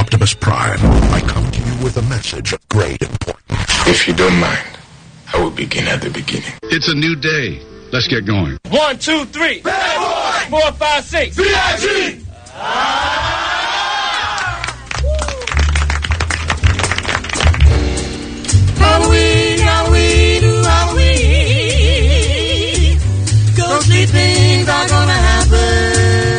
Optimus Prime, I come to you with a message of great importance. If you don't mind, I will begin at the beginning. It's a new day. Let's get going. 1, 2, 3. Bad boy. 4, 5, 6. B.I.G. Halloween, Halloween, ooh, Halloween. Ghostly things are gonna happen.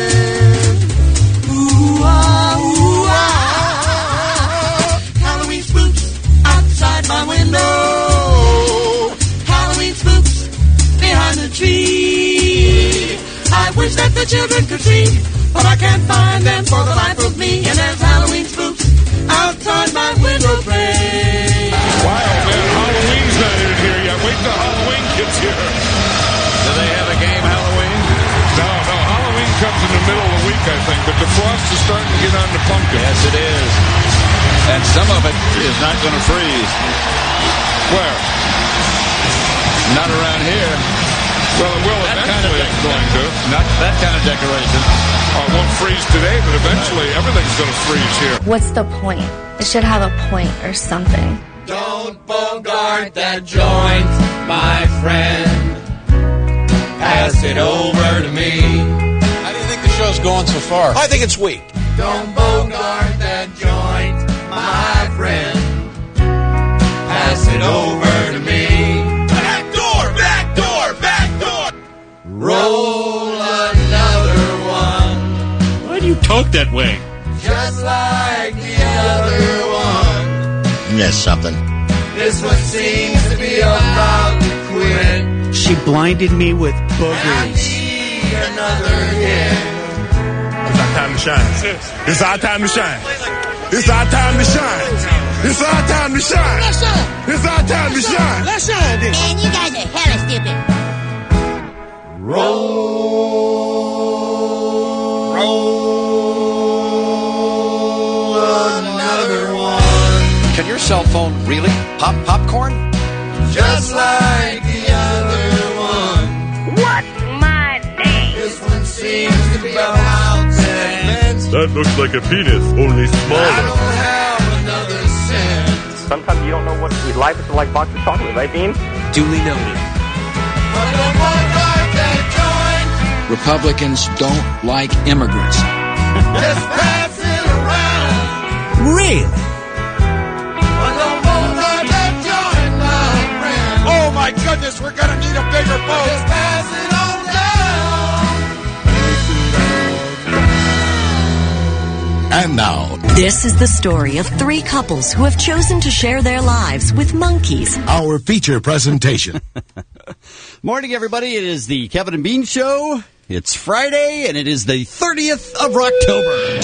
Ooh, ah, ooh, ah. Halloween spooks outside my window. Halloween spooks behind the tree. I wish that the children could see, but I can't find them for the life of me. And there's Halloween spooks outside my window frame. Wow, man, Halloween's not even here yet. Wait till Halloween gets here. Do they have a game Halloween? No, Halloween comes in the middle of the week, I think. But the frost is starting to get on the pumpkin. Yes, it is. And some of it is not going to freeze. Where? Not around here. Well, it will eventually. It's going to. Not that kind of decoration. Oh, it won't freeze today, but eventually everything's going to freeze here. What's the point? It should have a point or something. Don't bogart that joint, my friend. Pass it over to me. How do you think the show's going so far? I think it's weak. Don't bogart that joint, my friend. Pass it over to me. Back door, back door, back door. Roll another one. Why do you talk that way? Just like the other one. Yes, something. This one seems to be about to quit. She blinded me with I boogers. need another hit. It's our time to shine. It's our time to shine. It's our time to shine. It's our time to shine. Let's shine. It's our time to shine. Let's shine, then. Man, you guys are hella stupid. Roll another one. Can your cell phone really pop popcorn? Just like the other one. What's my name? This one seems to be about 10 minutes. That looks like a penis, only I smaller. don't have another cent. Sometimes you don't know what life is like box of chocolate, right, Bean? Duly noted. But don't bogart that joint. Republicans don't like immigrants. Just pass it around. Really? But don't bogart that joint, my friend. Oh my goodness, we're gonna need a bigger boat. Just pass it on down. And now, This is the story of 3 couples who have chosen to share their lives with monkeys. our feature presentation. Morning, everybody. It is the Kevin and Bean Show. It's Friday, and it is the 30th of October.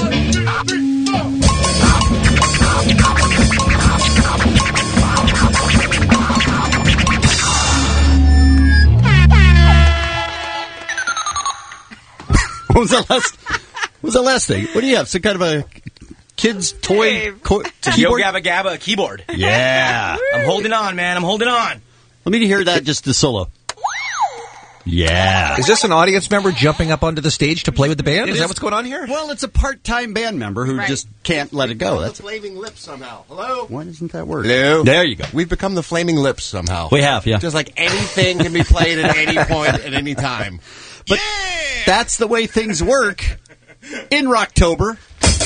What was the last thing? What do you have? Some kind of a kid's toy keyboard? Yo Gabba Gabba keyboard. Yeah. I'm holding on, man. I'm holding on. Let me hear that, just the solo. Yeah. Is this an audience member jumping up onto the stage to play with the band? Is that what's going on here? Well, it's a part-time band member who just can't let it go. That's Flaming Lips somehow. Hello? Why doesn't that work? Hello? There you go. We've become the Flaming Lips somehow. We have, yeah. Just like anything can be played at any point, at any time. But that's the way things work in Rocktober.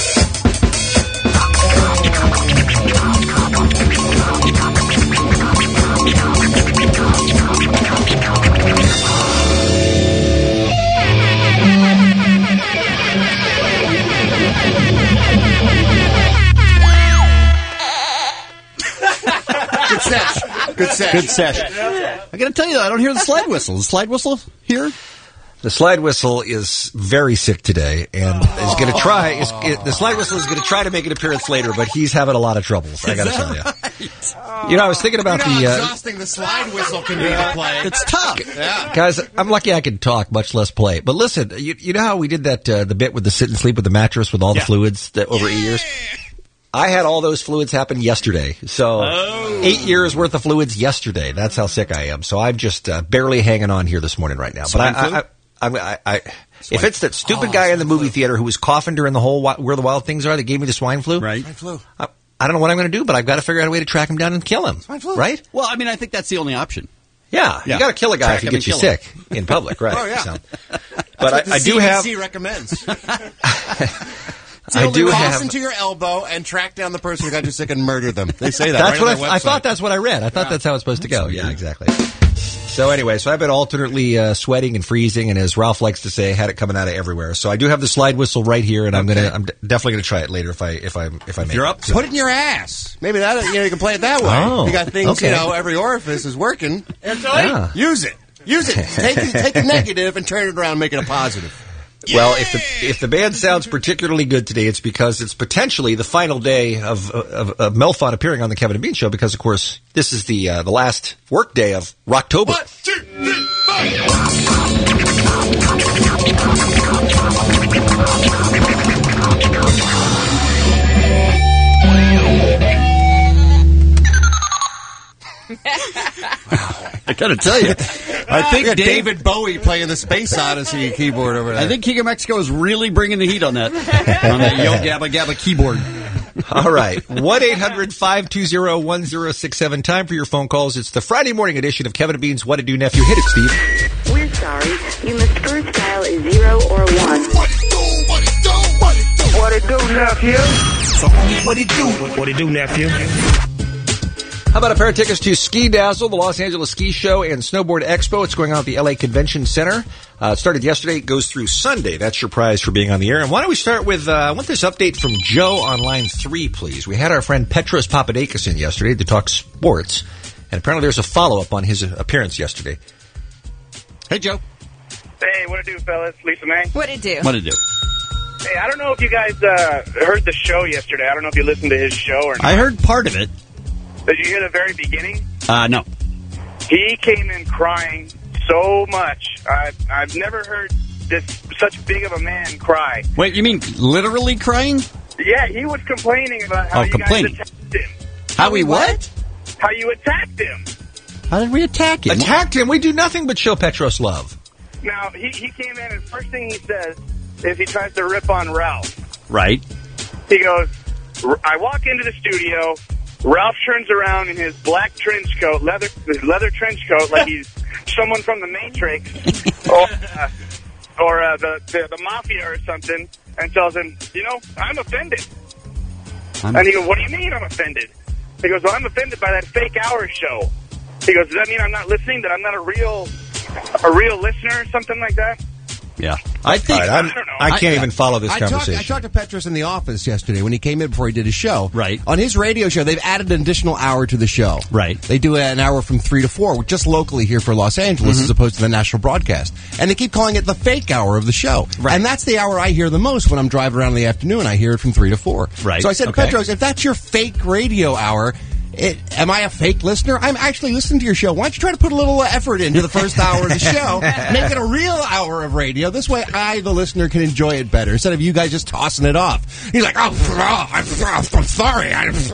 Good sesh. Good sesh. Good sesh. I got to tell you, I don't hear the slide whistle. Is the slide whistle here? The slide whistle is very sick today, and is going to try. The slide whistle is going to try to make an appearance later, but he's having a lot of troubles. I got to tell you. You know, I was thinking about You know how exhausting the slide whistle can be to play. It's tough. Yeah. Guys, I'm lucky I can talk, much less play. But listen, you know how we did that the bit with the sit and sleep with the mattress with all the fluids over 8 years? I had all those fluids happen yesterday. So 8 years worth of fluids yesterday. That's how sick I am. So I'm just barely hanging on here this morning right now. But If it's that stupid guy in the movie theater who was coughing during the whole Where the Wild Things Are that gave me the swine flu, Right. Swine flu. I don't know what I'm going to do, but I've got to figure out a way to track him down and kill him. Swine flu. Right? Well, I mean, I think that's the only option. Yeah, you got to kill a guy Track if he him gets you and kill him. sick in public, right? Oh, yeah. So. But I do have. CDC recommends. I do Cross have. into your elbow and track down the person who got you sick and murder them. They say that. That's right what on their I website. thought. That's what I read. I thought that's how it's supposed to go. Yeah, exactly. So anyway, I've been alternately sweating and freezing, and as Ralph likes to say, had it coming out of everywhere. So I do have the slide whistle right here, and I'm definitely gonna try it later if I make You're it. up. Put it in your ass. Maybe that you can play it that way. Oh, You got things. okay. Every orifice is working. Yeah. Use it. Take a negative and turn it around and make it a positive. Well, if the band sounds particularly good today, it's because it's potentially the final day of Melfon appearing on the Kevin and Bean Show. Because of course this is the last work day of Rocktober. 1, 2, 3, I gotta tell you, I think We got David Bowie playing the Space Odyssey keyboard over there. I think King of Mexico is really bringing the heat on that Yo Gabba Gabba keyboard. All right. 1-800-520-1067. Time for your phone calls. It's the Friday morning edition of Kevin and Bean's What to Do Nephew. Hit it, Steve. We're sorry. You must first dial 0 or 1. What it do, nephew? What it do, nephew? How about a pair of tickets to Ski Dazzle, the Los Angeles Ski Show and Snowboard Expo? It's going on at the LA Convention Center. It started yesterday. It goes through Sunday. That's your prize for being on the air. And why don't we start with, I want this update from Joe on line 3, please. We had our friend Petros Papadakis in yesterday to talk sports. And apparently there's a follow-up on his appearance yesterday. Hey, Joe. Hey, what it do, fellas? Lisa May. What it do? What it do? Hey, I don't know if you guys heard the show yesterday. I don't know if you listened to his show or not. I heard part of it. Did you hear the very beginning? No. He came in crying so much. I've never heard such big of a man cry. Wait, you mean literally crying? Yeah, he was complaining about how you complaining. guys attacked him. How we what? How you attacked him. How did we attack him? Attacked him? We do nothing but show Petros love. Now, he came in and first thing he says is he tries to rip on Ralph. Right. He goes, I walk into the studio, Ralph turns around in his black trench coat, his leather trench coat, like he's someone from the Matrix, or the Mafia or something, and tells him, I'm offended. And he goes, what do you mean I'm offended? He goes, well, I'm offended by that fake hour show. He goes, does that mean I'm not listening, that I'm not a real listener or something like that? Yeah. I think I can't even follow this conversation. I talked to Petros in the office yesterday when he came in before he did his show. Right. On his radio show, they've added an additional hour to the show. Right. They do an hour from 3 to 4, just locally here for Los Angeles as opposed to the national broadcast. And they keep calling it the fake hour of the show. Right. And that's the hour I hear the most when I'm driving around in the afternoon. I hear it from 3 to 4. Right. So I said, Okay. Petros, if that's your fake radio hour, am I a fake listener? I'm actually listening to your show. Why don't you try to put a little effort into the first hour of the show? Make it a real hour of radio. This way I, the listener, can enjoy it better instead of you guys just tossing it off. He's like, I'm sorry.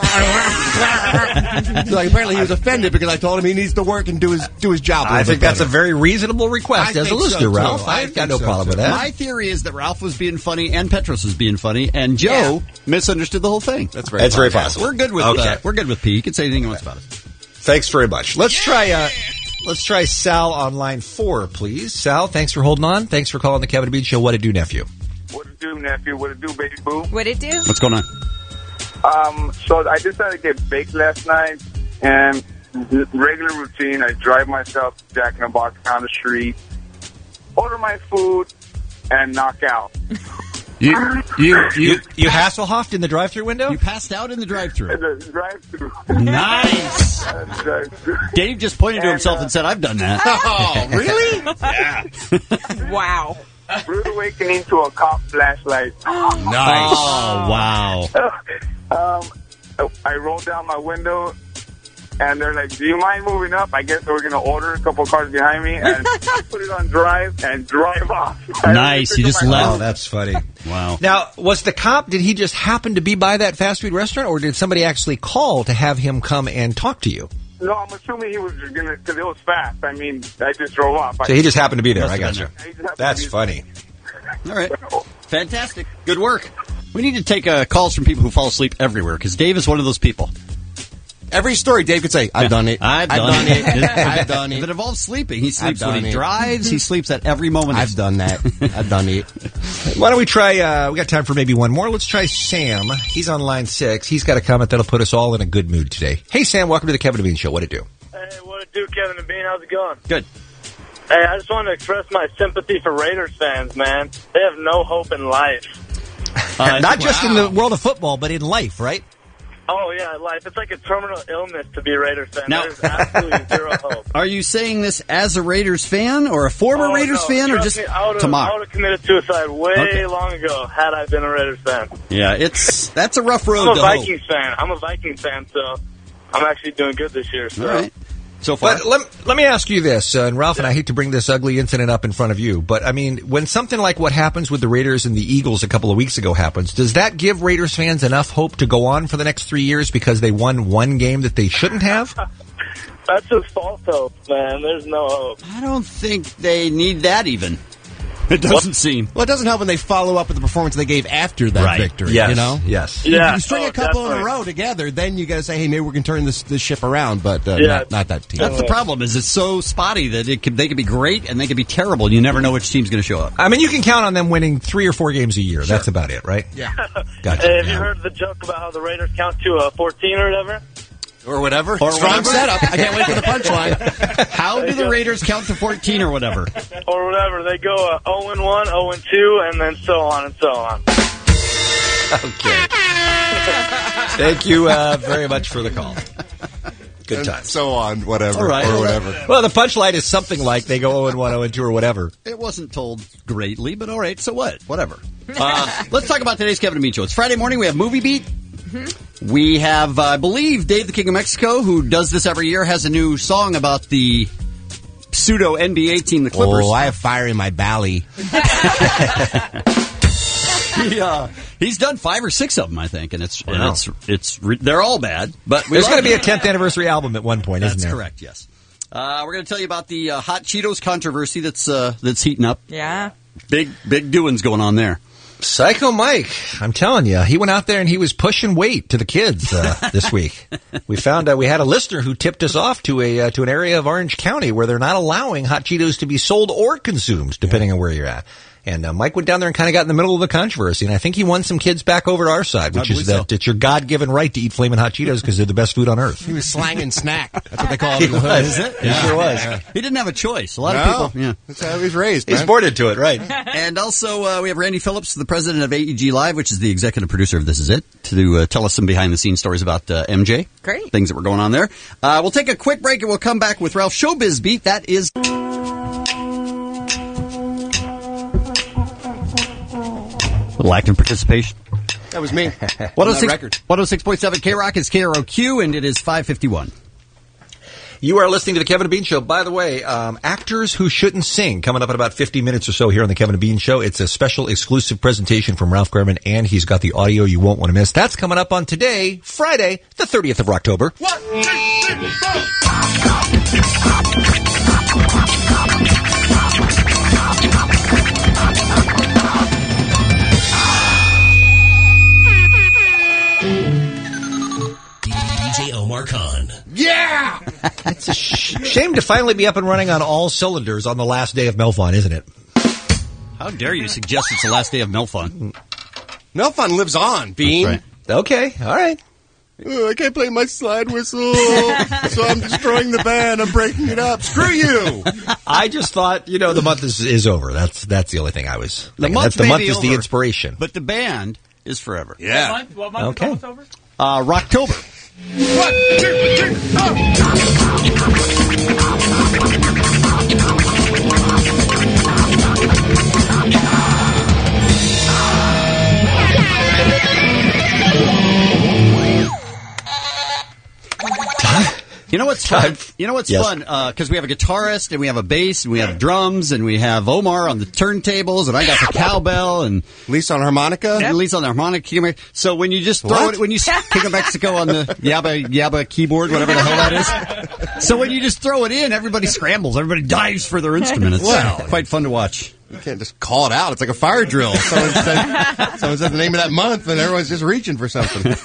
Like, apparently he was offended because I told him he needs to work and do his job a little I think bit that's a better. very reasonable request I as a think listener, so, too. Ralph. I I've got think no so, problem with too. that. My theory is that Ralph was being funny and Petros was being funny, and Joe misunderstood the whole thing. That's very possible. We're good with we're good with P. You can say anything you want about it. Thanks very much. Let's try Sal on line 4, please. Sal, thanks for holding on. Thanks for calling the Kevin and Bean Show. What it do, nephew? What it do, nephew? What it do, baby boo? What it do? What's going on? So I decided to get baked last night, and regular routine, I drive myself to Jack in the Box down the street, order my food, and knock out. You Hasselhoffed in the drive-thru window? You passed out in the drive-thru. In the drive-thru. Nice. Dave just pointed to himself and said, I've done that. Oh, really? Yeah. Wow. Rude awakening to a cop flashlight. Nice. Oh, wow. I rolled down my window, and they're like, do you mind moving up? I guess we're going to order a couple cars behind me and put it on drive and drive off. Nice. You just left. Oh, that's funny. Wow. Now, was the cop, did he just happen to be by that fast food restaurant, or did somebody actually call to have him come and talk to you? No, I'm assuming he was going to, because it was fast. I mean, I just drove off. So he just happened to be there. I got you. He just happened That's to be- funny. All right. Fantastic. Good work. We need to take calls from people who fall asleep everywhere, because Dave is one of those people. Every story Dave could say, I've done it. I've done it. I've done it. If it involves sleeping, he sleeps when he drives. He sleeps at every moment. I've done that. I've done it. Why don't we try, we got time for maybe one more. Let's try Sam. He's on line 6. He's got a comment that'll put us all in a good mood today. Hey, Sam, welcome to the Kevin and Bean Show. What'd it do? Hey, what it do, Kevin and Bean? How's it going? Good. Hey, I just wanted to express my sympathy for Raiders fans, man. They have no hope in life. Not just in the world of football, but in life, right? Oh, yeah, life. It's like a terminal illness to be a Raiders fan. Now, There's absolutely zero hope. Are you saying this as a Raiders fan or a former Raiders fan or just tomorrow? I would have committed suicide way long ago had I been a Raiders fan. Yeah, that's a rough road I'm to a hoe. Vikings fan. I'm a Vikings fan, so I'm actually doing good this year. So. All right. So far. But let me ask you this, and Ralph, and I hate to bring this ugly incident up in front of you, but I mean, when something like what happens with the Raiders and the Eagles a couple of weeks ago happens, does that give Raiders fans enough hope to go on for the next 3 years because they won one game that they shouldn't have? That's just false hope, man. There's no hope. I don't think they need that even. It doesn't seem. Well, it doesn't help when they follow up with the performance they gave after that victory. Yes. You know? Yes. You string a couple in a row together, then you got to say, hey, maybe we can turn this ship around, but not that team. That's the problem, is it's so spotty that they could be great and they could be terrible. You never know which team's going to show up. I mean, you can count on them winning 3 or 4 games a year. Sure. That's about it, right? Yeah. Gotcha. Hey, have you heard the joke about how the Raiders count to 14 or whatever? Or whatever. Strong setup. I can't wait for the punchline. How do the Raiders count to 14 or whatever? Or whatever. They go 0-1, 0-2, and then so on and so on. Okay. Thank you very much for the call. Good time. So on, whatever. All right. Or whatever. Well, the punchline is something like they go 0-1, 0-2, or whatever. It wasn't told greatly, but all right, so what? Whatever. Let's talk about today's Kevin and Bean Show. It's Friday morning. We have Movie Beat. We have, I believe, Dave the King of Mexico, who does this every year, has a new song about the pseudo NBA team, the Clippers. Oh, I have fire in my belly. He's done 5 or 6 of them, I think, and they're all bad. But there's going to be a 10th anniversary album at one point, isn't there? That's correct. Yes. We're going to tell you about the hot Cheetos controversy that's heating up. Yeah. Big doings going on there. Psycho Mike, I'm telling you, he went out there and he was pushing weight to the kids this week. We found we had a listener who tipped us off to an area of Orange County where they're not allowing hot Cheetos to be sold or consumed, depending on where you're at. And Mike went down there and kind of got in the middle of the controversy, and I think he won some kids back over to our side, which is that it's your God-given right to eat Flamin' Hot Cheetos because they're the best food on earth. He was slanging snack. That's what they call it in the hood. Is it? He sure was. Yeah. He didn't have a choice. A lot of people. Yeah. That's how he was raised. He's born into it, right? And also, we have Randy Phillips, the president of AEG Live, which is the executive producer of This Is It, to tell us some behind-the-scenes stories about MJ. Great. Things that were going on there. We'll take a quick break, and we'll come back with Ralph Showbiz Beat. That is... lack of participation. That was me. 106.7 K-Rock is KROQ, and it is 5:51. You are listening to the Kevin and Bean Show. By the way, actors who shouldn't sing, coming up in about 50 minutes or so here on the Kevin and Bean Show. It's a special exclusive presentation from Ralph Garman, and he's got the audio you won't want to miss. That's coming up on today, Friday, the 30th of October. 1, 2, 3, DJ Omar Khan. Yeah! It's a shame to finally be up and running on all cylinders on the last day of Melfon, isn't it? How dare you suggest it's the last day of Melfon? Melfon lives on, Bean. Right. Okay, all right. I can't play my slide whistle, so I'm destroying the band. I'm breaking it up. Screw you! I just thought, the month is over. That's the only thing I was thinking. The month is the inspiration. But the band is forever. Yeah. What month is almost over? Rocktober. 1, 2, 3, You know what's fun? Fun? Because we have a guitarist, and we have a bass, and we have drums, and we have Omar on the turntables, and I got the cowbell, and Lisa on harmonica. Yep. Lisa on the harmonica. So when you just throw it, when you King of Mexico on the Yabba keyboard, whatever the hell that is. So when you just throw it in, everybody scrambles. Everybody dives for their instrument. It's quite fun to watch. You can't just call it out. It's like a fire drill. Someone says the name of that month, and everyone's just reaching for something.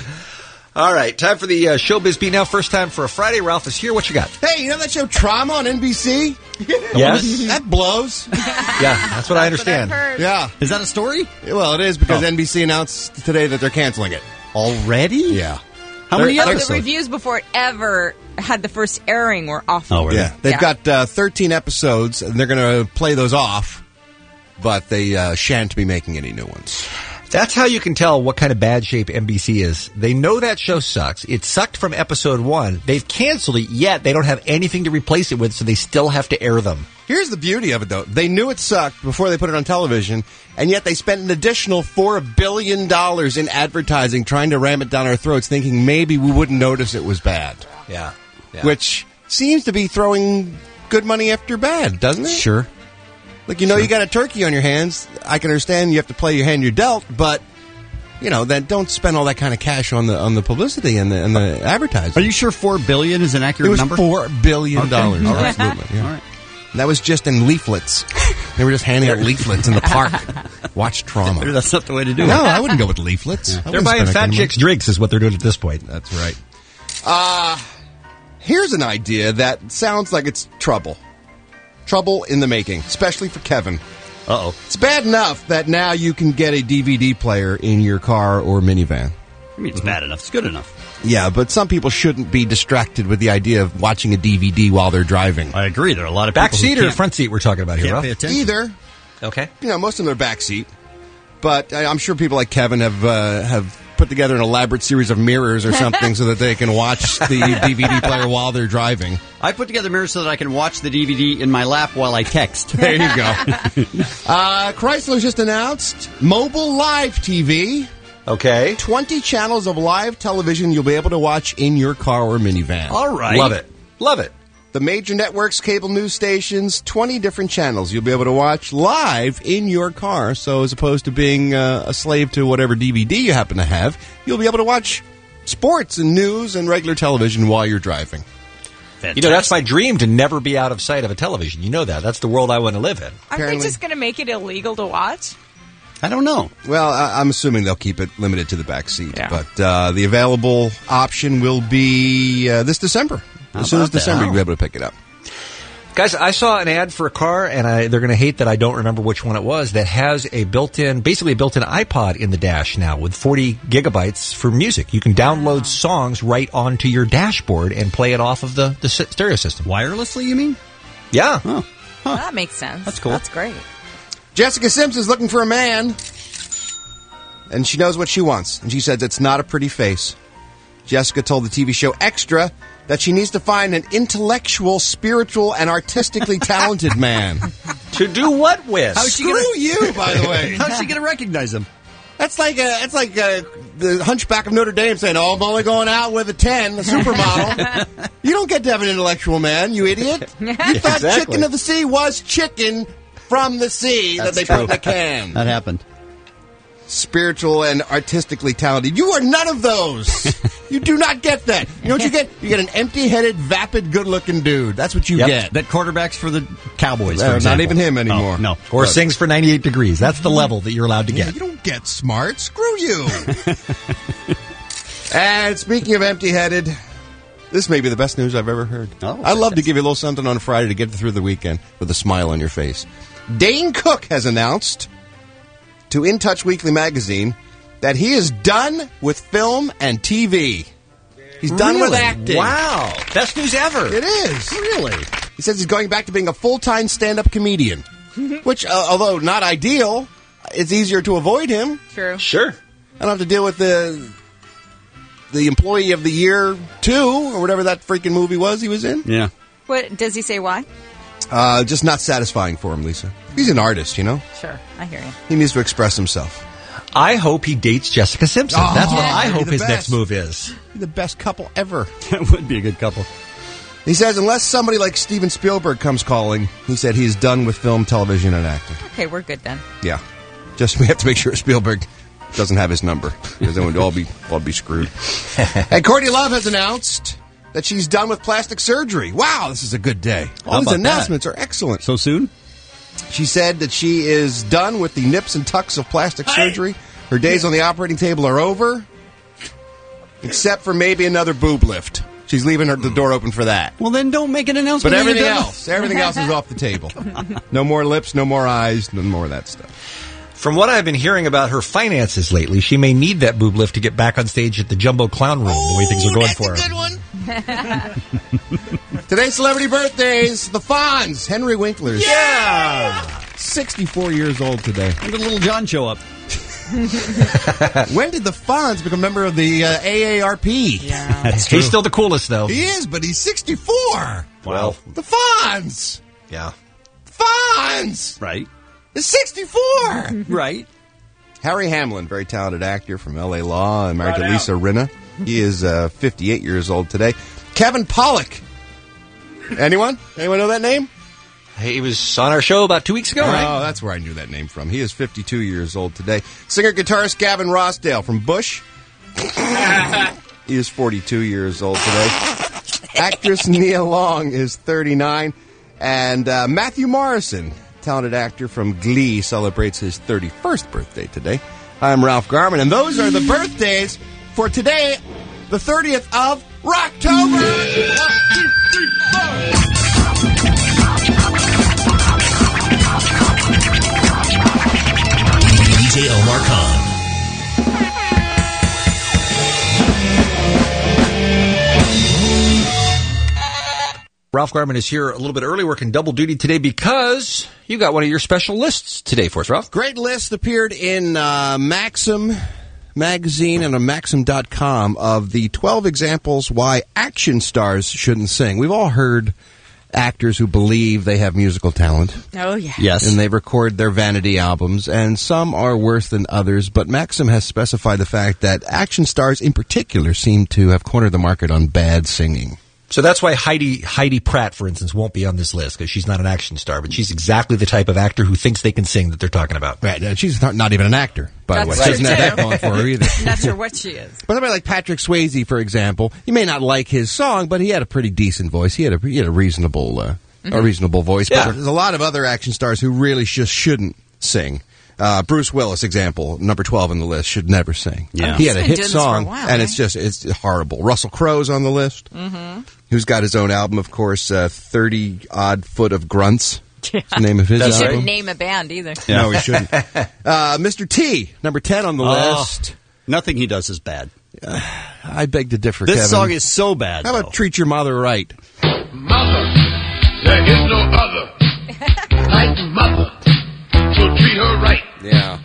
All right, time for the Showbiz Beat now. First time for a Friday. Ralph is here. What you got? Hey, you know that show Trauma on NBC? Yes. That blows. Yeah, that's what I understand. Yeah. Is that a story? Well, it is because NBC announced today that they're canceling it. Already? Yeah. How many The episodes? reviews before it ever had the first airing were awful. Oh, really? Yeah. They've got 13 episodes, and they're going to play those off, but they shan't be making any new ones. That's how you can tell what kind of bad shape NBC is. They know that show sucks. It sucked from episode 1. They've canceled it, yet they don't have anything to replace it with, so they still have to air them. Here's the beauty of it, though. They knew it sucked before they put it on television, and yet they spent an additional $4 billion in advertising trying to ram it down our throats, thinking maybe we wouldn't notice it was bad. Yeah. Which seems to be throwing good money after bad, doesn't it? Sure. Look, you know you got a turkey on your hands. I can understand you have to play your hand you're dealt, but then don't spend all that kind of cash on the publicity and the advertising. Are you sure $4 billion is an accurate number? It was $4 billion. Okay. All right. Absolutely. Yeah. All right. And that was just in leaflets. They were just handing out leaflets in the park. Watch Trauma. That's not the way to do it. No, I wouldn't go with leaflets. They're buying fat chicks drinks is what they're doing at this point. That's right. Here's an idea that sounds like it's trouble. Trouble in the making, especially for Kevin. Uh-oh. It's bad enough that now you can get a DVD player in your car or minivan. I mean, it's bad enough. It's good enough. Yeah, but some people shouldn't be distracted with the idea of watching a DVD while they're driving. I agree. There are a lot of Back people seat or front seat we're talking about here, can't Ralph? pay attention. Either. Okay. Most of them are back seat. But I'm sure people like Kevin have put together an elaborate series of mirrors or something so that they can watch the DVD player while they're driving. I put together mirrors so that I can watch the DVD in my lap while I text. There you go. Chrysler just announced mobile live TV. Okay. 20 channels of live television you'll be able to watch in your car or minivan. All right. Love it. Love it. The major networks, cable news stations, 20 different channels you'll be able to watch live in your car. So as opposed to being a slave to whatever DVD you happen to have, you'll be able to watch sports and news and regular television while you're driving. Fantastic. That's my dream, to never be out of sight of a television. You know that. That's the world I want to live in. Aren't they just going to make it illegal to watch? I don't know. Well, I'm assuming they'll keep it limited to the back seat. Yeah. But the available option will be this December. As soon as December, you'll be able to pick it up. Guys, I saw an ad for a car, and they're going to hate that I don't remember which one it was, that has basically a built-in iPod in the dash now with 40 gigabytes for music. You can download songs right onto your dashboard and play it off of the stereo system. Wirelessly, you mean? Yeah. Oh. Well, that makes sense. That's cool. That's great. Jessica Simpson's looking for a man, and she knows what she wants. And she says it's not a pretty face. Jessica told the TV show Extra that she needs to find an intellectual, spiritual, and artistically talented man. To do what with? Screw you, by the way. How's she going to recognize him? That's like the Hunchback of Notre Dame saying, "Oh, I'm only going out with a 10, the supermodel." You don't get to have an intellectual man, you idiot. You thought Exactly. Chicken of the Sea was chicken from the sea that they put in a can. That happened. Spiritual and artistically talented. You are none of those. You do not get that. You know what you get? You get an empty-headed, vapid, good-looking dude. That's what you get. That quarterback's for the Cowboys, for Not example. even him anymore. Oh, no. Or sings for 98 degrees. That's the level that you're allowed to Yeah, get. you don't get smart. Screw you. And speaking of empty-headed, this may be the best news I've ever heard. I love to give you a little something on Friday to get through the weekend with a smile on your face. Dane Cook has announced to In Touch Weekly magazine that he is done with film and TV. He's done with acting. Wow. Best news ever. It is. Really? He says he's going back to being a full-time stand-up comedian, which, although not ideal, it's easier to avoid him. True. Sure. I don't have to deal with the Employee of the Year 2, or whatever that freaking movie was he was in. Yeah. What does he say? Why? Just not satisfying for him, Lisa. He's an artist, you know? Sure, I hear you. He needs to express himself. I hope he dates Jessica Simpson. Oh, That's what I that'd be hope the his best. next move is. The best couple ever. That would be a good couple. He says unless somebody like Steven Spielberg comes calling, he said he's done with film, television, and acting. Okay, we're good then. Yeah. Just we have to make sure Spielberg doesn't have his number, because then we'd all be screwed. And Courtney Love has announced that she's done with plastic surgery. Wow, this is a good day. All these announcements are excellent. So soon? She said that she is done with the nips and tucks of plastic surgery. Her days on the operating table are over, except for maybe another boob lift. She's leaving the door open for that. Well, then don't make an announcement. But everything else is off the table. No more lips, no more eyes, no more of that stuff. From what I've been hearing about her finances lately, she may need that boob lift to get back on stage at the Jumbo Clown Room, the way things are going for her. Good one. Today's celebrity birthdays, the Fonz, Henry Winkler. Yeah! 64 years old today. When did Little John show up? When did the Fonz become a member of the AARP? Yeah. That's true. He's still the coolest, though. He is, but he's 64. Well, the Fonz. Yeah. Fonz. Right. Is 64. Right. Harry Hamlin, very talented actor from L.A. Law, and married to Lisa Rinna. He is 58 years old today. Kevin Pollak. Anyone? Anyone know that name? He was on our show about 2 weeks ago, right? Oh, that's where I knew that name from. He is 52 years old today. Singer-guitarist Gavin Rossdale from Bush. He is 42 years old today. Actress Nia Long is 39. And Matthew Morrison, talented actor from Glee, celebrates his 31st birthday today. I'm Ralph Garman, and those are the birthdays for today, the 30th of Rocktober. 1, 2, 3, 4. DJ Omar Khan. Ralph Garman is here a little bit early, working double duty today because you got one of your special lists today for us, Ralph. Great list appeared in Maxim magazine and on Maxim.com of the 12 examples why action stars shouldn't sing. We've all heard actors who believe they have musical talent. Oh, yeah. Yes. And they record their vanity albums, and some are worse than others, but Maxim has specified the fact that action stars in particular seem to have cornered the market on bad singing. So that's why Heidi Pratt, for instance, won't be on this list, because she's not an action star, but she's exactly the type of actor who thinks they can sing that they're talking about. Right, and she's not even an actor, by the way. That's She doesn't have that going for her either. Not sure what she is. But somebody like Patrick Swayze, for example, you may not like his song, but he had a pretty decent voice. He had a reasonable a reasonable voice. Yeah. But there's a lot of other action stars who really just shouldn't sing. Bruce Willis, example, number 12 on the list, should never sing. Yeah. He had a He's been hit doing this for a song, while, and right? it's horrible. Russell Crowe's on the list, who's got his own album, of course, 30-odd Foot of Grunts. Yeah. That's the name of his He album. shouldn't name a band either. No, he shouldn't. Mr. T, number 10 on the list. Nothing he does is bad. I beg to differ, This Kevin. song is so bad. How about Treat Your Mother Right? Mother, there is no other like mother, so treat her right. Yeah.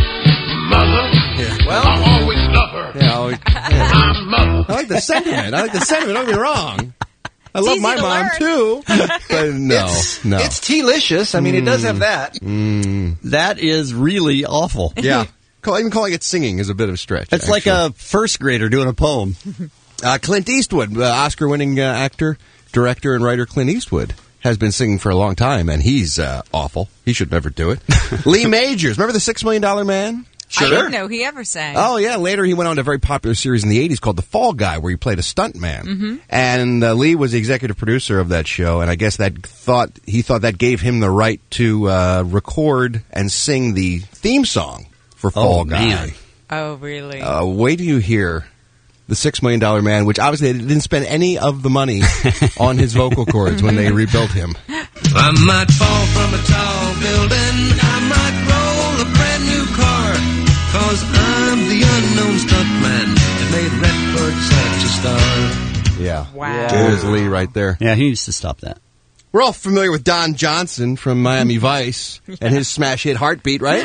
Mother, Well, I'll always love her. yeah, My mother. I like the sentiment. Don't get me wrong. I love easy my to mom, learn. too. But no. It's T-licious. I mean, it does have that. That is really awful. Yeah. Even calling it singing is a bit of a stretch. It's like a first grader doing a poem. Clint Eastwood, Oscar-winning actor, director, and writer Clint Eastwood, has been singing for a long time, and he's awful. He should never do it. Lee Majors, remember the $6 Million Man? I didn't know he ever sang. Oh, yeah. Later, he went on to a very popular series in the 80s called The Fall Guy, where he played a stuntman. And Lee was the executive producer of that show, and I guess he thought that gave him the right to record and sing the theme song for Fall Guy. Man. Oh, really? Wait till you hear the $6 Million Man, which obviously they didn't spend any of the money on his vocal cords when they rebuilt him. I might fall from a tall building. I might roll a brand new car. 'Cause I'm the unknown stuntman that made Redford such a star. Yeah. Wow. There's Lee right there. Yeah, he needs to stop that. We're all familiar with Don Johnson from Miami Vice and his smash hit Heartbeat, right?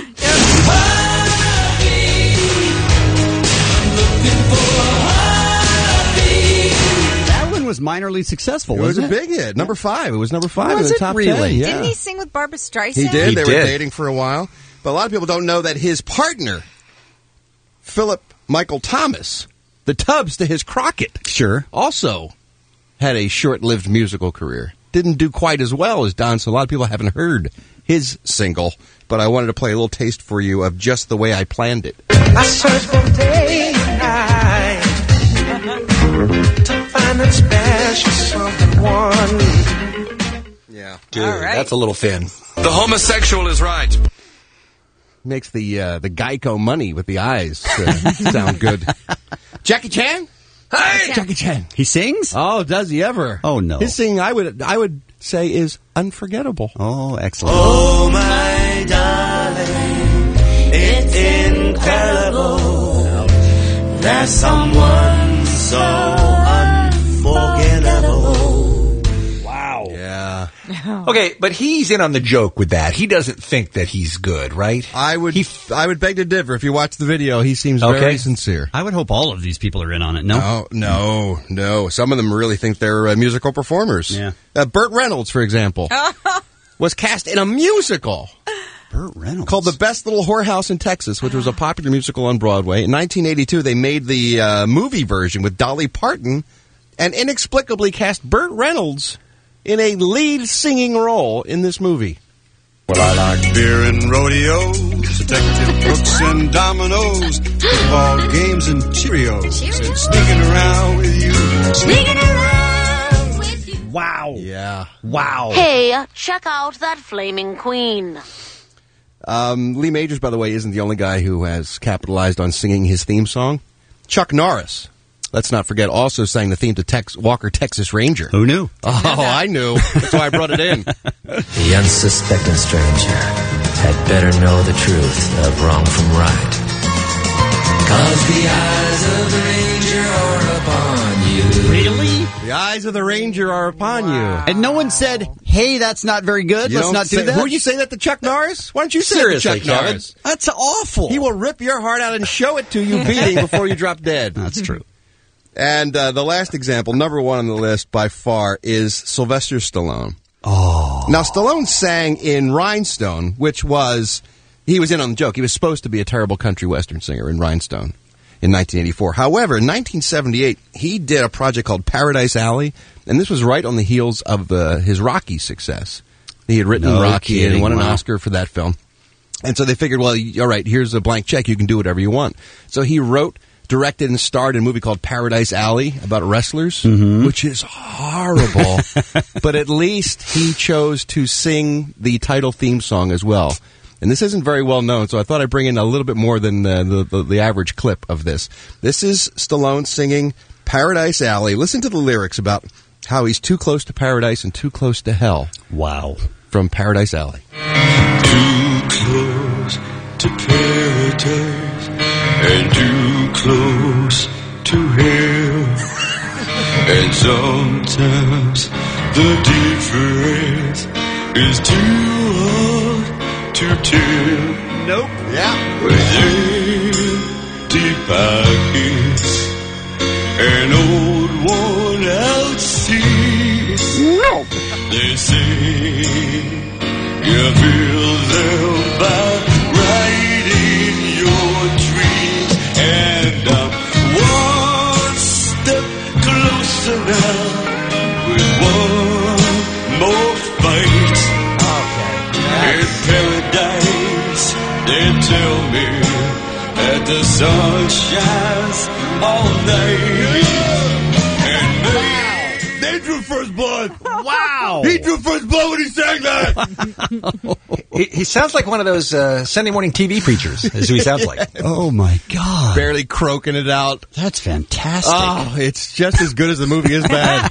That one was minorly successful, It was wasn't a big hit. Number 5. It was number 5 Was in the it top really? 10. Yeah. Didn't he sing with Barbra Streisand? He did. He They were did. dating for a while. But a lot of people don't know that his partner, Philip Michael Thomas, the Tubbs to his Crockett, Sure. also had a short-lived musical career. Didn't do quite as well as Don, so a lot of people haven't heard his single. But I wanted to play a little taste for you of Just the Way I Planned It. I search for day and night to find that special someone. Yeah. Dude, All right. that's a little thin. The homosexual is right. Makes the Geico money with the eyes sound good. Jackie Chan? Hey! Jackie Chan. He sings? Oh, does he ever? Oh, no. His singing, I would say, is unforgettable. Oh, excellent. Oh, my darling, it's incredible. There's someone so unforgettable. Wow. Yeah. Okay, but he's in on the joke with that. He doesn't think that he's good, right? I would beg to differ. If you watch the video, he seems very sincere. I would hope all of these people are in on it. No? No. Some of them really think they're musical performers. Yeah. Burt Reynolds, for example, was cast in a musical. Burt Reynolds. Called The Best Little Whorehouse in Texas, which was a popular musical on Broadway. In 1982, they made the movie version with Dolly Parton and inexplicably cast Burt Reynolds in a lead singing role in this movie. Well, I like beer and rodeos, detective books and dominoes, football games and Cheerios, and sneaking around with you. Sneaking around with you. Wow. Yeah. Wow. Hey, check out that flaming queen. Lee Majors, by the way, isn't the only guy who has capitalized on singing his theme song. Chuck Norris, let's not forget, also sang the theme to Walker, Texas Ranger. Who knew? Oh, I knew. That's why I brought it in. The unsuspecting stranger had better know the truth of wrong from right. 'Cause the eyes of the ranger are upon you. Really? The eyes of the ranger are upon you. And no one said, hey, that's not very good. Let's not do that. Who would you say that to Chuck Norris? Why don't you say Seriously, that to Chuck Kevin? Norris? That's awful. He will rip your heart out and show it to you beating before you drop dead. That's true. And the last example, number one on the list by far, is Sylvester Stallone. Oh. Now, Stallone sang in Rhinestone, which was, he was in on the joke. He was supposed to be a terrible country western singer in Rhinestone in 1984. However, in 1978, he did a project called Paradise Alley, and this was right on the heels of his Rocky success. He had written Rocky and won an Oscar for that film. And so they figured, well, all right, here's a blank check. You can do whatever you want. So he wrote, directed, and starred in a movie called Paradise Alley about wrestlers, which is horrible. But at least he chose to sing the title theme song as well. And this isn't very well known, so I thought I'd bring in a little bit more than the average clip of this. This is Stallone singing Paradise Alley. Listen to the lyrics about how he's too close to paradise and too close to hell. Wow. From Paradise Alley. Too close to paradise and too close to hell. And sometimes the difference is too hard to tell. Nope. Yeah. With empty pockets, an old worn out seat. Nope. They say you build them by writing your dreams, and I'm one step closer now with one more fight. In paradise, they tell me that the sun shines all night. And they drew first blood. Wow. He drew first blood when he sang that. He sounds like one of those Sunday morning TV preachers, is who he sounds like. Oh, my God. Barely croaking it out. That's fantastic. Oh, it's just as good as the movie is bad.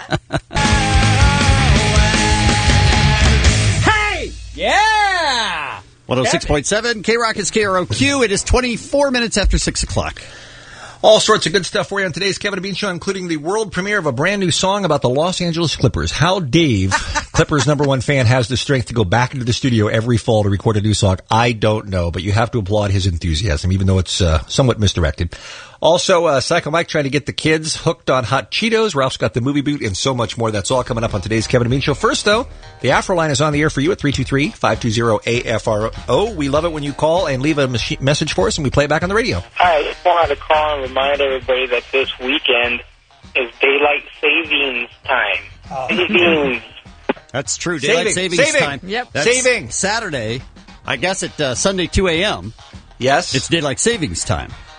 Yeah! 106.7, K-Rock is KROQ. It is 24 minutes after 6 o'clock. All sorts of good stuff for you on today's Kevin and Bean Show, including the world premiere of a brand new song about the Los Angeles Clippers. How Dave, Clippers' #1 fan, has the strength to go back into the studio every fall to record a new song, I don't know, but you have to applaud his enthusiasm, even though it's somewhat misdirected. Also, Psycho Mike trying to get the kids hooked on hot Cheetos. Ralph's got the movie boot and so much more. That's all coming up on today's Kevin and Bean Show. First, though, the Afro line is on the air for you at 323-520-AFRO. We love it when you call and leave a message for us, and we play it back on the radio. Hi, I just wanted to call and remind everybody that this weekend is daylight savings time. Savings. That's true. Daylight savings time. Yep. That's Saving. Saturday. I guess at Sunday 2 a.m. Yes. It's daylight savings time.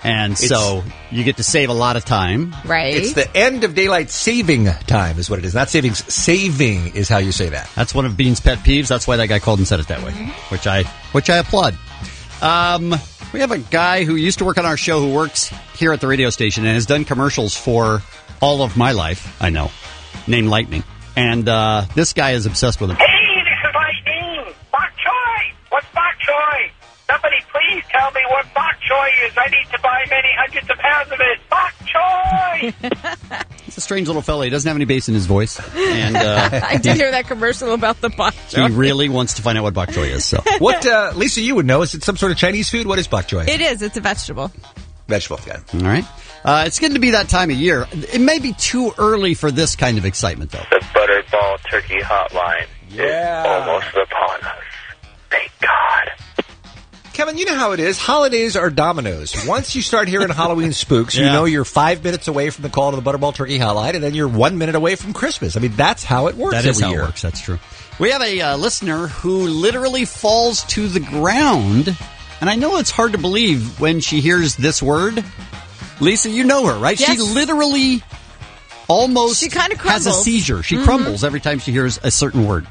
And so you get to save a lot of time. Right. It's the end of daylight saving time is what it is. Not savings. Saving is how you say that. That's one of Bean's pet peeves. That's why that guy called and said it that way, which I applaud. We have a guy who used to work on our show who works here at the radio station and has done commercials for all of my life, I know, named Lightning. And this guy is obsessed with him. Hey, this is Lightning. Bok choy. What's bok choy? Somebody please tell me what bok choy is. I need to buy many hundreds of pounds of it. Bok choy. He's a strange little fella. He doesn't have any bass in his voice. And I did hear that commercial about the bok choy. he really wants to find out what bok choy is. So, what, Lisa, you would know. Is it some sort of Chinese food? What is bok choy? It is. It's a vegetable. Vegetable, yeah. All right. It's getting to be that time of year. It may be too early for this kind of excitement, though. The Butterball Turkey Hotline is almost upon us. Thank God. Kevin, you know how it is. Holidays are dominoes. Once you start hearing Halloween spooks, you Yeah. know you're 5 minutes away from the call to the Butterball Turkey Hotline, and then you're 1 minute away from Christmas. I mean, that's how it works That is every how year. it works. That's true. We have a listener who literally falls to the ground, and I know it's hard to believe when she hears this word. Lisa, you know her, right? Yes. She literally almost She kinda has a crumbles. seizure. She crumbles every time she hears a certain word.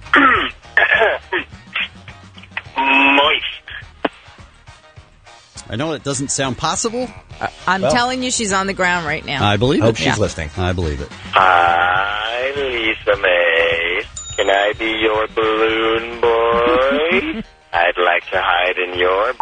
Moist. I know it doesn't sound possible. I'm telling you, she's on the ground right now. I believe Hope it. she's listening. I believe it. Hi, Lisa May. Can I be your balloon boy? I'd like to hide in your...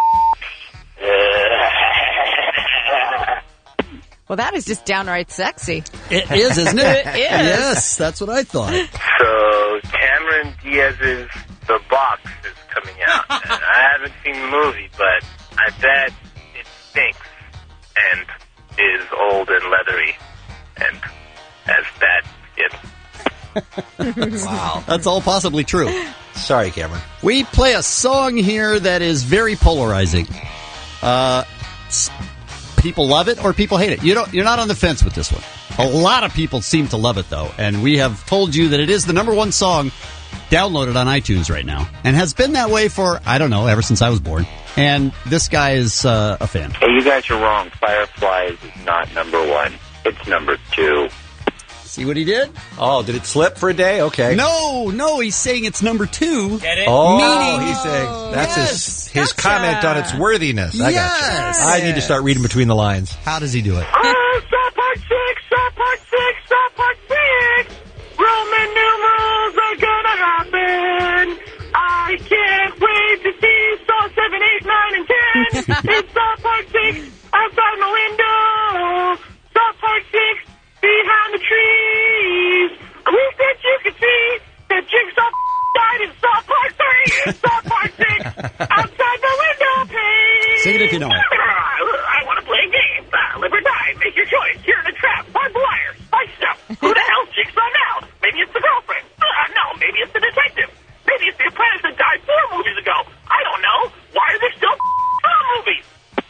Well, that is just downright sexy. It is, isn't it? It is. Yes, that's what I thought. So, Cameron Diaz's The Box is coming out. And I haven't seen the movie, but I bet it stinks and is old and leathery and has bad skin. Wow. That's all possibly true. Sorry, Cameron. We play a song here that is very polarizing. People love it or people hate it. You're not on the fence with this one. A lot of people seem to love it, though, and we have told you that it is the number one song downloaded on iTunes right now, and has been that way for, I don't know, ever since I was born. And this guy is a fan. Hey, you guys are wrong. Fireflies is not number one. It's number 2. See what he did? Oh, did it slip for a day? Okay. No, he's saying it's number 2. Get it? Oh, Meaning- he's saying that's his Gotcha. comment on its worthiness. I got Yes. you. I need to start reading between the lines. How does he do it? South Park 6, South Park 6, South Park 6. Roman numerals are gonna happen. I can't wait to see Saw 7, 8, 9, and 10. It's South Park 6 outside my window. South Park 6 behind the trees. I wish that you could see that Jigsaw died in South Park 3. It's South Park 6 outside my window pane. Sing it if you know it. I want to play a game. Live or die. Make your choice. You're in a trap. Barbed wire. Spice stuff. Who the hell's Jigsaw now? Maybe it's the girlfriend. No, maybe it's the detective. Maybe it's the apprentice that died 4 movies ago. I don't know. Why are there still movies?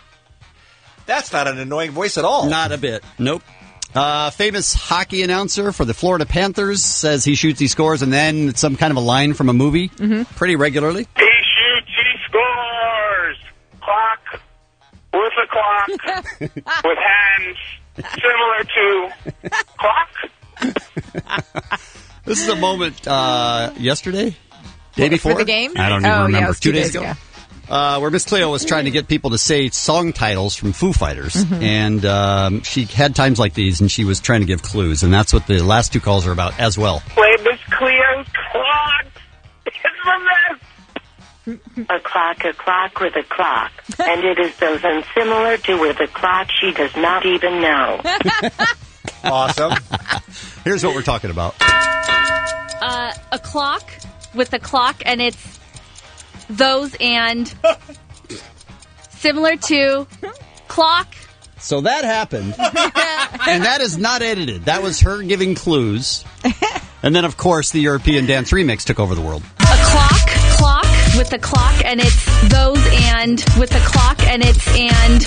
That's not an annoying voice at all. Not a bit. Nope. Famous hockey announcer for the Florida Panthers says he shoots, he scores, and then it's some kind of a line from a movie pretty regularly. He shoots, he scores. Clock with a clock with hands similar to clock. This is a moment yesterday? Day before? For the game? I don't even Oh, remember. yeah, it was 2 days ago? Where Miss Cleo was trying to get people to say song titles from Foo Fighters. And she had times like these, and she was trying to give clues. And that's what the last 2 calls are about as well. Play Miss Cleo's clock. It's the best. A clock with a clock. And it is those unsimilar to with a clock she does not even know. Awesome. Here's what we're talking about. A clock with a clock, and it's those and similar to clock. So that happened. And that is not edited. That was her giving clues. And then, of course, the European Dance Remix took over the world. A clock with a clock, and it's those and with a clock, and it's and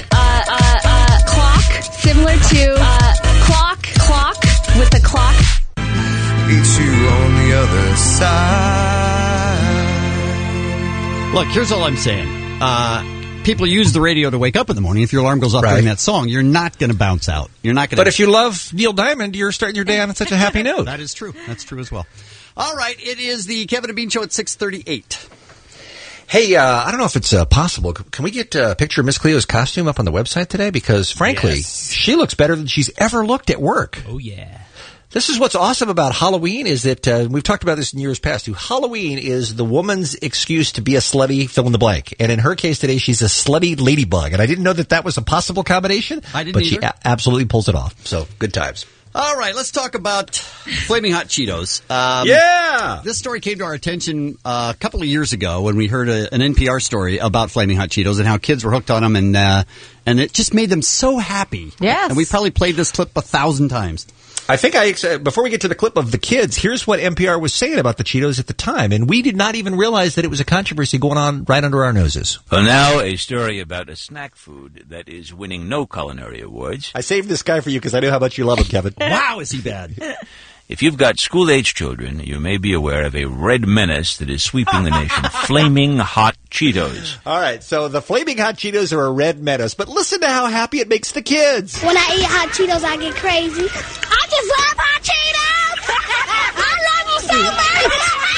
clock similar to clock with a clock. Meet you on the other side. Look, here's all I'm saying. people use the radio to wake up in the morning. If your alarm goes off during that song, you're not going to bounce out. You're not going. But if you love Neil Diamond, you're starting your day on such a happy note. That is true. That's true as well. All right, it is the Kevin and Bean Show at 6:38. Hey, I don't know if it's possible. Can we get a picture of Miss Cleo's costume up on the website today? Because, frankly, she looks better than she's ever looked at work. Oh, yeah. This is what's awesome about Halloween is that, we've talked about this in years past, too. Halloween is the woman's excuse to be a slutty fill in the blank. And in her case today, she's a slutty ladybug. And I didn't know that was a possible combination. I didn't But either. she absolutely pulls it off. So, good times. All right, let's talk about Flaming Hot Cheetos. Yeah! This story came to our attention a couple of years ago when we heard an NPR story about Flaming Hot Cheetos and how kids were hooked on them, and it just made them so happy. Yes. And we probably played this clip 1,000 times. I think before we get to the clip of the kids, here's what NPR was saying about the Cheetos at the time, and we did not even realize that it was a controversy going on right under our noses. Well, now a story about a snack food that is winning no culinary awards. I saved this guy for you because I know how much you love him, Kevin. Wow, is he bad? If you've got school-age children, you may be aware of a red menace that is sweeping the nation, Flaming Hot Cheetos. All right, so the Flaming Hot Cheetos are a red menace, but listen to how happy it makes the kids. When I eat hot Cheetos, I get crazy. I just love hot Cheetos! I love you so much!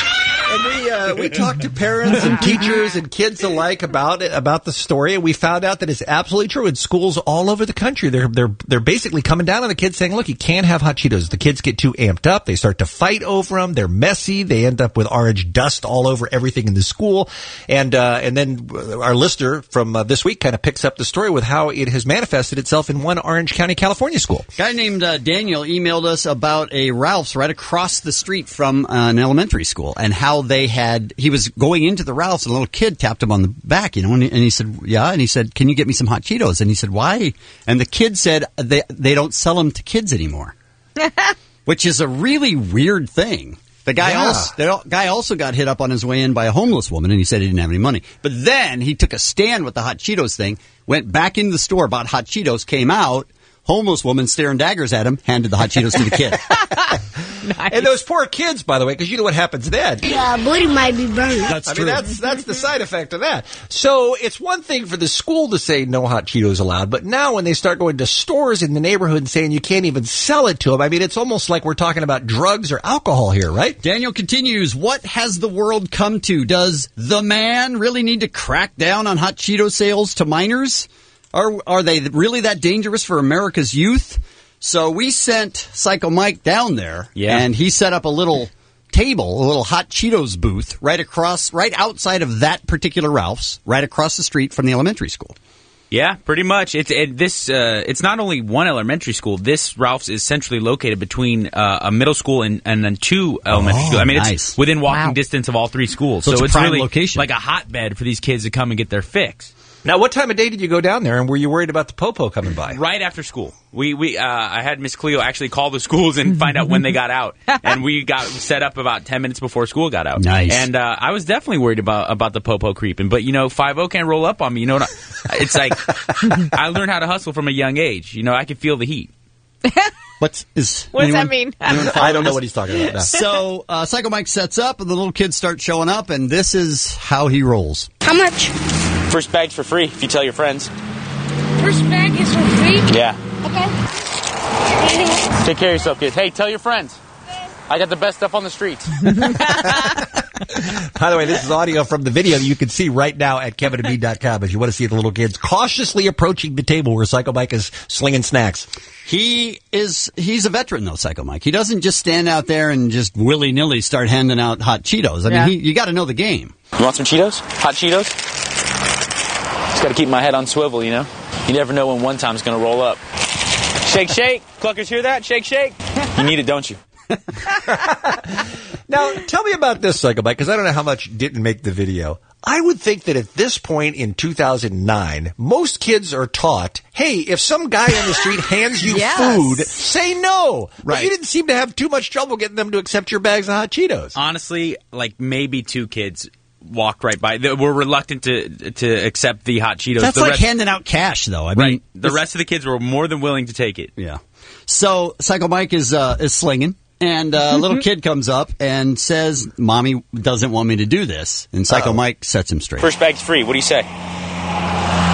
And we talked to parents and teachers and kids alike about the story, and we found out that it's absolutely true. In schools all over the country, they're basically coming down on the kids saying, look, you can't have hot Cheetos. The kids get too amped up. They start to fight over them. They're messy. They end up with orange dust all over everything in the school. And then our listener from this week kind of picks up the story with how it has manifested itself in one Orange County, California school. A guy named Daniel emailed us about a Ralph's right across the street from an elementary school and how he was going into the Ralph's and a little kid tapped him on the back, and he said, yeah, and he said, can you get me some hot Cheetos? And he said, why? And the kid said, they don't sell them to kids anymore, which is a really weird thing. The guy also got hit up on his way in by a homeless woman, and he said he didn't have any money. But then he took a stand with the hot Cheetos thing, went back into the store, bought hot Cheetos, came out, homeless woman staring daggers at him, handed the hot Cheetos to the kid. Nice. And those poor kids, by the way, because you know what happens then. Yeah, booty might be burning. That's true. That's the side effect of that. So it's one thing for the school to say no hot Cheetos allowed, but now when they start going to stores in the neighborhood and saying you can't even sell it to them, I mean, it's almost like we're talking about drugs or alcohol here, right? Daniel continues, what has the world come to? Does the man really need to crack down on hot Cheeto sales to minors? Are they really that dangerous for America's youth? So we sent Psycho Mike down there, and he set up a little table, a little hot Cheetos booth right outside of that particular Ralph's, right across the street from the elementary school. Yeah, pretty much. It's not only one elementary school. This Ralph's is centrally located between a middle school and then two elementary schools. I mean, it's within walking distance of all three schools. So it's really location. Like a hotbed for these kids to come and get their fix. Now, what time of day did you go down there, and were you worried about the popo coming by? Right after school. I had Miss Cleo actually call the schools and find out when they got out, and we got set up about 10 minutes before school got out. Nice. And I was definitely worried about the popo creeping, but 5-0 can't roll up on me. It's like I learned how to hustle from a young age. I can feel the heat. What does that mean? I don't know what he's talking about now. So Psycho Mike sets up, and the little kids start showing up, and this is how he rolls. How much? First bag's for free if you tell your friends. First bag is for free? Yeah. Okay. Take care of yourself, kids. Hey, tell your friends. I got the best stuff on the streets. By the way, this is audio from the video that you can see right now at kevinandme.com if you want to see the little kids cautiously approaching the table where Psycho Mike is slinging snacks. He's a veteran, though, Psycho Mike. He doesn't just stand out there and just willy-nilly start handing out hot Cheetos. I mean, you got to know the game. You want some Cheetos? Hot Cheetos? Just got to keep my head on swivel, You never know when one time's going to roll up. Shake, shake. Cluckers hear that? Shake, shake. You need it, don't you? Now, tell me about this, Psycho Mike, because I don't know how much didn't make the video. I would think that at this point in 2009, most kids are taught, hey, if some guy on the street hands you food, say no. Right. But you didn't seem to have too much trouble getting them to accept your bags of hot Cheetos. Honestly, like maybe two kids walked right by. They were reluctant to accept the hot Cheetos. That's like handing out cash, though. I mean, the rest of the kids were more than willing to take it. Yeah. So Psycho Mike is slinging. And a little kid comes up and says, Mommy doesn't want me to do this. And Psycho Mike sets him straight. First bag's free. What do you say?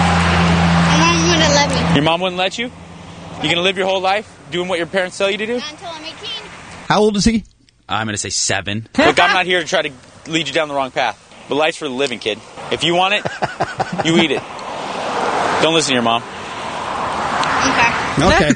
Your mom wouldn't let you? You gonna live your whole life doing what your parents tell you to do? Not until I'm 18. How old is he? I'm gonna say 7. Look, I'm not here to try to lead you down the wrong path. But life's for the living, kid. If you want it, you eat it. Don't listen to your mom. Okay.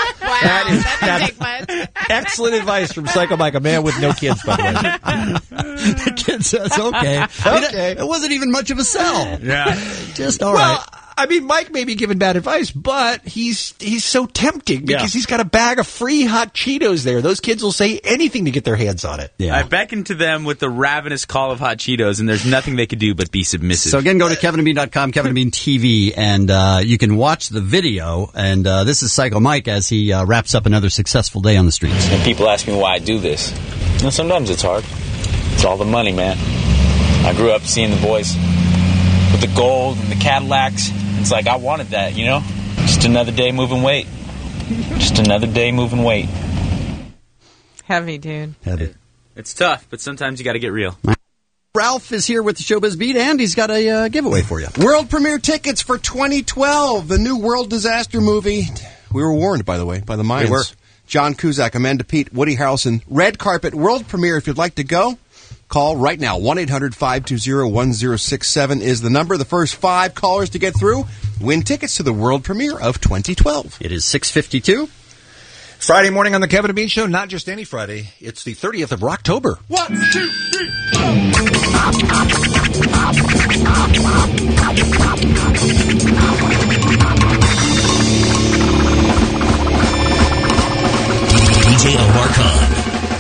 That's excellent advice from Psycho Mike, a man with no kids, by the way. The kid says, okay. Okay. It wasn't even much of a sell. Yeah. Just all right. I mean, Mike may be giving bad advice, but he's so tempting because he's got a bag of free hot Cheetos there. Those kids will say anything to get their hands on it. Yeah. I beckoned to them with the ravenous call of hot Cheetos, and there's nothing they could do but be submissive. So again, go to KevinandBean.com, Kevin and Bean TV, and you can watch the video. And this is Psycho Mike as he wraps up another successful day on the streets. And people ask me why I do this. And sometimes it's hard. It's all the money, man. I grew up seeing the boys with the gold and the Cadillacs. It's like I wanted that, you know? Just another day moving weight. Just another day moving weight. Heavy, dude. Heavy. It's tough, but sometimes you got to get real. Ralph is here with the Showbiz Beat, and he's got a giveaway for you. World premiere tickets for 2012, the new world disaster movie. We were warned, by the way, by the Mayans. We were. John Cusack, Amanda Peet, Woody Harrelson. Red carpet world premiere. If you'd like to go, call right now. 1-800-520-1067 is the number. The first 5 callers to get through win tickets to the world premiere of 2012. It is 6:52. Friday morning on the Kevin and Bean Show, not just any Friday. It's the 30th of October. 1, 2, 3, DJ Omar Khan.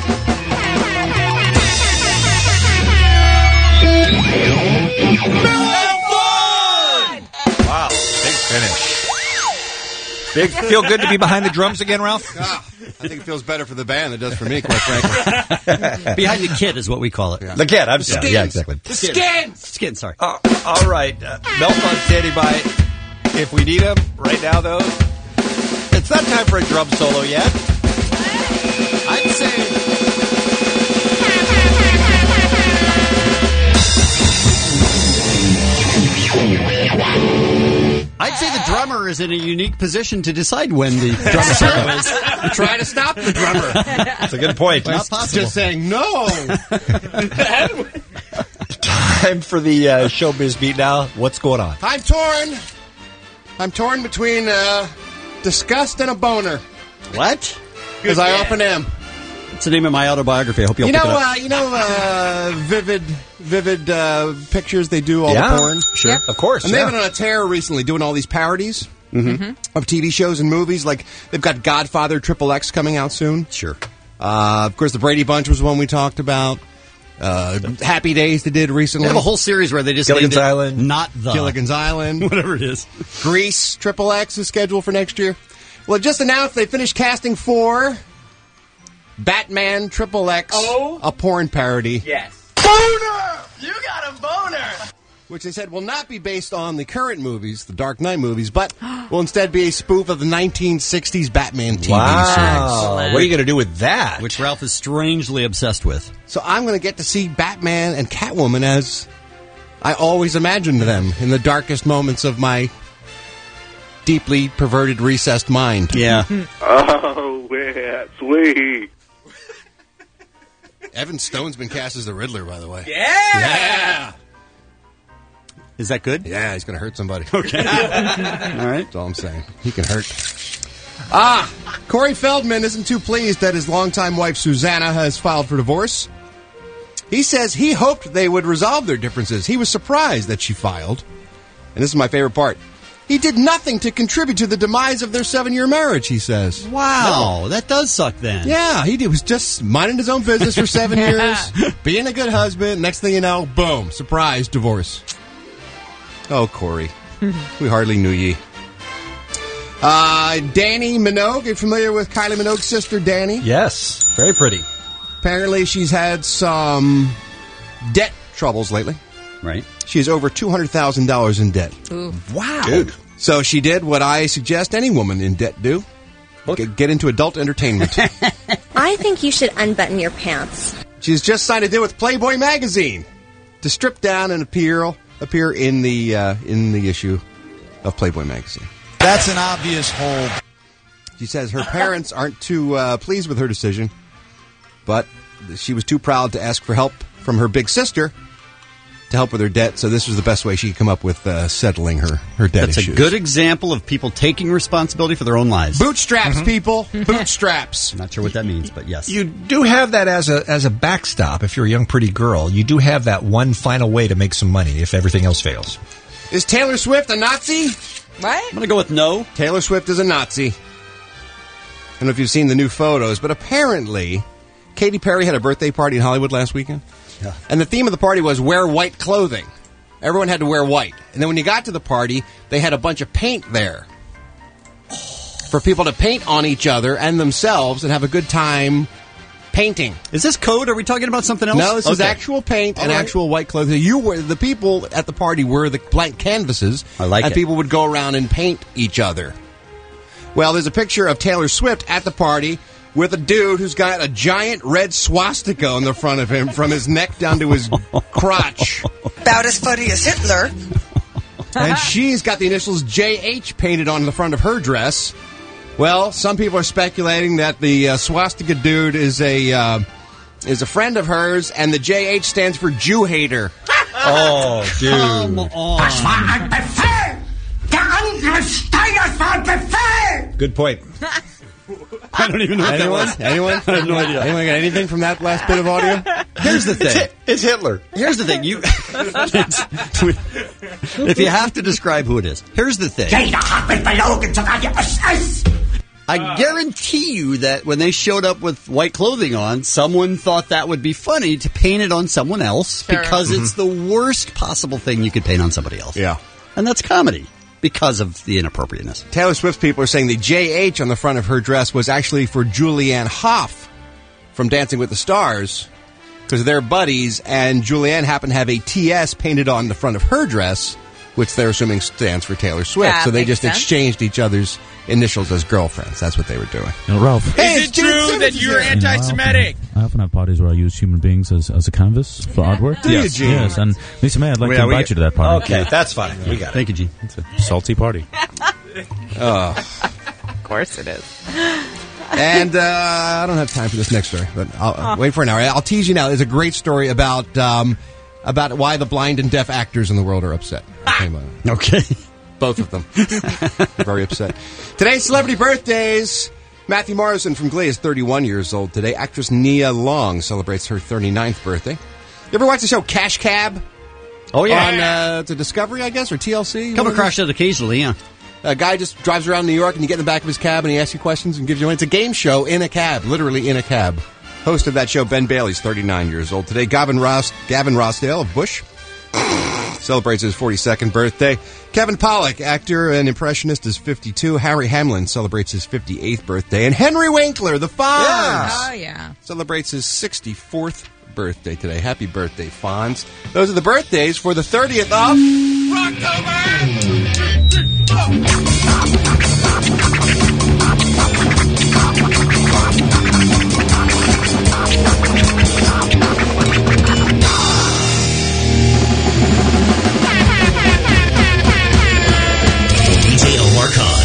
Wow, big finish. Feel good to be behind the drums again, Ralph? I think it feels better for the band than it does for me, quite frankly. Behind the kid is what we call it. The kid, I'm sorry. Yeah, exactly. The skins! Skin, sorry. All right. Melfon's standing by if we need him. Right now, though, it's not time for a drum solo yet. I'd say... I'd say the drummer is in a unique position to decide when the drummer solo is. Try to stop the drummer. That's a good point. Not possible. Just saying no. Time for the Showbiz Beat now. What's going on? I'm torn. I'm torn between disgust and a boner. What? Because I often am. It's the name of my autobiography. I hope you'll pick it up. Vivid pictures they do all the porn. Sure, yep. Of course. And they've been on a tear recently doing all these parodies of TV shows and movies. Like they've got Godfather XXX coming out soon. Sure. Of course, the Brady Bunch was one we talked about. Happy Days they did recently. They have a whole series where they just Gilligan's Island, not the Gilligan's Island, whatever it is. Grease XXX is scheduled for next year. Well, it just announced they finished casting for Batman XXX, a porn parody. Yes. Boner! You got a boner! Which they said will not be based on the current movies, the Dark Knight movies, but will instead be a spoof of the 1960s Batman TV series. What are you going to do with that? Which Ralph is strangely obsessed with. So I'm going to get to see Batman and Catwoman as I always imagined them in the darkest moments of my deeply perverted, recessed mind. Yeah. Oh, yeah, sweet. Evan Stone's been cast as the Riddler, by the way. Yeah! Is that good? Yeah, he's going to hurt somebody. Okay. All right. That's all I'm saying. He can hurt. Corey Feldman isn't too pleased that his longtime wife, Susanna, has filed for divorce. He says he hoped they would resolve their differences. He was surprised that she filed. And this is my favorite part. He did nothing to contribute to the demise of their 7-year marriage, he says. Wow, that does suck then. Yeah, he was just minding his own business for 7 years, being a good husband. Next thing you know, boom, surprise, divorce. Oh, Corey, we hardly knew ye. Dannii Minogue, are you familiar with Kylie Minogue's sister, Dannii? Yes, very pretty. Apparently she's had some debt troubles lately. Right. She has over $200,000 in debt. Ooh. Wow. Dude. So she did what I suggest any woman in debt do. Get into adult entertainment. I think you should unbutton your pants. She's just signed a deal with Playboy magazine to strip down and appear in the issue of Playboy magazine. That's an obvious hold. She says her parents aren't too pleased with her decision, but she was too proud to ask for help from her big sister to help with her debt, so this was the best way she could come up with settling her debt That's issues. a good example of people taking responsibility for their own lives. Bootstraps, people. Bootstraps. Not sure what that means, but yes. You do have that as a backstop. If you're a young, pretty girl, you do have that one final way to make some money if everything else fails. Is Taylor Swift a Nazi? What? I'm going to go with no. Taylor Swift is a Nazi. I don't know if you've seen the new photos, but apparently Katy Perry had a birthday party in Hollywood last weekend. Yeah. And the theme of the party was wear white clothing. Everyone had to wear white. And then when you got to the party, they had a bunch of paint there for people to paint on each other and themselves and have a good time painting. Is this code? Are we talking about something else? No, this is actual paint and actual white clothing. You were the people at the party were the blank canvases. I like and it. people would go around and paint each other. Well, there's a picture of Taylor Swift at the party with a dude who's got a giant red swastika on the front of him from his neck down to his crotch. About as funny as Hitler. And she's got the initials JH painted on the front of her dress. Well, some people are speculating that the swastika dude is a friend of hers, and the JH stands for Jew hater. Oh, dude. Come on. Das war ein Befehl! Der Angriff Steiners war ein Befehl! Good point. I don't even know what that was. Anyone? I have no idea. Anyone got anything from that last bit of audio? Here's the thing. It's Hitler. Here's the thing. If you have to describe who it is, here's the thing. Jeder hat mich belogen, sogar die SS! I guarantee you that when they showed up with white clothing on, someone thought that would be funny to paint it on someone else because it's the worst possible thing you could paint on somebody else. Yeah. And that's comedy because of the inappropriateness. Taylor Swift people are saying the JH on the front of her dress was actually for Julianne Hough from Dancing with the Stars because they're buddies, and Julianne happened to have a TS painted on the front of her dress, which they're assuming stands for Taylor Swift. That So they makes just sense. exchanged each other's initials as girlfriends. That's what they were doing. Ralph, Hey, Is it true that you're anti-Semitic? I often have parties where I use human beings as a canvas for artwork. Do you, Gene? Yes, and Lisa May, I'd like to invite you to that party. Okay, that's fine. We got it. Thank you, Gene. It's a salty party. Of course it is. And I don't have time for this next story, but I'll wait for an hour. I'll tease you now. There's a great story about why the blind and deaf actors in the world are upset. Okay. Both of them. Very upset. Today's celebrity birthdays. Matthew Morrison from Glee is 31 years old today. Actress Nia Long celebrates her 39th birthday. You ever watch the show Cash Cab? Oh, yeah. On to Discovery, I guess, or TLC? Come across it occasionally, yeah. A guy just drives around New York, and you get in the back of his cab, and he asks you questions and gives you... It's a game show in a cab, literally in a cab. Host of that show, Ben Bailey's 39 years old today. Gavin Rossdale of Bush celebrates his 42nd birthday. Kevin Pollak, actor and impressionist, is 52. Harry Hamlin celebrates his 58th birthday. And Henry Winkler, the Fonz, Oh, yeah. celebrates his 64th birthday today. Happy birthday, Fonz. Those are the birthdays for the 30th of... DJ Omar Khan.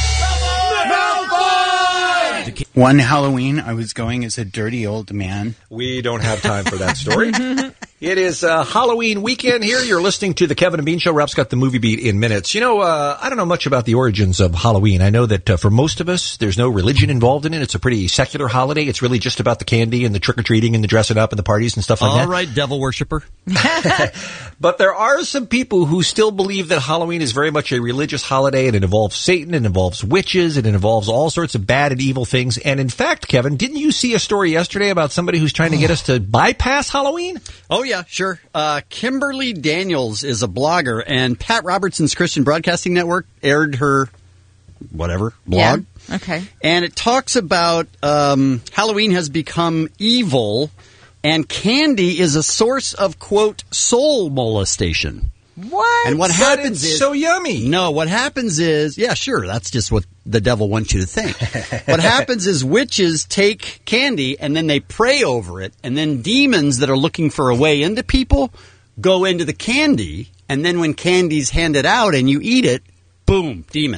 One Halloween, I was going as a dirty old man. We don't have time for that story. It is Halloween weekend here. You're listening to the Kevin and Bean Show. Ralph's got the movie beat in minutes. You know, I don't know much about the origins of Halloween. I know that for most of us, there's no religion involved in it. It's a pretty secular holiday. It's really just about the candy and the trick-or-treating and the dressing up and the parties and stuff like that. All right, devil worshiper. But there are some people who still believe that Halloween is very much a religious holiday, and it involves Satan, it involves witches, and it involves all sorts of bad and evil things. And in fact, Kevin, didn't you see a story yesterday about somebody who's trying to get us to bypass Halloween? Oh, yeah, sure. Kimberly Daniels is a blogger, and Pat Robertson's Christian Broadcasting Network aired her, blog. Yeah. Okay. And it talks about Halloween has become evil, and candy is a source of, quote, soul molestation. What? And what But happens it's is... so yummy. No, what happens is... Yeah, sure, that's just what the devil wants you to think. What happens is witches take candy and then they pray over it, and then demons that are looking for a way into people go into the candy, and then when candy's handed out and you eat it, boom, demon.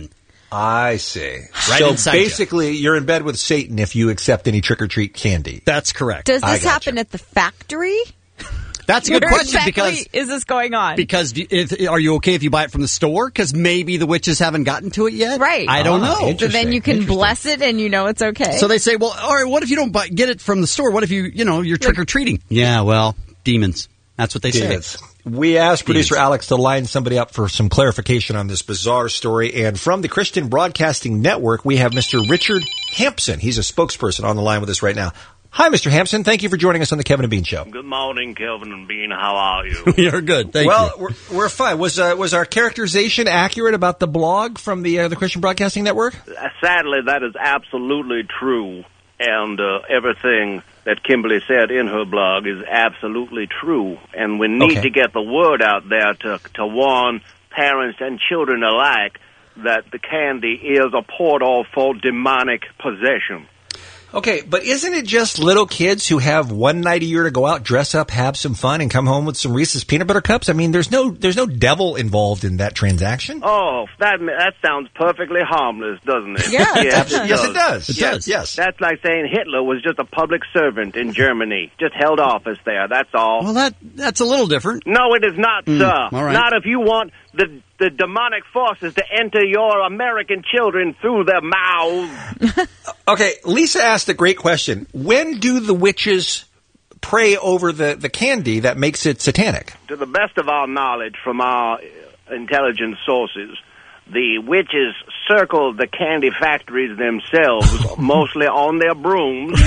I see. Right so inside you. basically, you're in bed with Satan if you accept any trick-or-treat candy. That's correct. Does this happen at the factory? That's a good Where question exactly because is this going on? Because are you okay if you buy it from the store? Because maybe the witches haven't gotten to it yet. Right. I don't know. So then you can bless it and you know it's okay. So they say, well, all right, what if you don't get it from the store? What if you're trick-or-treating? Yeah, well, demons. That's what they say. We asked producer Alex to line somebody up for some clarification on this bizarre story. And from the Christian Broadcasting Network, we have Mr. Richard Hampson. He's a spokesperson on the line with us right now. Hi, Mr. Hampson. Thank you for joining us on the Kevin and Bean Show. Good morning, Kelvin and Bean. How are you? You're good. Thank you. Well, we're fine. Was our characterization accurate about the blog from the Christian Broadcasting Network? Sadly, that is absolutely true. And everything that Kimberly said in her blog is absolutely true. And we need to get the word out there to warn parents and children alike that the candy is a portal for demonic possession. Okay, but isn't it just little kids who have one night a year to go out, dress up, have some fun, and come home with some Reese's peanut butter cups? I mean, there's no devil involved in that transaction. Oh, that sounds perfectly harmless, doesn't it? Yeah, yes, it does. It does. Yes. That's like saying Hitler was just a public servant in Germany, just held office there. That's all. Well, that's a little different. No, it is not, sir. All right. Not if you want the demonic forces to enter your American children through their mouths. Okay, Lisa asked a great question. When do the witches pray over the candy that makes it satanic? To the best of our knowledge from our intelligence sources, the witches circle the candy factories themselves, mostly on their brooms.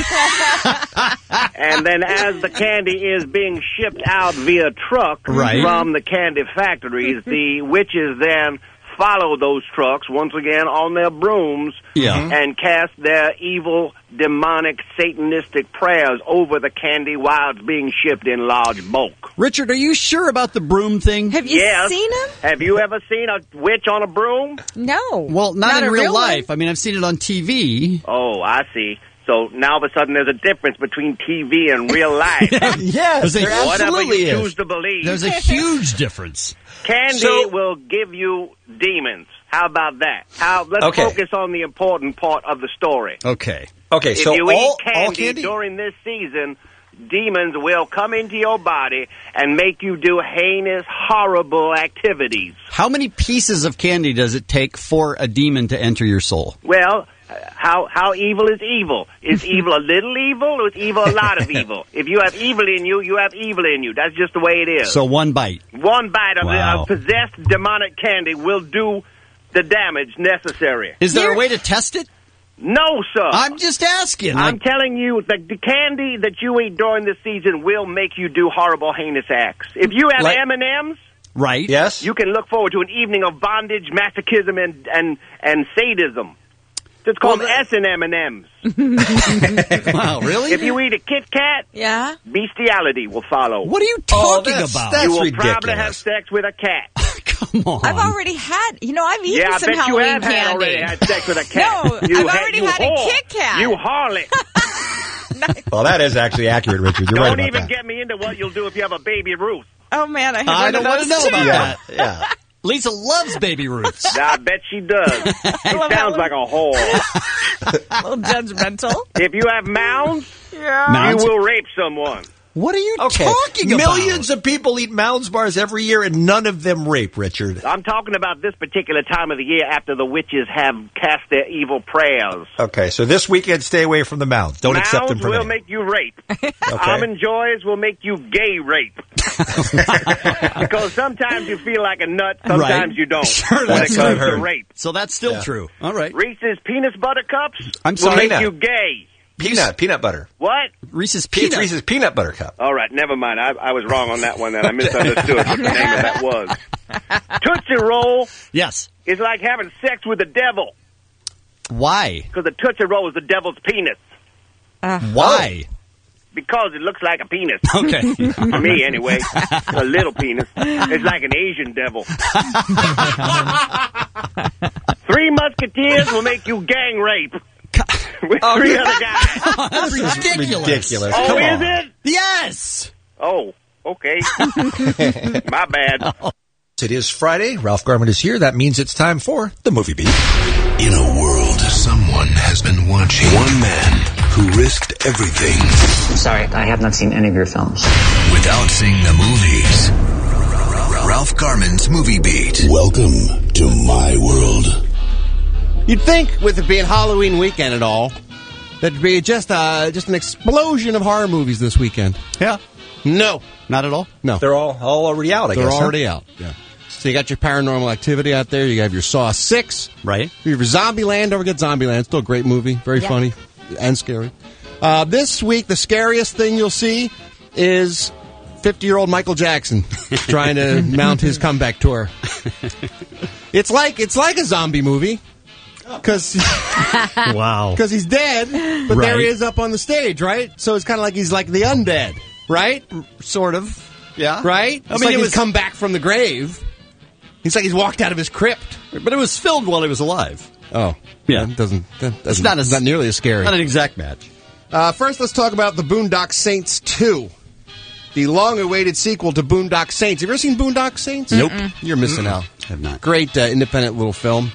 And then as the candy is being shipped out via truck from the candy factories, the witches then follow those trucks, once again, on their brooms, and cast their evil, demonic, satanistic prayers over the candy while it's being shipped in large bulk. Richard, are you sure about the broom thing? Have you seen him? Have you ever seen a witch on a broom? No. Well, not in real life. I mean, I've seen it on TV. Oh, I see. So now all of a sudden there's a difference between TV and real life. Yes, there Whatever absolutely you is. choose to believe. There's a huge difference. Candy will give you demons. How about that? Let's focus on the important part of the story. Okay. Okay, If so you all eat candy candy? during this season, demons will come into your body and make you do heinous, horrible activities. How many pieces of candy does it take for a demon to enter your soul? Well, how evil is evil? Is evil a little evil or is evil a lot of evil? If you have evil in you, you have evil in you. That's just the way it is. So one bite. One bite of Wow. possessed demonic candy will do the damage necessary. Is there a way to test it? No, sir. I'm just asking. I'm telling you, the candy that you eat during the season will make you do horrible, heinous acts. If you have M&Ms, right? Yes. you can look forward to an evening of bondage, masochism, and sadism. It's called S&M&Ms. Wow, really? If you eat a Kit Kat, bestiality will follow. What are you talking about? You will probably have sex with a cat. Come on. I've already had, I've eaten Yeah, I some bet you Halloween have candy. already had sex with a cat. No, You I've already you had a whore. Kit Kat. You harlot. Well, that is actually accurate, Richard. You're right Don't about even that. get me into what you'll do if you have a baby Ruth. Oh, man, I have I one don't of want to those know too. about that. Yeah. Lisa loves Baby Ruths. I bet she does. She sounds like a whore. A little judgmental. If you have mounds, Mounds? you will rape someone. What are you talking about? Millions of people eat Mounds bars every year, and none of them rape, Richard. I'm talking about this particular time of the year after the witches have cast their evil prayers. Okay, so this weekend, stay away from the Mounds. Don't accept them Mounds from will anyone. make you rape. Almond Joys will make you gay rape. Because sometimes you feel like a nut, sometimes you don't. Sure, when that's it what I've comes to heard. rape. So that's still true. All right. Reese's Peanut Butter Cups I'm will sorry. make you gay. Peanut butter. What? Reese's It's Peanut. Reese's peanut butter cup. All right, never mind. I was wrong on that one. Then I misunderstood what the name of that was. Tootsie Roll Yes. is like having sex with the devil Why? because the Tootsie Roll is the devil's penis. Why? Because it looks like a penis. Okay. To me, anyway. A little penis. It's like an Asian devil. Three Musketeers will make you gang rape. With three other guys. That's ridiculous. Oh, Come is on. it? Yes. Oh, okay. My bad. It is Friday. Ralph Garman is here. That means it's time for the Movie Beat. In a world, someone has been watching. One man who risked everything. I'm sorry, I have not seen any of your films. Without seeing the movies. Ralph Garman's Movie Beat. Welcome to my world. You'd think, with it being Halloween weekend and all, there'd be just an explosion of horror movies this weekend. Yeah. No. Not at all? No. They're all already out, I guess. They're already out, yeah. So you got your Paranormal Activity out there. You have your Saw 6. Right. You have your Zombieland. Don't forget Zombieland. Still a great movie. Very funny and scary. This week, the scariest thing you'll see is 50-year-old Michael Jackson trying to mount his comeback tour. It's like a zombie movie. Because wow, because he's dead, but there he is up on the stage, right? So it's kind of like he's like the undead, right? Sort of, yeah. Right? I mean, like he's come back from the grave. He's like he's walked out of his crypt, but it was filmed while he was alive. Oh, yeah. That's not nearly as scary. Not an exact match. First, let's talk about the Boondock Saints 2. The long-awaited sequel to Boondock Saints. Have you ever seen Boondock Saints? Nope. You're missing out. Have not. Great independent little film.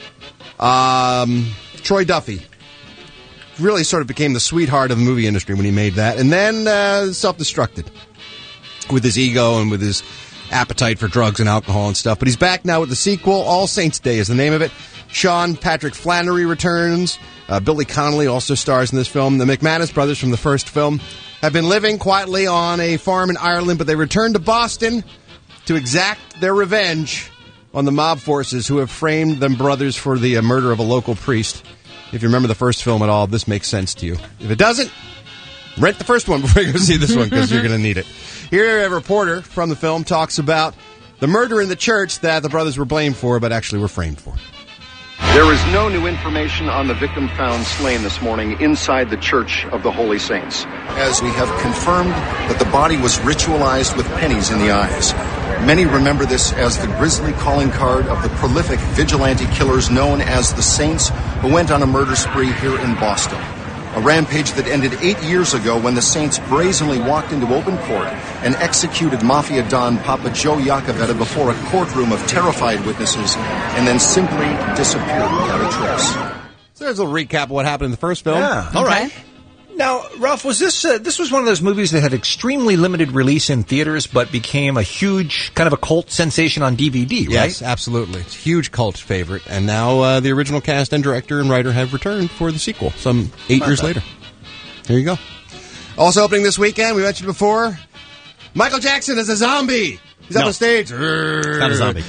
Troy Duffy really sort of became the sweetheart of the movie industry when he made that, and then self-destructed with his ego and with his appetite for drugs and alcohol and stuff. But he's back now with the sequel. All Saints Day is the name of it. Sean Patrick Flannery returns. Billy Connolly also stars in this film. The McManus brothers from the first film have been living quietly on a farm in Ireland, but they return to Boston to exact their revenge on the mob forces who have framed them brothers for the murder of a local priest. If you remember the first film at all, this makes sense to you. If it doesn't, rent the first one before you go see this one, because you're going to need it. Here, a reporter from the film talks about the murder in the church that the brothers were blamed for, but actually were framed for. There is no new information on the victim found slain this morning inside the Church of the Holy Saints. As we have confirmed that the body was ritualized with pennies in the eyes. Many remember this as the grisly calling card of the prolific vigilante killers known as the Saints, who went on a murder spree here in Boston. A rampage that ended 8 years ago when the Saints brazenly walked into open court and executed Mafia Don Papa Joe Iacovetta before a courtroom of terrified witnesses and then simply disappeared without a trace. So there's a little recap of what happened in the first film. Yeah. All right. Now, Ralph, was this was one of those movies that had extremely limited release in theaters, but became a huge kind of a cult sensation on DVD, right? Yes, absolutely. It's a huge cult favorite. And now the original cast and director and writer have returned for the sequel some 8 years later. There you go. Also opening this weekend, we mentioned before, Michael Jackson as a zombie. He's up on stage. Not a zombie.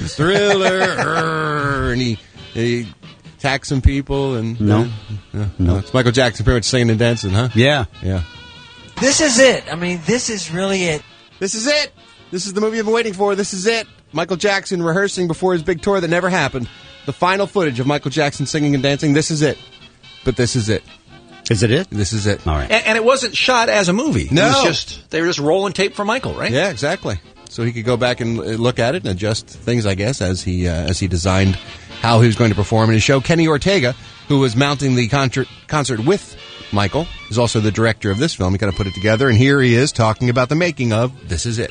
Thriller. And he attack some people and no. It's Michael Jackson pretty much singing and dancing, huh? Yeah. This is it. I mean, this is really it. This is it. This is the movie I've been waiting for. This is it. Michael Jackson rehearsing before his big tour that never happened. The final footage of Michael Jackson singing and dancing. This is it. But this is it. Is it? This is it. All right. And it wasn't shot as a movie. No. It was they were just rolling tape for Michael, right? Yeah, exactly. So he could go back and look at it and adjust things, I guess, as he designed how he was going to perform in his show. Kenny Ortega, who was mounting the concert with Michael, is also the director of this film. He kind of put it together, and here he is talking about the making of This Is It.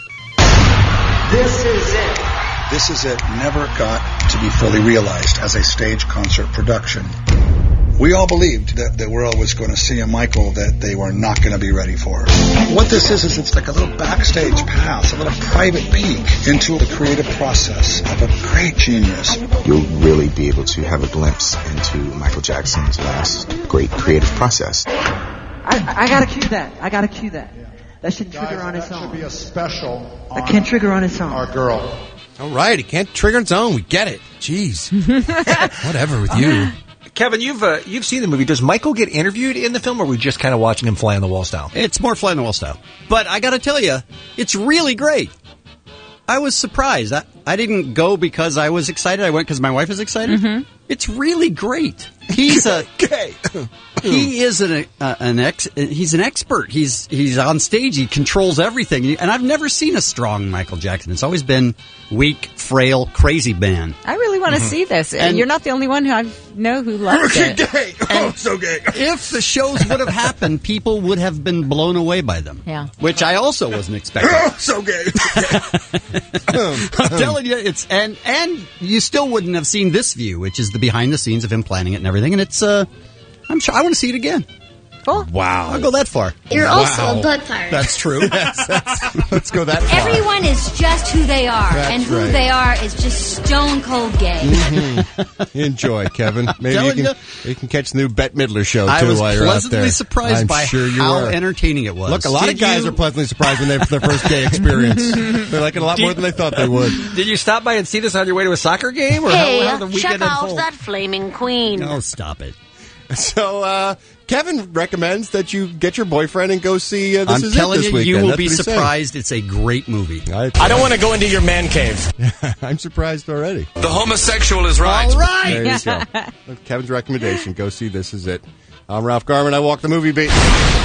This is it. This Is It never got to be fully realized as a stage concert production. We all believed that the world was going to see a Michael that they were not going to be ready for. What this is it's like a little backstage pass, a little private peek into the creative process of a great genius. You'll really be able to have a glimpse into Michael Jackson's last great creative process. I gotta cue that. That should trigger on its own. Should be a special. That can't trigger on its own. Our girl. All right, he can't trigger its own. We get it. Jeez. Whatever with you. Kevin, you've seen the movie. Does Michael get interviewed in the film, or are we just kind of watching him fly on the wall style? It's more fly on the wall style. But I got to tell you, it's really great. I was surprised. I didn't go because I was excited. I went because my wife is excited. Mm-hmm. It's really great. He's a Okay. he is he's an expert. He's on stage. He controls everything. And I've never seen a strong Michael Jackson. It's always been weak, frail, crazy man. I really want to see this. And you're not the only one who I know who loves it. Gay. Oh, so gay. If the shows would have happened, people would have been blown away by them. Yeah. Which I also wasn't expecting. Oh, so gay. I'm telling you, it's and you still wouldn't have seen this view, which is the behind the scenes of him planning it and everything. And it's I'm sure I want to see it again. Cool. Wow. I'll go that far. You're also a bug pirate. That's true. Let's go that far. Everyone is just who they are, That's and who right. they are is just stone cold gay. Enjoy, Kevin. Maybe Telling you can catch the new Bette Midler show, too, I was while you're out there. pleasantly surprised I'm by sure you how were. entertaining it was. Look, a lot of guys are pleasantly surprised when they have their first gay experience. They like it a lot more than they thought they would. Did you stop by and see this on your way to a soccer game? Or how the weekend check out unfold? that flaming queen. Oh, stop it. So, Kevin recommends that you get your boyfriend and go see This I'm Is telling It this you, weekend. you will That's be what he's saying. surprised. It's a great movie. I don't want to go into your man cave. I'm surprised already. The homosexual is right. All right. There you go. Kevin's recommendation. Go see This Is It. I'm Ralph Garman. I walk the movie beat.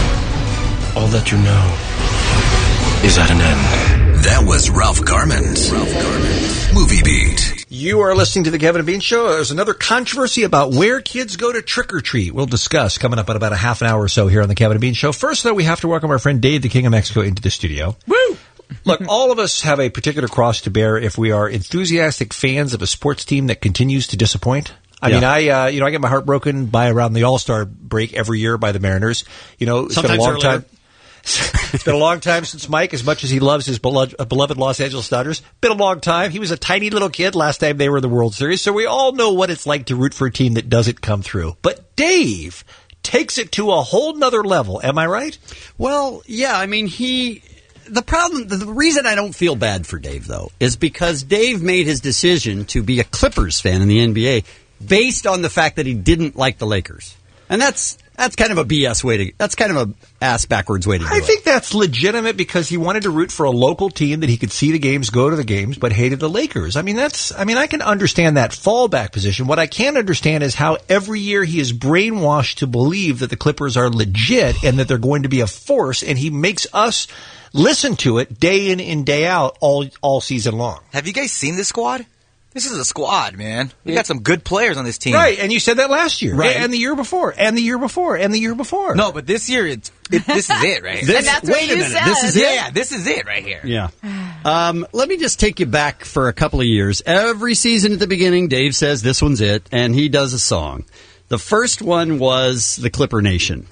All that you know is at an end. That was Ralph Garman's Movie Beat. You are listening to the Kevin and Bean Show. There's another controversy about where kids go to trick-or-treat. We'll discuss coming up in about a half an hour or so here on the Kevin and Bean Show. First, though, we have to welcome our friend Dave, the King of Mexico, into the studio. Woo! Look, all of us have a particular cross to bear if we are enthusiastic fans of a sports team that continues to disappoint. I mean, I get my heart broken by around the All-Star break every year by the Mariners. You know, it's been a Sometimes long earlier. time. It's been a long time since Mike, as much as he loves his beloved Los Angeles Dodgers, been a long time. He was a tiny little kid last time they were in the World Series, so we all know what it's like to root for a team that doesn't come through. But Dave takes it to a whole nother level. Am I right? Well, yeah. I mean, the reason I don't feel bad for Dave, though, is because Dave made his decision to be a Clippers fan in the NBA based on the fact that he didn't like the Lakers. And that's kind of a BS way to, that's kind of a ass backwards way to do it. I think that's legitimate because he wanted to root for a local team that he could see the games, go to the games, but hated the Lakers. I can understand that fallback position. What I can't understand is how every year he is brainwashed to believe that the Clippers are legit and that they're going to be a force, and he makes us listen to it day in and day out all season long. Have you guys seen this squad? This is a squad, man. We got some good players on this team. Right, and you said that last year. Right. And the year before, and the year before, and the year before. No, but this year, this is it, right? And that's what you said. This is it? Yeah, this is it right here. Yeah. Let me just take you back for a couple of years. Every season at the beginning, Dave says this one's it, and he does a song. The first one was the Clipper Nation.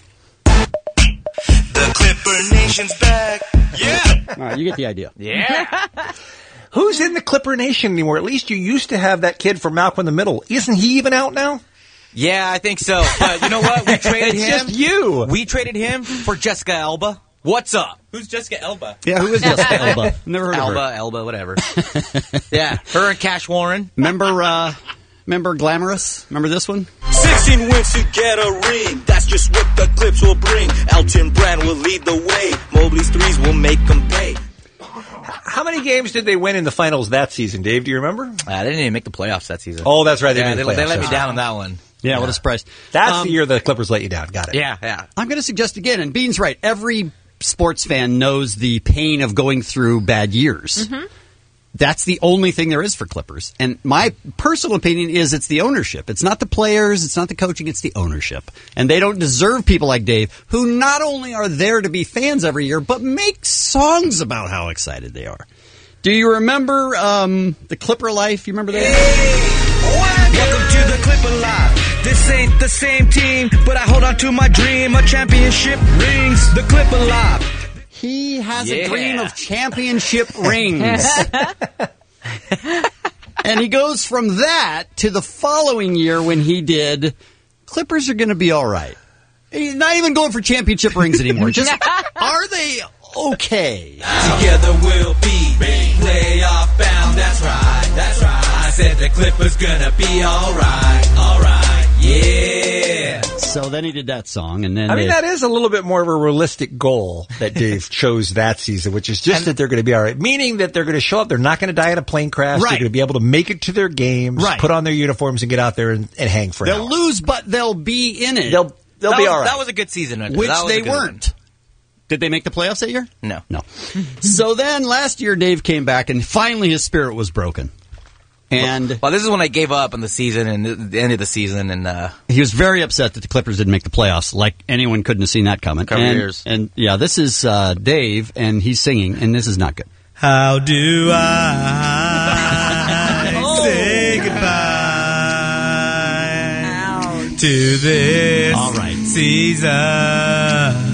The Clipper Nation's back. Yeah. All right, you get the idea. Yeah. Who's in the Clipper Nation anymore? At least you used to have that kid from Malcolm in the Middle. Isn't he even out now? Yeah, I think so. But you know what? We traded It's him. just you. We traded him for Jessica Alba. What's up? Who's Jessica Alba? Yeah, who is Jessica Alba? Never heard of her. Alba, whatever. Yeah, her and Cash Warren. Remember Glamorous? Remember this one? 16 wins to get a ring. That's just what the Clips will bring. Elton Brand will lead the way. Mobley's threes will make them pay. How many games did they win in the finals that season, Dave? Do you remember? They didn't even make the playoffs that season. Oh, that's right. They Yeah, made the they let playoffs. me down on that one. Yeah, what a surprise. That's the year the Clippers let you down. Got it. Yeah. I'm going to suggest again, and Bean's right, every sports fan knows the pain of going through bad years. Mm-hmm. That's the only thing there is for Clippers. And my personal opinion is it's the ownership. It's not the players, it's not the coaching, it's the ownership. And they don't deserve people like Dave, who not only are there to be fans every year, but make songs about how excited they are. Do you remember the Clipper Life? You remember that? Welcome to the Clipper Life. This ain't the same team, but I hold on to my dream of championship rings. The Clipper Life. He has a dream of championship rings. And he goes from that to the following year when he did Clippers are going to be all right. He's not even going for championship rings anymore. Just, are they okay? Together we'll be playoff bound. That's right. That's right. I said the Clippers gonna be all right. All right. Yeah. So then he did that song, and then I mean, that is a little bit more of a realistic goal that Dave chose that season, which is just that they're going to be all right. Meaning that they're going to show up, they're not going to die in a plane crash, Right. they're going to be able to make it to their games, Right. put on their uniforms, and get out there and hang for an they'll hour. lose, but they'll be in it. They'll be all right. That was a good season. Which That was they a good weren't. Did they make the playoffs that year? No. So then last year, Dave came back, and finally his spirit was broken. And well, this is when I gave up on the season and the end of the season, and he was very upset that the Clippers didn't make the playoffs. Like anyone couldn't have seen that coming. Couple and, years. And yeah, this is Dave, and he's singing, and this is not good. How do I say goodbye to this season?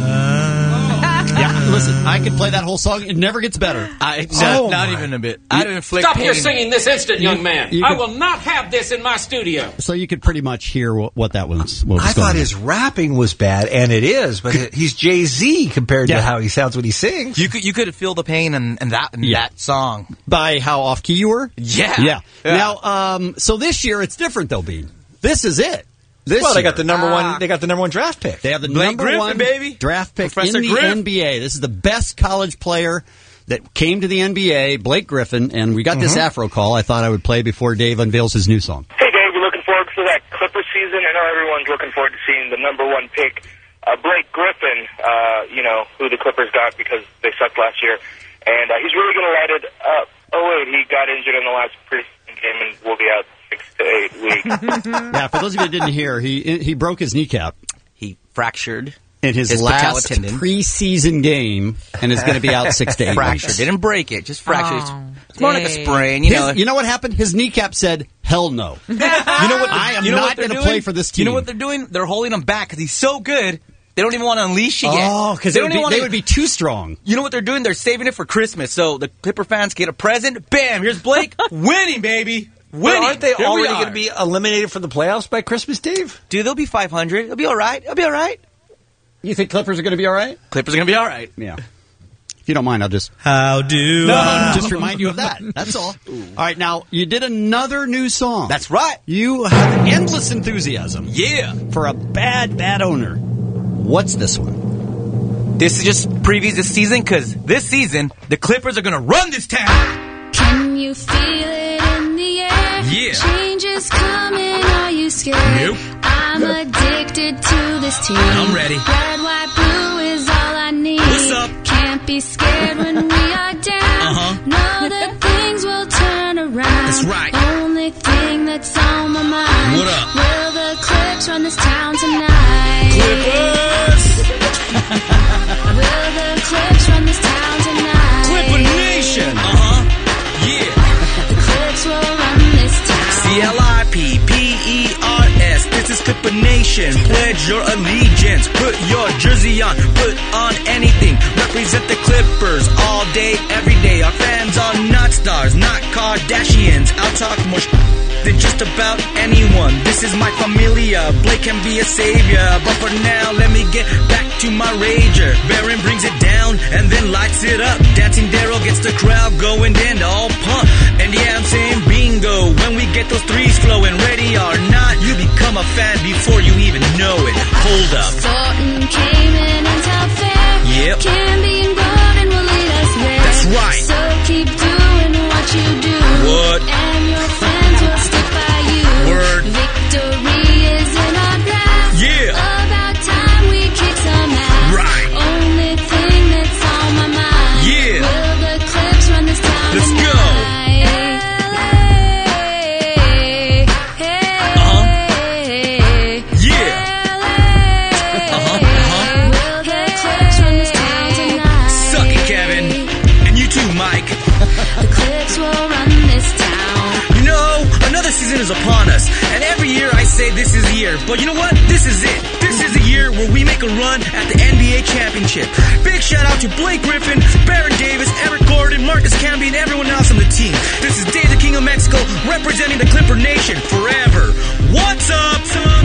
Yeah, listen, I could play that whole song. It never gets better. Not even a bit. I'd inflict Stop pain. your singing this instant, young man. you I can- will not have this in my studio. So you could pretty much hear what that was. What was I going thought on. his rapping was bad, and it is, but he's Jay-Z compared to how he sounds when he sings. You could feel the pain in that song. By how off key you were? Yeah. Now, so this year it's different though, Bean. This is it. This Well, they year. got the number one. They got the number one draft pick. They have the Blake number Griffin, one baby. draft pick Professor in the Griff. NBA. This is the best college player that came to the NBA, Blake Griffin, and we got this Afro call I thought I would play before Dave unveils his new song. Hey, Dave, you looking forward to that Clipper season? I know everyone's looking forward to seeing the number one pick, Blake Griffin, who the Clippers got because they sucked last year. And he's really going to light it up. Oh, wait, he got injured in the last preseason game and will be out 6 to 8 weeks. Yeah, for those of you who didn't hear, he broke his kneecap. He fractured in his patella last tendon. preseason game and is going to be out 6 to 8 Fractured. weeks. Didn't break it, just fractured. It's more like a dang. sprain, You know what happened? His kneecap said, hell no. You know what? I am you know not what they're going to doing? play for this team. You know what they're doing? They're holding him back because he's so good. They don't even want to unleash it yet. Oh, because don't even wanna- they would be too strong. You know what they're doing? They're saving it for Christmas. So the Clipper fans get a present. Bam! Here's Blake winning, baby. Winning. But aren't they Here we already are. going to be eliminated from the playoffs by Christmas, Dave? Dude, they'll be 500. It'll be all right. It'll be all right. You think Clippers are going to be all right? Clippers are going to be all right. Yeah. If you don't mind, I'll just... How do just remind you of that. That's all. All right, now, you did another new song. That's right. You have endless enthusiasm. Yeah. For a bad owner. What's this one? This is just previews this season because this season, the Clippers are going to run this town. Can you feel it in the air? Yeah. Change is coming, are you scared? Nope. I'm addicted to this team. I'm ready. Red, white, blue is all I need. What's up? Can't be scared when we are down. Know that things will turn around. That's right. Only thing that's on my mind. What up? Will the Clips run this town tonight? Clippers! Will the Clips run this town tonight? Clipper Nation! Yeah. The Clips will run this town. CLIPPERS, this is Clipper Nation. Pledge your allegiance, put your jersey on, put on anything. Represent the Clippers all day, every day. Our fans are not stars, not Kardashians. I'll talk more than just about anyone. This is my familia, Blake can be a savior. But for now, let me get back to my rager. Baron brings it down and then lights it up. Dancing Daryl gets the crowd going and all pump. And yeah, I'm saying bingo when we get those threes flowing. Ready or not, you become a fan before you even know it. Hold up. Thornton, Cayman, and Telfair. Yep. Canby and Gordon will lead us there. That's right. So keep doing what you do. What? And your fans will stick by you. Word. Victory is in our grasp. Yeah. About time we kick some ass. Right. Only thing that's on my mind. Yeah. Will the Clips run this town Let's tonight? go. Will the Clips run this town tonight? Suck it, Kevin. And you too, Mike. The Clips will run this town. You know, another season is upon us. And every year I say this is the year. But you know what? This is it. This is the year where we make a run at the NBA championship. Big shout out to Blake Griffin, Baron Davis, Eric Gordon, Marcus Camby, and everyone else on the team. This is Dave the King of Mexico representing the Clipper Nation forever. What's up?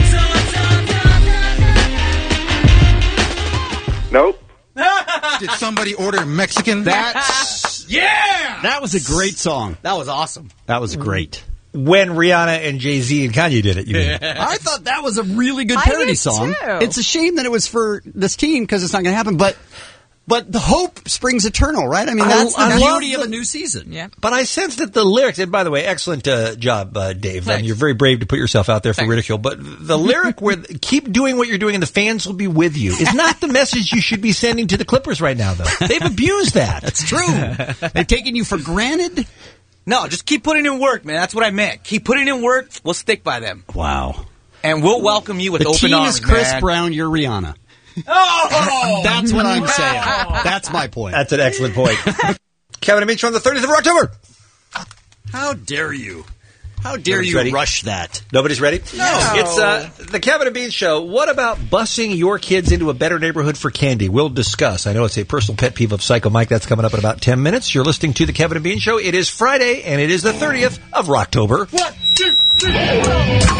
Nope. Did somebody order Mexican? That's Yeah! That was a great song. That was awesome. That was great. when Rihanna and Jay-Z and Kanye did it, you mean? I thought that was a really good I parody did, song. too. It's a shame that it was for this team because it's not going to happen. But the hope springs eternal, right? I mean, that's the beauty of a new season. Yeah. But I sense that the lyrics, and by the way, excellent job, Dave. You're very brave to put yourself out there for ridicule. But the lyric where keep doing what you're doing and the fans will be with you is not the message you should be sending to the Clippers right now, though. They've abused that. That's true. They've taken you for granted. No, just keep putting in work, man. That's what I meant. Keep putting in work. We'll stick by them. Wow. And we'll welcome you with The open team arms, is Chris man. Brown, you're Rihanna. Oh! That's what I'm saying. That's my point. That's an excellent point. Kevin and Mitch on the 30th of October. How dare you? How dare Nobody's you ready? rush that? Nobody's ready? No. It's the Kevin and Bean Show. What about busing your kids into a better neighborhood for candy? We'll discuss. I know it's a personal pet peeve of Psycho Mike. That's coming up in about 10 minutes. You're listening to the Kevin and Bean Show. It is Friday, and it is the 30th of October. 1, 2, 3.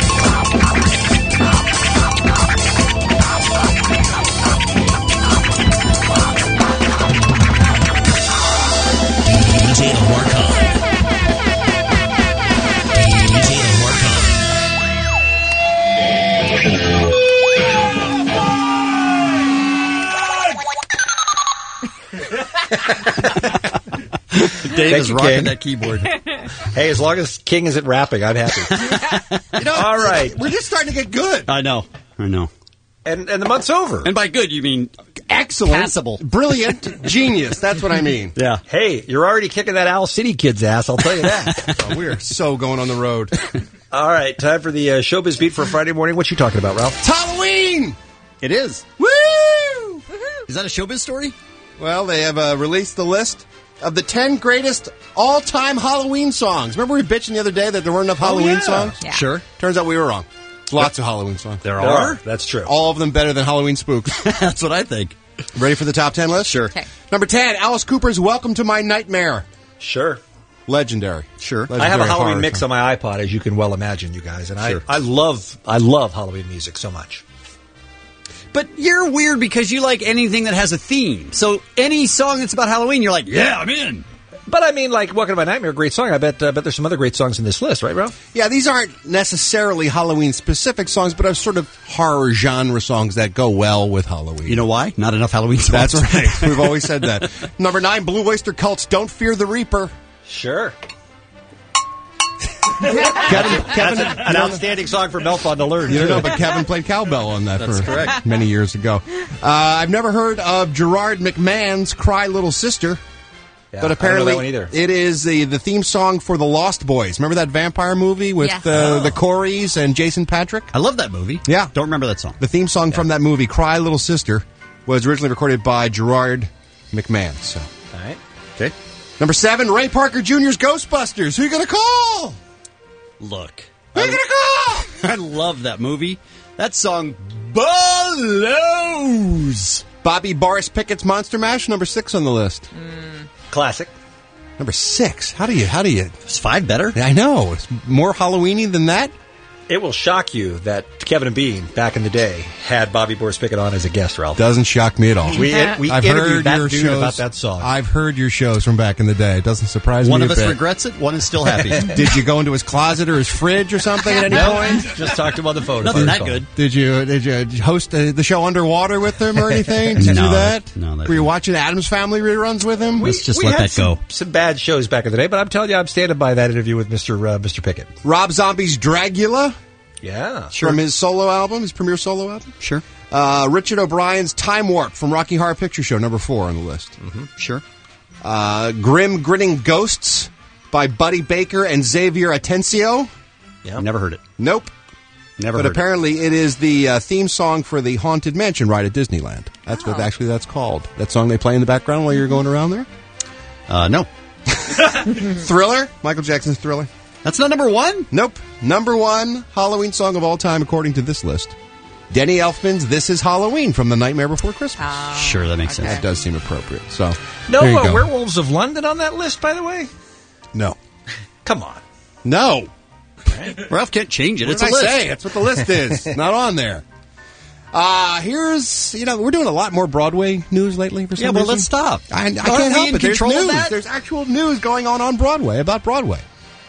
DJ Marco. Dave Thank is you, rocking King. that keyboard. Hey, as long as King isn't rapping, I'm happy. All right. We're just starting to get good. I know. And the month's over. And by good, you mean Excellent. passable. Brilliant. Genius. That's what I mean. Yeah. Hey, you're already kicking that Owl City kid's ass, I'll tell you that. Oh, we are so going on the road. All right, time for the Showbiz Beat for Friday morning. What you talking about, Ralph? It's Halloween! It is. Woo! Is that a showbiz story? Well, they have released the list of the 10 greatest all-time Halloween songs. Remember we bitched the other day that there weren't enough Halloween songs? Yeah. Sure. Turns out we were wrong. Lots of Halloween songs. There There are. are. That's true. All of them better than Halloween Spooks. That's what I think. Ready for the top 10 list? Sure. Okay. Number 10, Alice Cooper's Welcome to My Nightmare. Sure. Legendary. Sure. I have a Legendary Halloween horror mix song. on my iPod, as you can well imagine, you guys. And Sure. I love Halloween music so much. But you're weird because you like anything that has a theme. So any song that's about Halloween, you're like, yeah, I'm in. But I mean, like, Welcome to My Nightmare, great song. I bet there's some other great songs in this list, right, Ralph? Yeah, these aren't necessarily Halloween-specific songs, but are sort of horror genre songs that go well with Halloween. You know why? Not enough Halloween songs. That's right. We've always said that. Number 9, Blue Oyster Cult's Don't Fear the Reaper. Sure. Kevin, An outstanding song for Melfon to learn. you don't too. know, but Kevin played cowbell on that That's for correct. many years ago. I've never heard of Gerard McMahon's Cry Little Sister. Yeah, But I apparently, don't know that one either. it is the theme song for The Lost Boys. Remember that vampire movie with Yes. the Coreys and Jason Patrick? I love that movie. Yeah. Don't remember that song. The theme song from that movie, Cry Little Sister, was originally recorded by Gerard McMahon. So, All right. Okay. number 7, Ray Parker Jr.'s Ghostbusters. Who you gonna call? Look. Who you gonna call? I love that movie. That song blows. Bobby Boris Pickett's Monster Mash, number 6 on the list. Classic. Number 6. How do you? Is 5 better? I know. It's more Halloweeny than that. It will shock you that Kevin and Bean, back in the day, had Bobby Boris Pickett on as a guest, Ralph. Doesn't shock me at all. We I've interviewed heard that your dude shows about that song. I've heard your shows from back in the day. It doesn't surprise One me of a us bit. regrets it. One is still happy. Did you go into his closet or his fridge or something at any point? Just talked to him on the phone. Nothing First that call. good. Did you host the show underwater with him or anything? Did you No, do that? no, that- Were you watching Addams Family reruns with him? Let's just We let had that go. Some bad shows back in the day, but I'm telling you, I'm standing by that interview with Mr. Pickett. Rob Zombie's Dragula Yeah. from his solo album, his premiere solo album. Sure. Richard O'Brien's Time Warp from Rocky Horror Picture Show, number 4 on the list. Sure. Grim Grinning Ghosts by Buddy Baker and Xavier Atencio. Yeah. Never heard it. Nope. Never But heard apparently it is the theme song for the Haunted Mansion ride at Disneyland. That's what actually that's called. That song they play in the background while you're going around there? it. No. Thriller? Michael Jackson's Thriller? That's not number 1? Nope. Number 1 Halloween song of all time according to this list. Denny Elfman's This Is Halloween from The Nightmare Before Christmas. Sure, that makes sense. That does seem appropriate. So, No there you go. Werewolves of London on that list, by the way? No. Come on. No. Ralph can't change it. What It's did a I list. say? That's what the list is. Not on there. Here's, we're doing a lot more Broadway news lately for some Yeah, well, reason. let's stop. I Aren't can't we help in it. There's control of news. that? There's actual news going on Broadway about Broadway.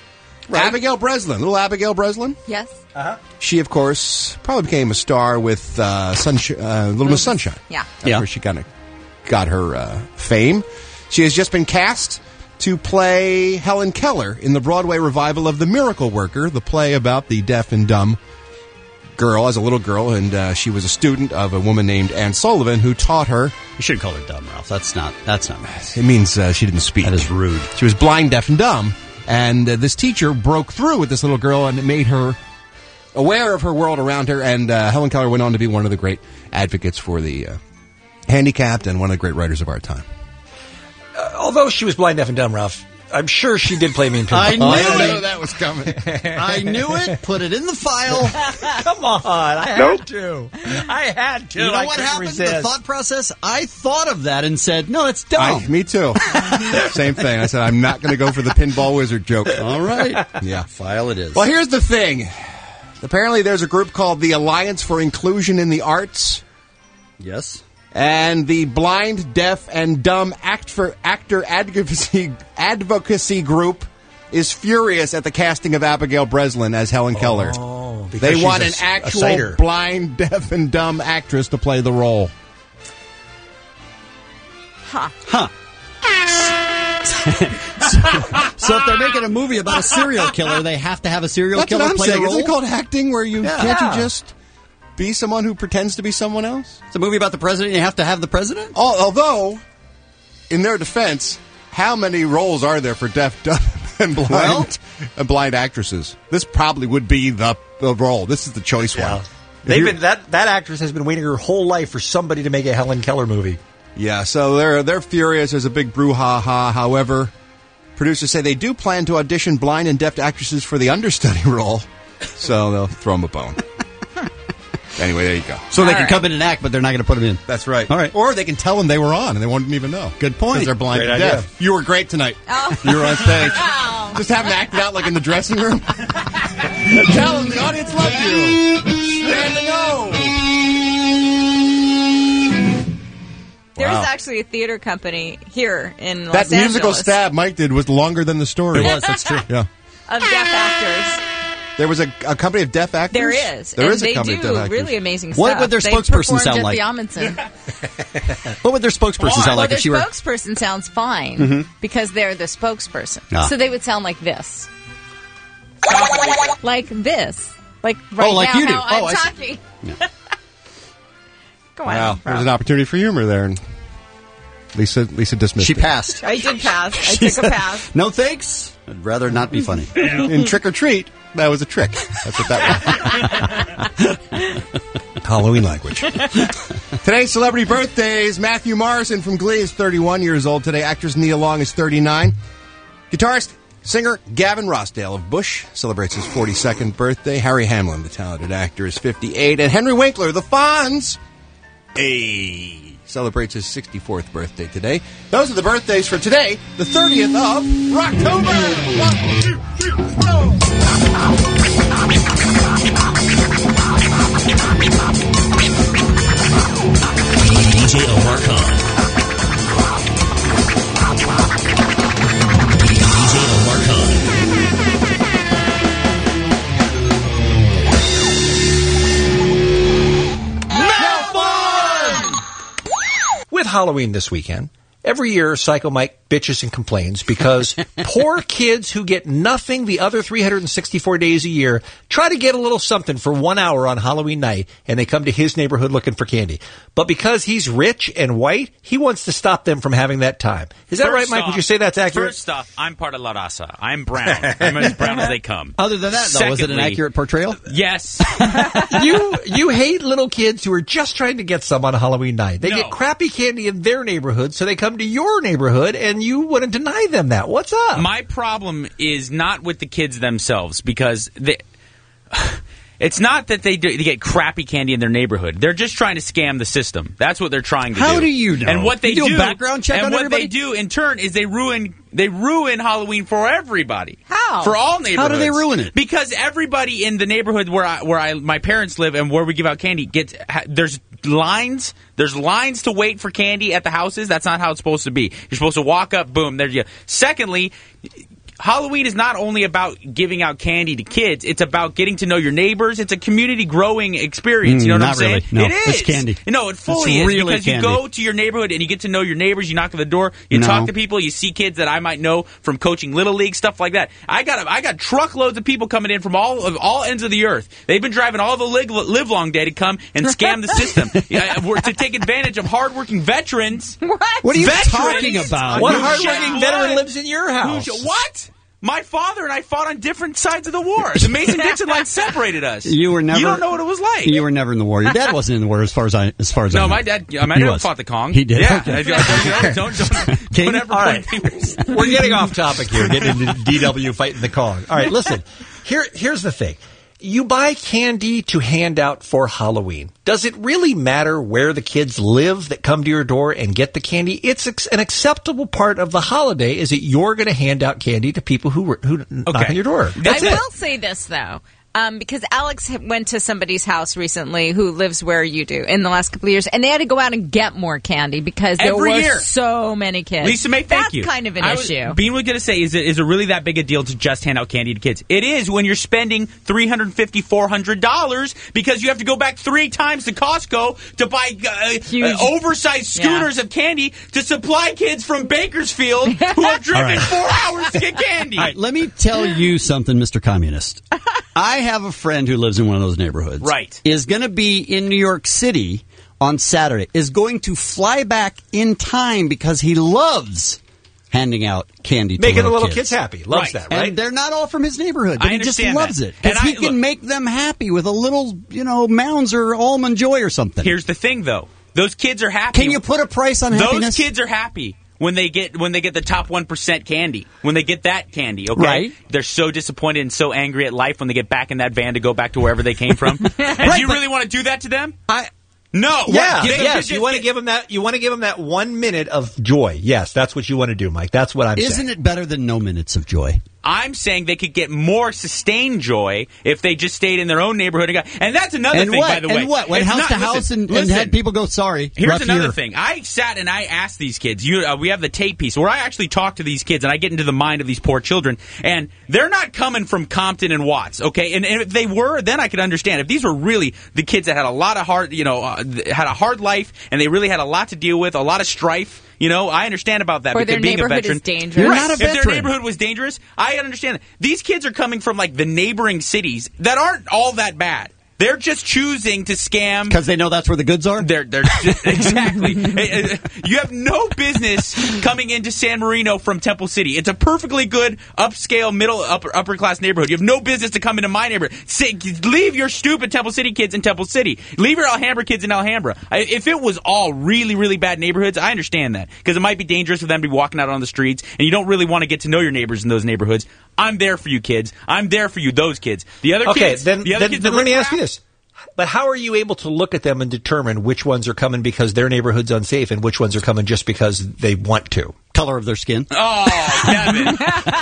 Abigail Breslin, little Abigail Breslin. Yes. She, of course, probably became a star with Little Miss Sunshine. Yeah. That's where she kind of got her fame. She has just been cast to play Helen Keller in the Broadway revival of The Miracle Worker, the play about the deaf and dumb girl as a little girl, and she was a student of a woman named Anne Sullivan who taught her. You should call her dumb, Ralph. That's not nice. It means she didn't speak. That is rude. She was blind, deaf, and dumb, and this teacher broke through with this little girl, and it made her aware of her world around her, and Helen Keller went on to be one of the great advocates for the handicapped and one of the great writers of our time. Although she was blind, deaf, and dumb, Ralph, I'm sure she did play me in pinball. I knew that was coming. I knew it. Put it in the file. Come on. I had to. You know what happened? The thought process? I thought of that and said, no, it's dumb. Me too. Same thing. I said, I'm not going to go for the pinball wizard joke. All right. Yeah. File it is. Well, here's the thing. Apparently there's a group called the Alliance for Inclusion in the Arts. Yes. And the Blind, Deaf, and Dumb Actor Advocacy Group is furious at the casting of Abigail Breslin as Helen Keller. They want an actual blind, deaf, and dumb actress to play the role. Huh. So if they're making a movie about a serial killer, they have to have a serial That's killer what I'm play saying. the role? Isn't it called acting where you can't you just be someone who pretends to be someone else? It's a movie about the president. You have to have the president? Although, in their defense, how many roles are there for deaf, dumb, and blind actresses? This probably would be the role. This is the choice one. That actress has been waiting her whole life for somebody to make a Helen Keller movie. Yeah, so they're furious. There's a big brouhaha. However, producers say they do plan to audition blind and deaf actresses for the understudy role, so they'll throw them a bone. Anyway, there you go. So they can come in and act, but they're not going to put them in. That's right. All right. Or they can tell them they were on and they wouldn't even know. Good point. Because they're blind Great and idea. deaf. You were great tonight. Oh. You were on stage. Just have them act it out like in the dressing room. Tell them the audience loved you. Standing O. There's Wow. actually a theater company here in Los That Angeles musical stab Mike did was longer than the story. It was, that's true. Yeah. of deaf actors. There was a company of deaf actors? There is. There and is a company of deaf they actors. do really amazing stuff. What would their They spokesperson performed sound at like? The Amundsen. What would their spokesperson sound like their if she were... spokesperson sounds fine Mhm. because they're the spokesperson. Ah. So they would sound like this. Like this. Like right like now you do. how I'm Oh, I see. talking. Go on. Wow. There's an opportunity for humor there. And Lisa dismissed She it. passed. I did pass. I took a pass. No thanks. I'd rather not be funny. In Trick or Treat, that was a trick. That's what that was. Halloween language. Today's celebrity birthdays. Matthew Morrison from Glee is 31 years old today. Actress Nia Long is 39. Guitarist, singer Gavin Rossdale of Bush celebrates his 42nd birthday. Harry Hamlin, the talented actor, is 58. And Henry Winkler, the Fonz, celebrates his 64th birthday today. Those are the birthdays for today, the 30th of Rocktober. 1, 2, 3, go! DJ Omar Khan. DJ Omar Khan. With Halloween this weekend, every year Psycho Mike bitches and complains because poor kids who get nothing the other 364 days a year try to get a little something for 1 hour on Halloween night, and they come to his neighborhood looking for candy. But because he's rich and white, he wants to stop them from having that time. Is that First right, Mike? Would you say that's accurate? First off, I'm part of La Raza. I'm brown. I'm as brown as they come. Other than that, though, was it an Secondly, accurate portrayal? Yes. You hate little kids who are just trying to get some on Halloween night. They get crappy candy in their neighborhood, so they come to your neighborhood, and you want to deny them that. What's up? My problem is not with the kids themselves because it's not that they get crappy candy in their neighborhood. They're just trying to scam the system. That's what they're trying to do. How do you know? And what they You do a background check and on what everybody? they do in turn is they ruin Halloween for everybody. How? For all neighborhoods. How do they ruin it? Because everybody in the neighborhood where my parents live and where we give out candy there's lines. There's lines to wait for candy at the houses. That's not how it's supposed to be. You're supposed to walk up, boom, there you go. Secondly, Halloween is not only about giving out candy to kids, it's about getting to know your neighbors. It's a community growing experience. You know what I'm saying? Really. No, it is. It's candy. No, it fully It's is. really Because candy. you go to your neighborhood and you get to know your neighbors. You knock on the door. You talk to people. You see kids that I might know from coaching Little League, stuff like that. I got truckloads of people coming in from all ends of the earth. They've been driving all the live long day to come and scam the system. To take advantage of hardworking veterans. What are you talking about? What hardworking veteran lives in your house? What? My father and I fought on different sides of the war. The Mason-Dixon line separated us. You were never. You don't know what it was like. You were never in the war. Your dad wasn't in the war, as far as I No, know. my dad. He My dad was. fought the Kong. He did. Yeah. Okay. Don't ever All point right. fingers. We're getting off topic here, getting into DW fighting the Kong. All right, listen. Here's the thing. You buy candy to hand out for Halloween. Does it really matter where the kids live that come to your door and get the candy? It's an acceptable part of the holiday is that you're going to hand out candy to people who knock on your door. That's I it. will say this, though. Because Alex went to somebody's house recently who lives where you do in the last couple of years, and they had to go out and get more candy because there Every were year. so many kids. Lisa May, thank That's you. kind of an issue. Bean was going to say, is it really that big a deal to just hand out candy to kids? It is when you're spending $350, $400 because you have to go back 3 times to Costco to buy oversized schooners of candy to supply kids from Bakersfield who have driven 4 hours to get candy. All right, let me tell you something, Mr. Communist. I have a friend who lives in one of those neighborhoods. Right. Is going to be in New York City on Saturday. Is going to fly back in time because he loves handing out candy to Making the little little kids happy. Loves that, right? And they're not all from his neighborhood, but I he just understand loves that. it. Because And he can make them happy with a little, Mounds or Almond Joy or something. Here's the thing, though. Those kids are happy. Can you put a price on happiness? Those kids are happy when they get the top 1% candy. When they get that candy, okay? Right. They're so disappointed and so angry at life when they get back in that van to go back to wherever they came from. And do you really want to do that to them? No. Yeah, What? yes. You want to give them that. You want to give them that 1 minute of joy. Yes, that's what you want to do, Mike. That's what I'm saying. Isn't it better than no minutes of joy? I'm saying they could get more sustained joy if they just stayed in their own neighborhood. And that's another thing, by the way. And what? Went It's house to not- house listen, and had people go, sorry. Here's rough another year. thing. I sat and I asked these kids. We have the tape piece where I actually talk to these kids and I get into the mind of these poor children. And they're not coming from Compton and Watts, okay? And if they were, then I could understand. If these were really the kids that had a lot of hard, had a hard life and they really had a lot to deal with, a lot of strife. I understand about that. Or but their being a neighborhood veteran, is dangerous. You're Right. not a If their veteran. neighborhood was dangerous, I understand that. These kids are coming from like the neighboring cities that aren't all that bad. They're just choosing to scam Because they know that's where the goods are? They're just, exactly. You have no business coming into San Marino from Temple City. It's a perfectly good upscale upper class neighborhood. You have no business to come into my neighborhood. Leave your stupid Temple City kids in Temple City. Leave your Alhambra kids in Alhambra. If it was all really, really bad neighborhoods, I understand that because it might be dangerous for them to be walking out on the streets, and you don't really want to get to know your neighbors in those neighborhoods. I'm there for you, kids. I'm there for you, those kids. The other kids. Then that let me ask you riffraff- this. But how are you able to look at them and determine which ones are coming because their neighborhood's unsafe and which ones are coming just because they want to? Color of their skin. Oh, Kevin.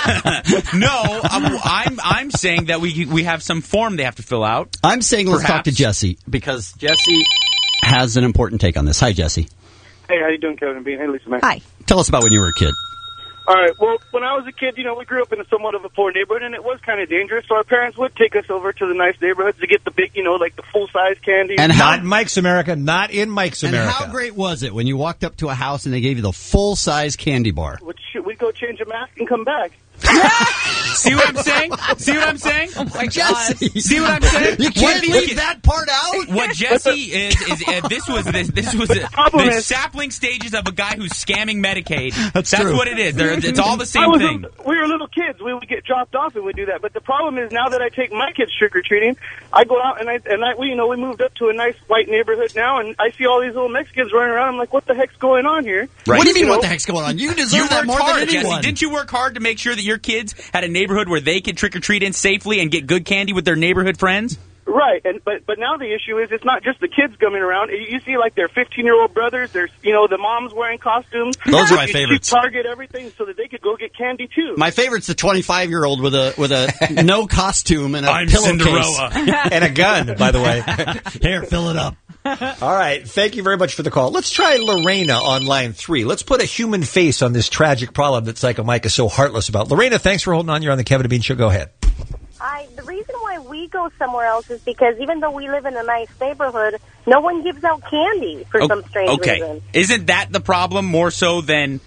No, I'm saying that we have some form they have to fill out. I'm saying let's talk to Perhaps. Jesse because Jesse has an important take on this. Hi, Jesse. Hey, how you doing, Kevin and Bean? Hey, Lisa, man. Hi. Tell us about when you were a kid. All right. Well, when I was a kid, we grew up in somewhat of a poor neighborhood, and it was kind of dangerous. So our parents would take us over to the nice neighborhoods to get the big, like the full-size candy. And Not in Mike's America. Not in Mike's And America. how great was it when you walked up to a house and they gave you the full-size candy bar? We'd go change a mask and come back. See what I'm saying? Oh my Jesse. God. See what I'm saying? You can't leave that part out. What Jesse is this was problem the is- sapling stages of a guy who's scamming Medicaid. That's That's true. what it is. It's all the same thing. We were little kids. We would get dropped off and we do that. But the problem is now that I take my kids trick or treating, I go out and we moved up to a nice white neighborhood now, and I see all these little Mexicans running around. I'm like, what the heck's going on here? What do you mean, what the heck's going on? You deserve You that worked more hard, than anyone. Jesse. Didn't you work hard to make sure that your kids had a neighborhood where they could trick or treat in safely and get good candy with their neighborhood friends? Right, but now the issue is it's not just the kids coming around. You see, like their 15-year-old brothers. There's the moms wearing costumes. Those are my You favorites. Target everything so that they could go get candy too. My favorite's the 25-year-old with a no costume and a I'm pillowcase. Cinderella. And a gun, by the way. Here, fill it up. All right. Thank you very much for the call. Let's try Lorena on line 3. Let's put a human face on this tragic problem that Psycho Mike is so heartless about. Lorena, thanks for holding on. You're on the Kevin and Bean Show. Go ahead. The reason why we go somewhere else is because even though we live in a nice neighborhood, no one gives out candy for some strange reason. Isn't that the problem more so than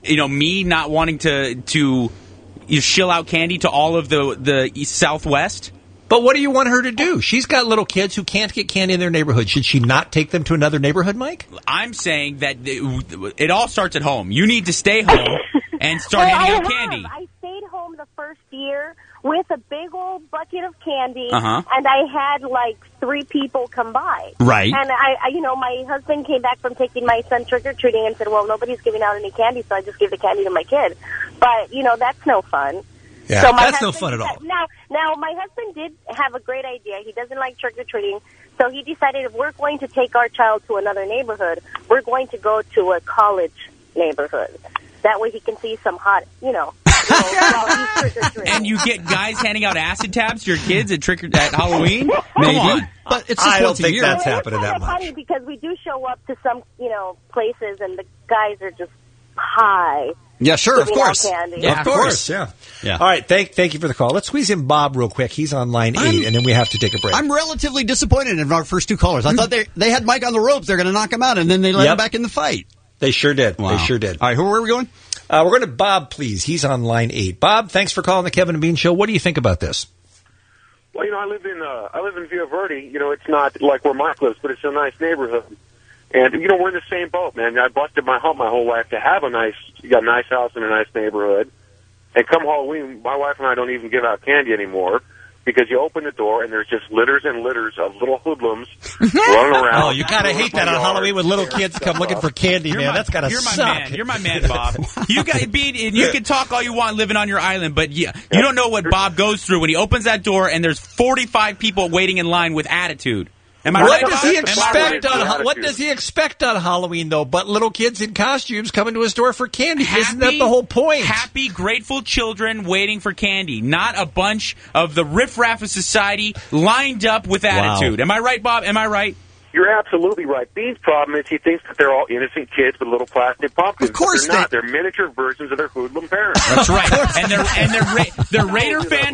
me not wanting to shill out candy to all of the East Southwest? But what do you want her to do? She's got little kids who can't get candy in their neighborhood. Should she not take them to another neighborhood, Mike? I'm saying that it all starts at home. You need to stay home and start handing out candy. I stayed home the first year with a big old bucket of candy, Uh-huh. and I had like 3 people come by. Right. And my husband came back from taking my son trick-or-treating and said, well, nobody's giving out any candy, so I just give the candy to my kid. But, that's no fun. Yeah, So my that's no husband fun at all. Now, my husband did have a great idea. He doesn't like trick-or-treating, so he decided if we're going to take our child to another neighborhood, we're going to go to a college neighborhood. That way he can see some hot, while he's trick-or-treating. And you get guys handing out acid tabs to your kids at Halloween? Maybe. Come on. But it's I just don't once a think year. that's happening that It's much. funny because we do show up to some, places, and the guys are just high. Yeah, sure, of giving out course. candy. Yeah, of course. Yeah. All right. Thank you for the call. Let's squeeze in Bob real quick. He's on line 8, and then we have to take a break. I'm relatively disappointed in our first 2 callers. I thought they had Mike on the ropes. They're going to knock him out, and then they let him back in the fight. They sure did. Wow. They sure did. All right, where are we going? We're going to Bob, please. He's on line 8. Bob, thanks for calling the Kevin and Bean Show. What do you think about this? Well, I live in Villa Verde. It's not like where Mike lives, but it's a nice neighborhood. And we're in the same boat, man. I busted my hump my whole life to have a nice house in a nice neighborhood. And come Halloween, my wife and I don't even give out candy anymore because you open the door and there's just litters and litters of little hoodlums running around. Oh, you gotta hate that on Halloween when little kids come looking for candy, man. That's gotta You're my suck. man. You're my man, Bob. You can talk all you want living on your island, but you don't know what Bob goes through when he opens that door and there's 45 people waiting in line with attitude. Am I right? What does he Bob? expect what does he expect on Halloween, though, but little kids in costumes coming to his door for candy? Isn't that the whole point? Happy, grateful children waiting for candy, not a bunch of the riffraff of society lined up with attitude. Am I right, Bob? Am I right? You're absolutely right. Bean's problem is he thinks that they're all innocent kids with little plastic pumpkins. Of course they're not. They're miniature versions of their hoodlum parents. That's right. And their Raider fan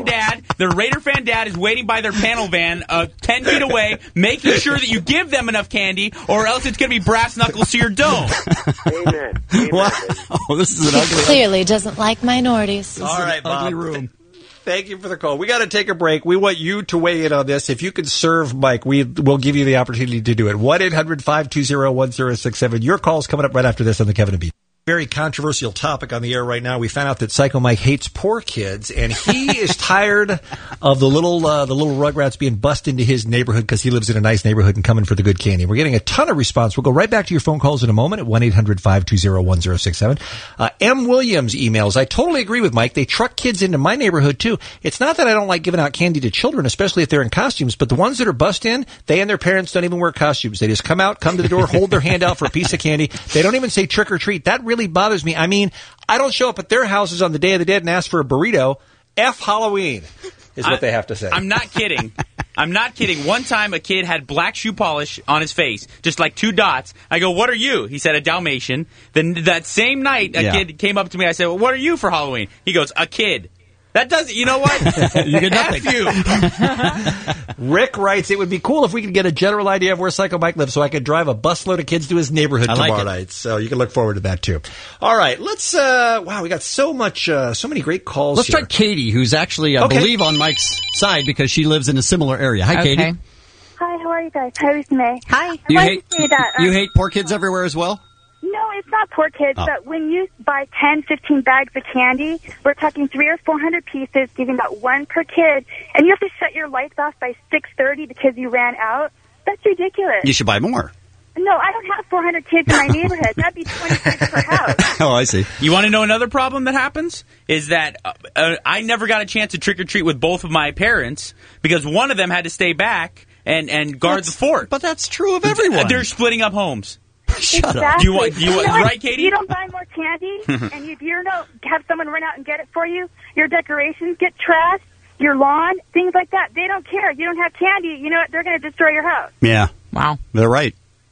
dad is waiting by their panel van 10 feet away, making sure that you give them enough candy, or else it's going to be brass knuckles to your dome. Amen. Wow. This is an ugly Clearly doesn't like minorities. All right, Bob. ugly room. Thank you for the call. We got to take a break. We want you to weigh in on this. If you could serve Mike, we'll give you the opportunity to do it. 1-800-520-1067. Your call's coming up right after this on the Kevin and Bean. Very controversial topic on the air right now. We found out that Psycho Mike hates poor kids, and he is tired of the little Rugrats being bussed into his neighborhood because he lives in a nice neighborhood and coming for the good candy. We're getting a ton of response. We'll go right back to your phone calls in a moment at 1-800-520-1067. M. Williams emails, I totally agree with Mike. They truck kids into my neighborhood, too. It's not that I don't like giving out candy to children, especially if they're in costumes, but the ones that are bussed in, they and their parents don't even wear costumes. They just come to the door, hold their hand out for a piece of candy. They don't even say trick or treat. That really bothers me. I mean, I don't show up at their houses on the Day of the Dead and ask for a burrito. F Halloween is what they have to say. I'm not kidding. I'm not kidding. One time a kid had black shoe polish on his face, just like 2 dots. I go, what are you? He said, a Dalmatian. Then that same night, a kid came up to me. I said, well, what are you for Halloween? He goes, a kid. That doesn't, you know what? You get nothing. F you. Rick writes, it would be cool if we could get a general idea of where Psycho Mike lives so I could drive a busload of kids to his neighborhood tomorrow night. So you can look forward to that, too. All right, let's, wow, we got so many great calls Let's here. try Katie, who's actually, I believe, on Mike's side because she lives in a similar area. Hi, Katie. Hi, how are you guys? How is May? Hi. You hate poor kids everywhere as well? No, it's not poor kids, but when you buy 10, 15 bags of candy, we're talking 300 or 400 pieces, giving out 1 per kid, and you have to shut your lights off by 6:30 because you ran out. That's ridiculous. You should buy more. No, I don't have 400 kids in my neighborhood. That'd be 26 per house. Oh, I see. You want to know another problem that happens? Is that I never got a chance to trick-or-treat with both of my parents because one of them had to stay back and guard the fort. But that's true of everyone. They're splitting up homes. Shut up. You want right, Katie? You don't buy more candy, and if you don't have someone run out and get it for you, your decorations get trashed, your lawn, things like that. They don't care. You don't have candy. You know what? They're going to destroy your house. Yeah. Wow. They're right.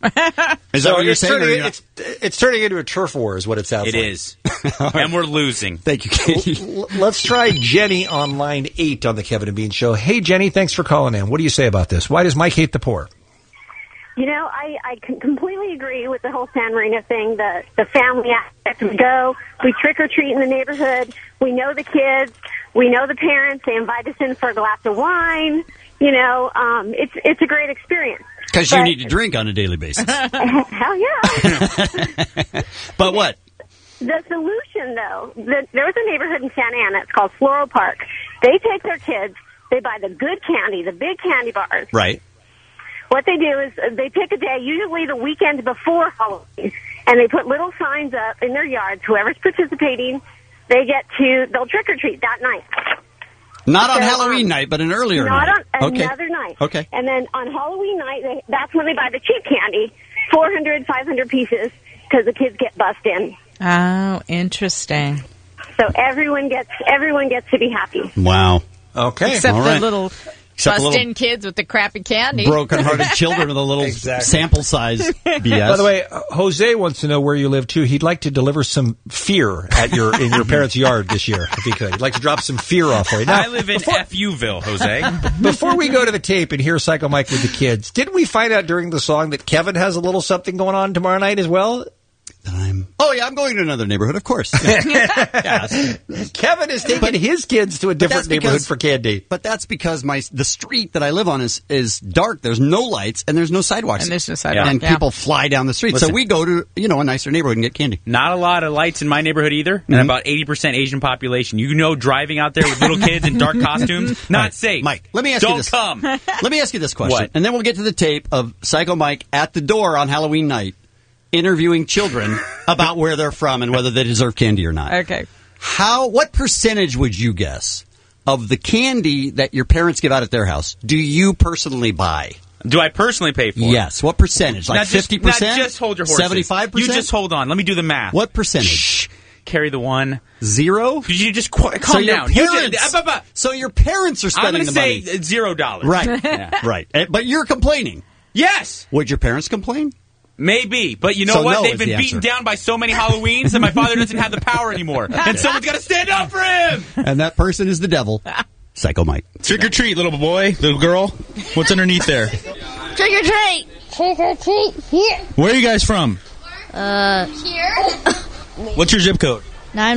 Is that what you're it's saying? turning, or you're not- it's turning into a turf war, is what it sounds It like. is. And we're losing. Thank you, Katie. Let's try Jenny on line 8 on the Kevin and Bean Show. Hey, Jenny, thanks for calling in. What do you say about this? Why does Mike hate the poor? You know, I completely agree with the whole San Marino thing, the family aspect. We go, we trick-or-treat in the neighborhood, we know the kids, we know the parents, they invite us in for a glass of wine, you know, it's a great experience. Because you need to drink on a daily basis. Hell yeah. But what? The solution, though, there was a neighborhood in Santa Ana, it's called Floral Park. They take their kids, they buy the good candy, the big candy bars. Right. What they do is they pick a day, usually the weekend before Halloween, and they put little signs up in their yards. Whoever's participating, they'll trick-or-treat that night. Not on Halloween night, but an earlier Not night. on another night. Okay. And then on Halloween night, that's when they buy the cheap candy, 400, 500 pieces, because the kids get bussed in. Oh, interesting. So everyone gets to be happy. Wow. Okay. Except All the right. little Except the bust-in little kids with the crappy candy. broken-hearted children with a little sample size BS. By the way, Jose wants to know where you live too. He'd like to deliver some fear in your parents' yard this year, if he could. He'd like to drop some fear off for you. Now, I live in FUville, Jose. before we go to the tape and hear Psycho Mike with the kids, didn't we find out during the song that Kevin has a little something going on tomorrow night as well? Oh, yeah, I'm going to another neighborhood, of course. Yeah. Kevin is taking his kids to a different neighborhood for candy. But that's because the street that I live on is dark. There's no lights and there's no sidewalks. And there's no sidewalk, And yeah. people fly down the street. Listen. So we go to, a nicer neighborhood and get candy. Not a lot of lights in my neighborhood either, and about 80% Asian population. You know, driving out there with little kids in dark costumes, not safe. Mike, let me ask you Don't this. come. Let me ask you this question. What? And then we'll get to the tape of Psycho Mike at the door on Halloween night interviewing children about where they're from and whether they deserve candy or not. Okay. What percentage would you guess of the candy that your parents give out at their house do you personally buy? Do I personally pay for it? Yes. What percentage? Like 50%? Now just hold your horses. 75%? You just hold on. Let me do the math. What percentage? Shh. Carry the one. 0? You just calm So your down. parents- So your parents are I'm spending going to the money. say $0. Right. Yeah. Right. But you're complaining. Yes. Would your parents complain? Maybe, but you know So what? no They've is been the beaten answer. down by so many Halloweens that my father doesn't have the power anymore, and someone's got to stand up for him. And that person is the devil, Psycho Mike. Trick or treat, little boy, little girl. What's underneath there? Trick or treat. Trick or treat. Here. Where are you guys from? Here. What's your zip code?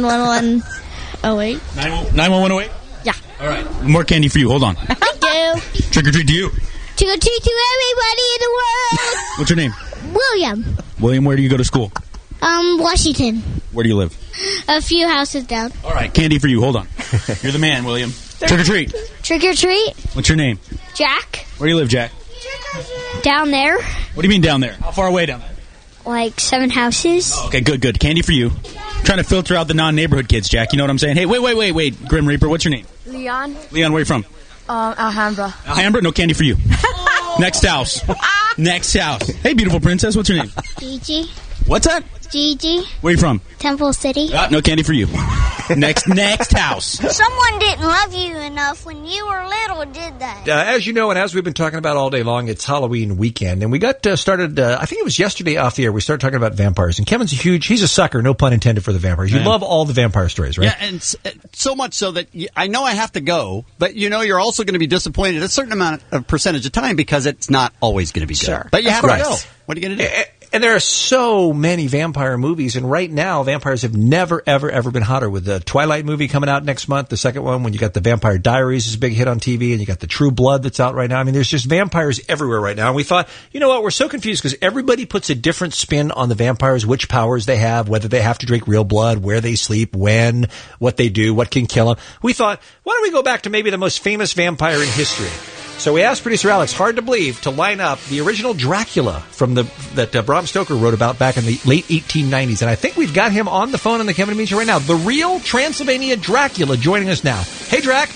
91108. 91108? Yeah. All right. More candy for you. Hold on. Thank you. Trick or treat to you. Trick or treat to everybody in the world. What's your name? William. William, where do you go to school? Washington. Where do you live? A few houses down. All right. Candy for you. Hold on. You're the man, William. Trick or treat. Trick or treat. What's your name? Jack. Where do you live, Jack? Down there. What do you mean down there? How far away down there? Like 7 houses. Okay, good. Candy for you. Trying to filter out the non-neighborhood kids, Jack. You know what I'm saying? Hey, wait. Grim Reaper, what's your name? Leon. Leon, where are you from? Alhambra. Alhambra? No candy for you. Next house. Next house. Hey, beautiful princess, what's your name? Gigi. What's that? Gigi. Where are you from? Temple City. No candy for you. Next house. Someone didn't love you enough when you were little, did they? As you know, and as we've been talking about all day long, it's Halloween weekend. And we got started, I think it was yesterday off the air, we started talking about vampires. And Kevin's he's a sucker, no pun intended, for the vampires. You love all the vampire stories, right? Yeah, and so much so that I know I have to go, but you're also going to be disappointed a certain amount of percentage of time because it's not always going to be good. Sure. But you have Right. to go. What are you going to do? And there are so many vampire movies, and right now, vampires have never, ever been hotter. With the Twilight movie coming out next month, the second one, when you got the Vampire Diaries is a big hit on TV, and you got the True Blood that's out right now. I mean, there's just vampires everywhere right now. And we thought, you know what, we're so confused because everybody puts a different spin on the vampires, which powers they have, whether they have to drink real blood, where they sleep, when, what they do, what can kill them. We thought, why don't we go back to maybe the most famous vampire in history? So we asked producer Alex, hard to believe, to line up the original Dracula from that Bram Stoker wrote about back in the late 1890s. And I think we've got him on the phone on the Kevin and Bean Show right now. The real Transylvania Dracula joining us now. Hey, Drac.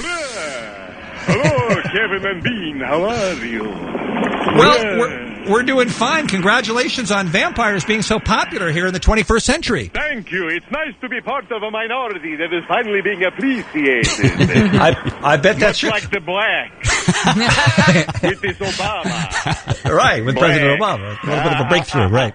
Hello, Kevin and Bean. How are you? Well, we're doing fine. Congratulations on vampires being so popular here in the 21st century. Thank you. It's nice to be part of a minority that is finally being appreciated. I bet that's Much like the blacks. With this Obama. Right, with President Obama. A little bit of a breakthrough, right.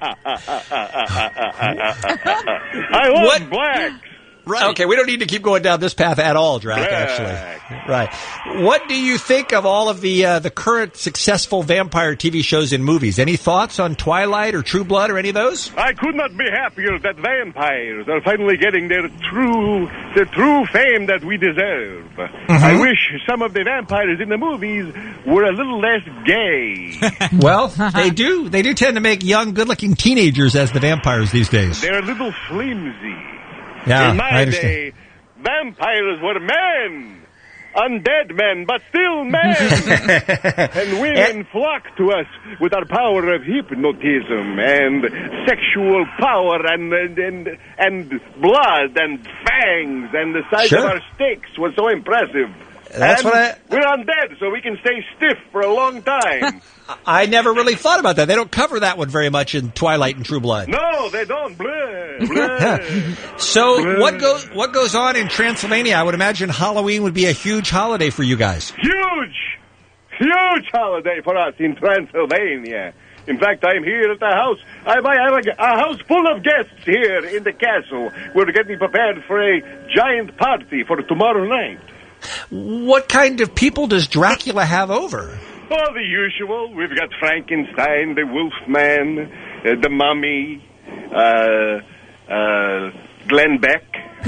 I love blacks. Right. Okay, we don't need to keep going down this path at all, Drac, actually. Right. What do you think of all of the current successful vampire TV shows and movies? Any thoughts on Twilight or True Blood or any of those? I could not be happier that vampires are finally getting their true fame that we deserve. I wish some of the vampires in the movies were a little less gay. Well, they do tend to make young, good-looking teenagers as the vampires these days. They're a little flimsy. Yeah, in my I understand. day, vampires were men. Undead men, but still men. And women flocked to us with our power of hypnotism and sexual power and blood and fangs, and the size of our steaks was so impressive. That's and what we're undead, so we can stay stiff for a long time. I never really thought about that. They don't cover that one very much in Twilight and True Blood. No, they don't. Blah. So what goes on in Transylvania? I would imagine Halloween would be a huge holiday for you guys. Huge holiday for us in Transylvania. In fact, I'm here at the house. I have a house full of guests here in the castle. We're getting prepared for a giant party for tomorrow night. What kind of people does Dracula have over? Oh, the usual. We've got Frankenstein, the Wolfman, the Mummy, Glenn Beck,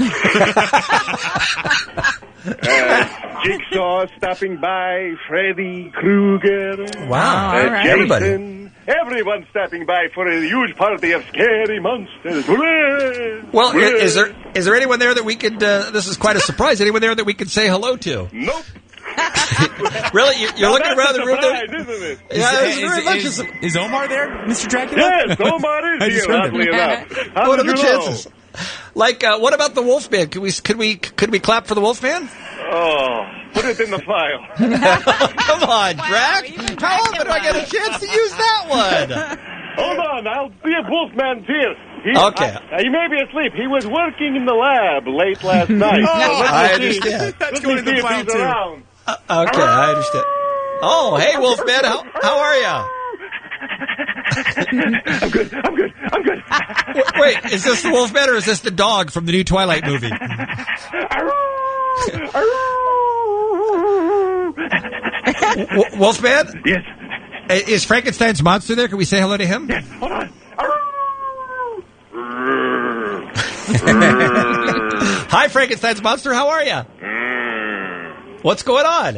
Jigsaw stopping by, Freddy Krueger. Wow, Jason. everybody. Everyone's stopping by for a huge party of scary monsters. Well, is there anyone there that we could? This is quite a surprise. Anyone there that we could say hello to? Nope. Really? You're looking around the room there? Isn't it? Is Omar there, Mr. Dracula? Yes, Omar is here, oddly enough. How What are did the you know? chances? Like, what about the Wolfman? Could we clap for the Wolfman? Oh, put it in the file. Come on, Drac. How often do I get a chance to use that one? Hold on, I'll see if Wolfman's here. Okay. He may be asleep. He was working in the lab late last night. I understand. Let me see if he's around. Okay, I understand. Oh, hey, Wolfman. How are you? I'm good. Wait, is this the Wolfman or is this the dog from the new Twilight movie? Wolfman? Yes. Is Frankenstein's monster there? Can we say hello to him? Yes, hold on. Hi, Frankenstein's monster. How are you? What's going on?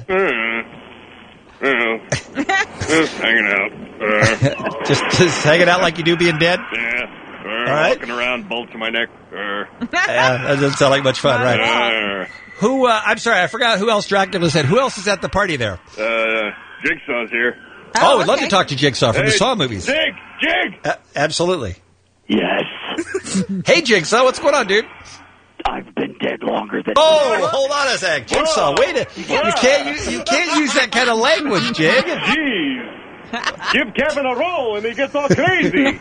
Just hanging out. Just hanging out like you do being dead? Yeah. All right. Walking around, bolt to my neck. Yeah, that doesn't sound like much fun, right? Who, I'm sorry, I forgot who else Dracula said. Who else is at the party there? Jigsaw's here. Oh, we'd love to talk to Jigsaw from the Saw movies. Jig! Absolutely. Yes. Hey, Jigsaw, what's going on, dude? I've been dead longer than... Oh, hold on a sec. Jigsaw, wait a... You can't use that kind of language, Jig. Jeez. Give Kevin a roll and he gets all crazy.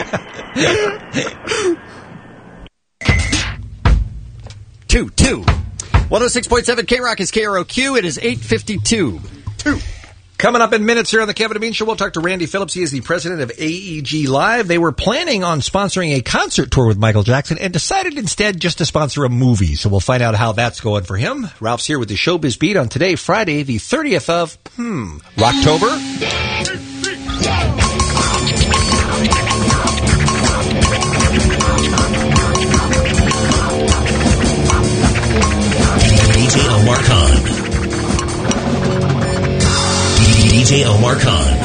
2-2. 106.7 K-Rock is KROQ. It is 8:52. Coming up in minutes here on the Kevin and Bean Show, we'll talk to Randy Phillips. He is the president of AEG Live. They were planning on sponsoring a concert tour with Michael Jackson and decided instead just to sponsor a movie. So we'll find out how that's going for him. Ralph's here with the Showbiz Beat on today, Friday, the 30th of, Rocktober. DJ Omar Khan. DJ Omar Khan.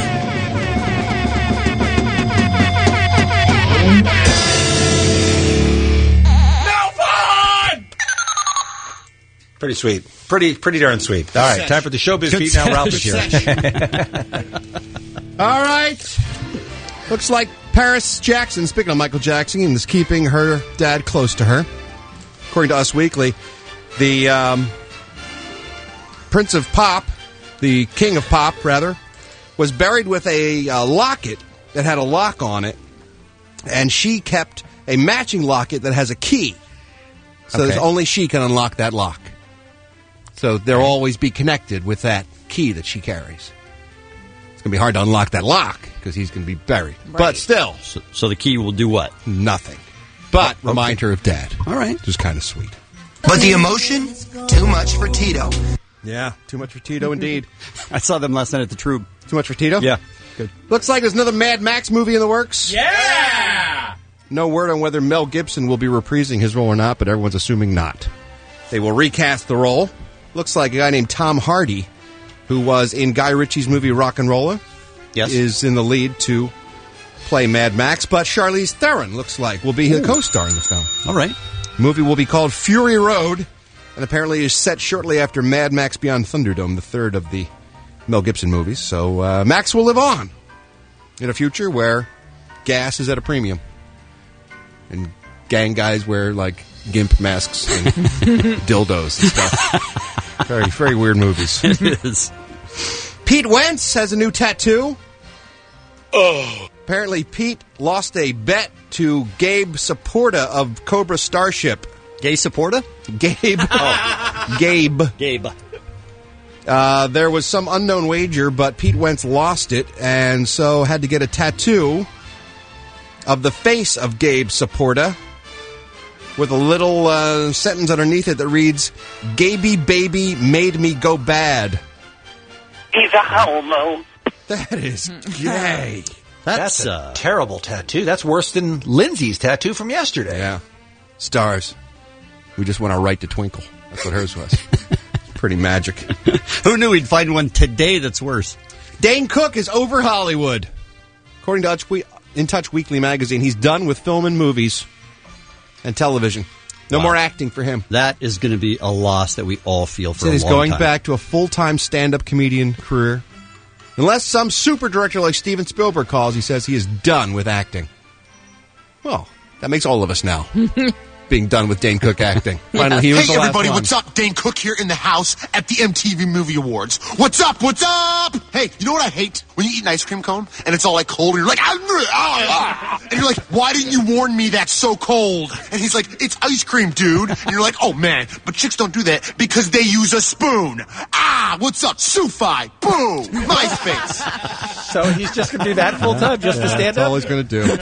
No fun! Pretty sweet. Pretty darn sweet. All right, time for the Showbiz Good Beat. Now Ralph is session. All right. Looks like Paris Jackson, speaking of Michael Jackson, is keeping her dad close to her. According to Us Weekly, the Prince of Pop, the King of Pop, rather, was buried with a locket that had a lock on it, and she kept a matching locket that has a key. So Okay. only she can unlock that lock. So they'll always be connected with that key that she carries. It's going to be hard to unlock that lock because he's going to be buried. But still. So the key will do what? Nothing. But remind her of Dad. All right. Which is kind of sweet. But the emotion, too much for Tito. Yeah, too much for Tito indeed. I saw them last night at the Troop. Too much for Tito? Yeah. Good. Looks like there's another Mad Max movie in the works. Yeah! No word on whether Mel Gibson will be reprising his role or not, but everyone's assuming not. They will recast the role. Looks like a guy named Tom Hardy, who was in Guy Ritchie's movie Rock and Roller, is in the lead to play Mad Max, but Charlize Theron looks like will be the co-star in the film. All right. The movie will be called Fury Road, and apparently is set shortly after Mad Max Beyond Thunderdome, the third of the Mel Gibson movies. So Max will live on in a future where gas is at a premium, and gang guys wear, like, gimp masks and dildos and stuff. Very, very weird movies. It is. Pete Wentz has a new tattoo. Oh. Apparently, Pete lost a bet to Gabe Saporta of Cobra Starship. Gay Saporta? Gabe. Gabe. There was some unknown wager, but Pete Wentz lost it, and so had to get a tattoo of the face of Gabe Saporta with a little sentence underneath it that reads, "Gaby baby made me go bad." He's a homo. That is gay. That's a terrible tattoo. That's worse than Lindsay's tattoo from yesterday. Yeah. Stars. We just want our right to twinkle. That's what hers was. It's pretty magic. Who knew we'd find one today that's worse? Dane Cook is over Hollywood. According to In Touch Weekly magazine, he's done with film and movies and television. No more acting for him. That is going to be a loss that we all feel for a long time. He's going back to a full-time stand-up comedian career. Unless some super director like Steven Spielberg calls, he says he is done with acting. Well, that makes all of us now being done with Dane Cook acting. Finally, he was the Hey, last everybody, one. what's up? Dane Cook here in the house at the MTV Movie Awards. What's up? What's up? Hey, you know what I hate? When you eat an ice cream cone and it's all like cold and you're like, and you're like, why didn't you warn me that's so cold? And he's like, it's ice cream, dude. And you're like, oh man, but chicks don't do that because they use a spoon. What's up? Sufi. Boom. MySpace. So he's just going to do that full time, just to stand That's all he's going to do.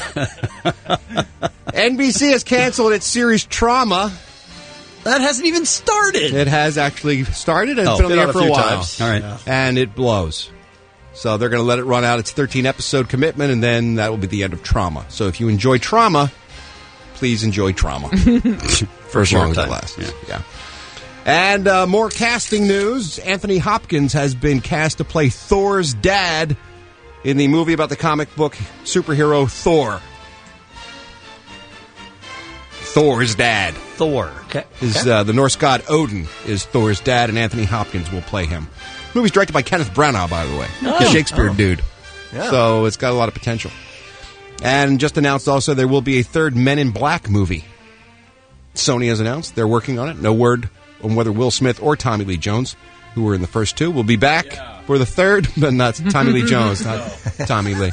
NBC has canceled its series Trauma. That hasn't even started. It has actually started, and it's been on the air for a while. All right. Yeah. And it blows. So they're going to let it run out its 13-episode commitment, and then that will be the end of Trauma. So if you enjoy Trauma, please enjoy Trauma. For as long as it lasts. Yeah. And more casting news. Anthony Hopkins has been cast to play Thor's dad in the movie about the comic book superhero Thor. Thor's dad. Thor. Okay. The Norse god Odin is Thor's dad, and Anthony Hopkins will play him. The movie's directed by Kenneth Branagh, by the way. Oh. Shakespeare dude. Yeah. So it's got a lot of potential. And just announced also there will be a third Men in Black movie. Sony has announced they're working on it. No word on whether Will Smith or Tommy Lee Jones, who were in the first two, will be back for the third, but not Tommy Lee Jones, not Tommy Lee.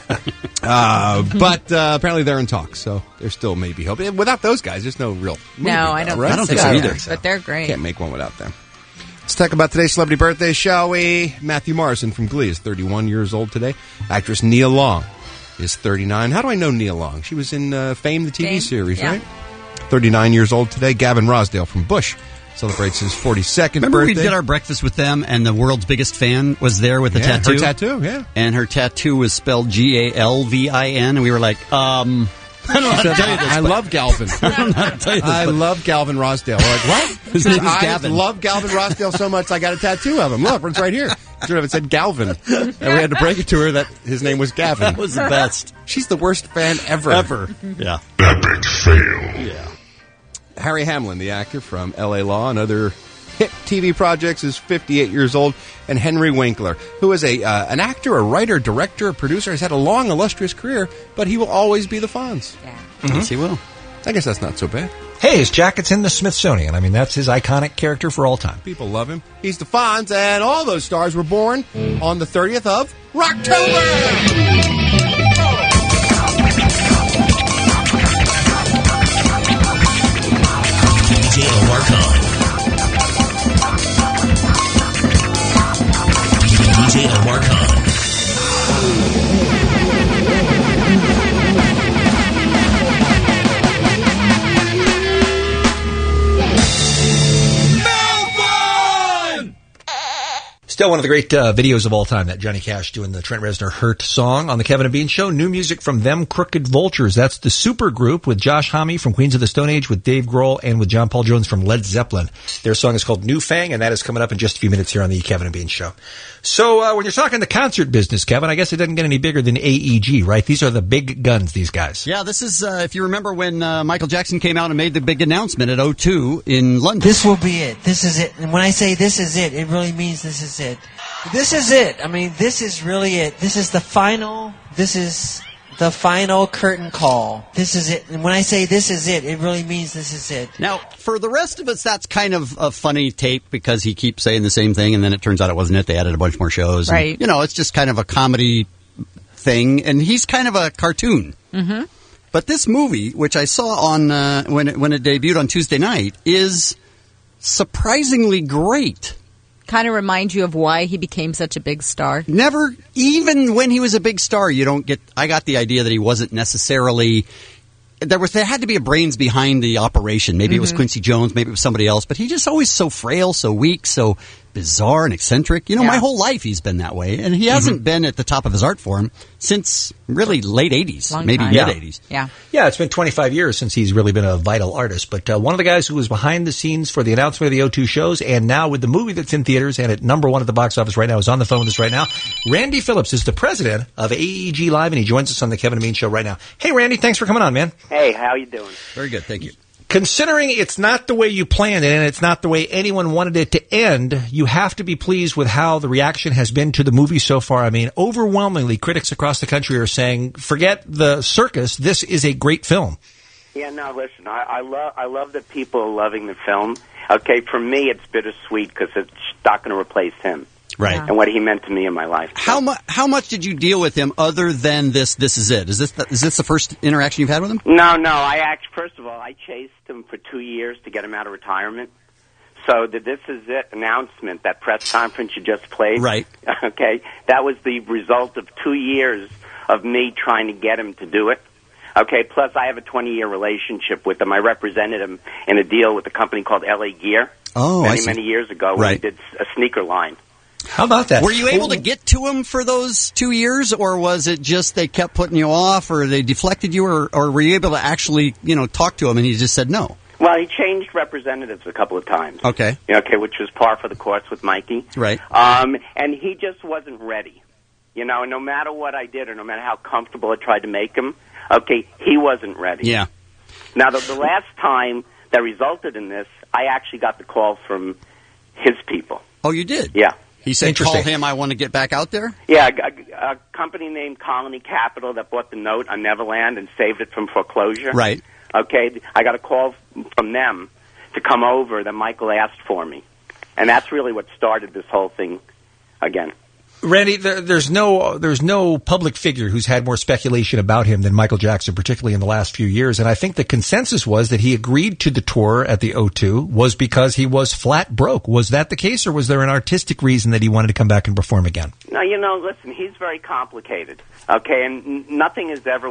But apparently they're in talks, so there still may be hope. Without those guys, there's no real movie. No, I don't right? think so either. But they're great. Can't make one without them. Let's talk about today's celebrity birthday, shall we? Matthew Morrison from Glee is 31 years old today. Actress Nia Long is 39. How do I know Nia Long? She was in Fame, the TV series, right? 39 years old today. Gavin Rossdale from Bush celebrates his 42nd Remember birthday. we did our breakfast with them, and the world's biggest fan was there with a tattoo? Her tattoo, yeah. And her tattoo was spelled Galvin, and we were like, I don't know how to tell you this. I love Galvin. I don't know how to tell you this. I love Galvin Rossdale. We're like, what? His name is I Gavin. love Galvin Rossdale so much, I got a tattoo of him. Look, it's right here. Should have said Galvin. And we had to break it to her that his name was Gavin. That was the best. She's the worst fan ever. Yeah. Epic fail. Yeah. Harry Hamlin, the actor from L.A. Law and other hit TV projects, is 58 years old. And Henry Winkler, who is an actor, a writer, director, a producer, has had a long, illustrious career, but he will always be the Fonz. Yeah. Yes, he will. I guess that's not so bad. Hey, his jacket's in the Smithsonian. I mean, that's his iconic character for all time. People love him. He's the Fonz, and all those stars were born on the 30th of Rocktober! DJ Omar Khan. Still one of the great videos of all time, that Johnny Cash doing the Trent Reznor Hurt song on the Kevin and Bean Show. New music from Them Crooked Vultures. That's the super group with Josh Homme from Queens of the Stone Age, with Dave Grohl, and with John Paul Jones from Led Zeppelin. Their song is called New Fang, and that is coming up in just a few minutes here on the Kevin and Bean Show. So when you're talking the concert business, Kevin, I guess it doesn't get any bigger than AEG, right? These are the big guns, these guys. Yeah, this is, if you remember when Michael Jackson came out and made the big announcement at O2 in London. This will be it. This is it. And when I say this is it, it really means this is it. This is it. I mean, this is really it. This is the final curtain call. This is it. And when I say this is it, it really means this is it. Now, for the rest of us, that's kind of a funny tape because he keeps saying the same thing, and then it turns out it wasn't it. They added a bunch more shows. And, right. It's just kind of a comedy thing, and he's kind of a cartoon. Mm-hmm. But this movie, which I saw on when it debuted on Tuesday night, is surprisingly great. Kind of reminds you of why he became such a big star. Never, even when he was a big star, I got the idea that he wasn't necessarily, there had to be a brains behind the operation. Maybe it was Quincy Jones, maybe it was somebody else, but he just always so frail, so weak, so bizarre and eccentric. My whole life he's been that way, and he hasn't been at the top of his art form since really late 80s, maybe mid-80s. Yeah, it's been 25 years since he's really been a vital artist, but one of the guys who was behind the scenes for the announcement of the O2 shows, and now with the movie that's in theaters and at number 1 at the box office right now, is on the phone with us right now. Randy Phillips is the president of AEG Live, and he joins us on the Kevin and Bean Show right now. Hey, Randy, thanks for coming on, man. Hey, how you doing? Very good, thank you. Considering it's not the way you planned it and it's not the way anyone wanted it to end, you have to be pleased with how the reaction has been to the movie so far. I mean, overwhelmingly, critics across the country are saying, forget the circus, this is a great film. Yeah, no, listen, I love that people are loving the film. Okay, for me, it's bittersweet because it's not going to replace him. Right. And what he meant to me in my life. How much did you deal with him other than this is it? Is this the first interaction you've had with him? No. First of all, I chased him for 2 years to get him out of retirement. So the This Is It announcement, that press conference you just played. Right. Okay, that was the result of 2 years of me trying to get him to do it. Okay, plus I have a 20-year relationship with him. I represented him in a deal with a company called LA Gear many years ago when he did a sneaker line. How about that? Were you able to get to him for those 2 years, or was it just they kept putting you off, or they deflected you, or were you able to actually, talk to him and he just said no? Well, he changed representatives a couple of times. Okay. Okay, which was par for the course with Mikey. Right. And he just wasn't ready. No matter what I did or no matter how comfortable I tried to make him, okay, he wasn't ready. Yeah. Now, the last time that resulted in this, I actually got the call from his people. Oh, you did? Yeah. He said, call him, I want to get back out there? Yeah, a company named Colony Capital that bought the note on Neverland and saved it from foreclosure. Right. Okay, I got a call from them to come over that Michael asked for me. And that's really what started this whole thing again. Randy, there's no public figure who's had more speculation about him than Michael Jackson, particularly in the last few years. And I think the consensus was that he agreed to the tour at the O2 was because he was flat broke. Was that the case, or was there an artistic reason that he wanted to come back and perform again? No, listen, he's very complicated. Okay, and nothing is ever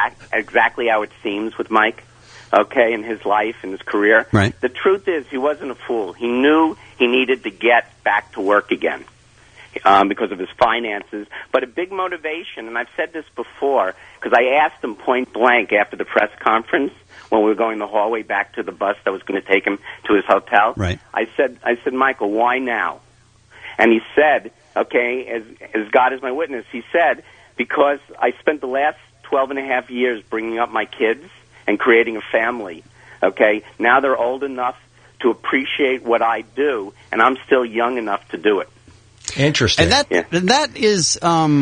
exactly how it seems with Mike. Okay, in his life, in his career. Right. The truth is, he wasn't a fool. He knew he needed to get back to work again. Because of his finances, but a big motivation, and I've said this before, because I asked him point blank after the press conference when we were going the hallway back to the bus that was going to take him to his hotel. Right. I said, Michael, why now? And he said, okay, as God is my witness, he said, because I spent the last 12 and a half years bringing up my kids and creating a family. Okay, now they're old enough to appreciate what I do, and I'm still young enough to do it. Interesting. And that is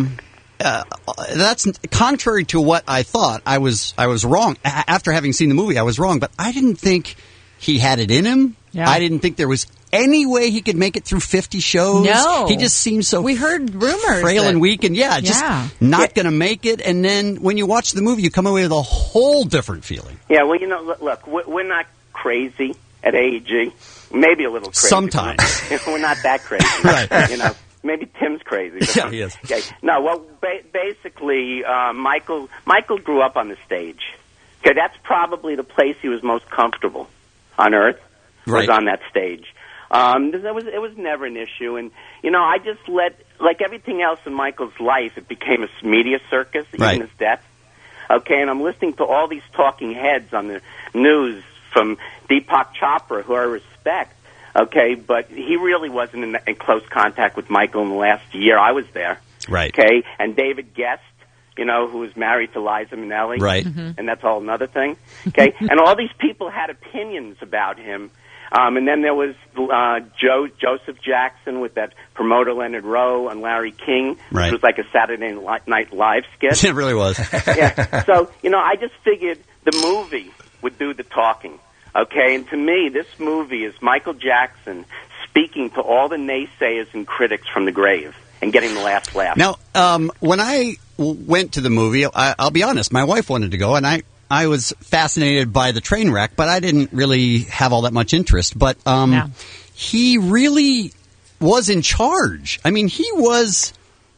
that's contrary to what I thought. I was wrong. After having seen the movie, I was wrong, but I didn't think he had it in him. Yeah. I didn't think there was any way he could make it through 50 shows. No. He just seemed so we heard rumors frail and weak and not going to make it. And then when you watch the movie, you come away with a whole different feeling. Yeah, well, look, we're not crazy at AEG. Maybe a little crazy. Sometimes. We're not that crazy. Right. Maybe Tim's crazy. Yeah, he is. Okay. No, well, basically, Michael grew up on the stage. Okay, that's probably the place he was most comfortable on Earth, was on that stage. It was never an issue, and I just like everything else in Michael's life, it became a media circus, even his death. Okay, and I'm listening to all these talking heads on the news from Deepak Chopra, who I respect. Okay, but he really wasn't in close contact with Michael in the last year I was there. Right. Okay, and David Guest, who was married to Liza Minnelli. Right. And that's all another thing. Okay, and all these people had opinions about him. And then there was Joseph Jackson with that promoter Leonard Rowe and Larry King, which was like a Saturday Night Live skit. It really was. Yeah. So, I just figured the movie would do the talking. Okay, and to me, this movie is Michael Jackson speaking to all the naysayers and critics from the grave and getting the last laugh. Now, when I went to the movie, I'll be honest, my wife wanted to go, and I was fascinated by the train wreck, but I didn't really have all that much interest. But he really was in charge. I mean, he was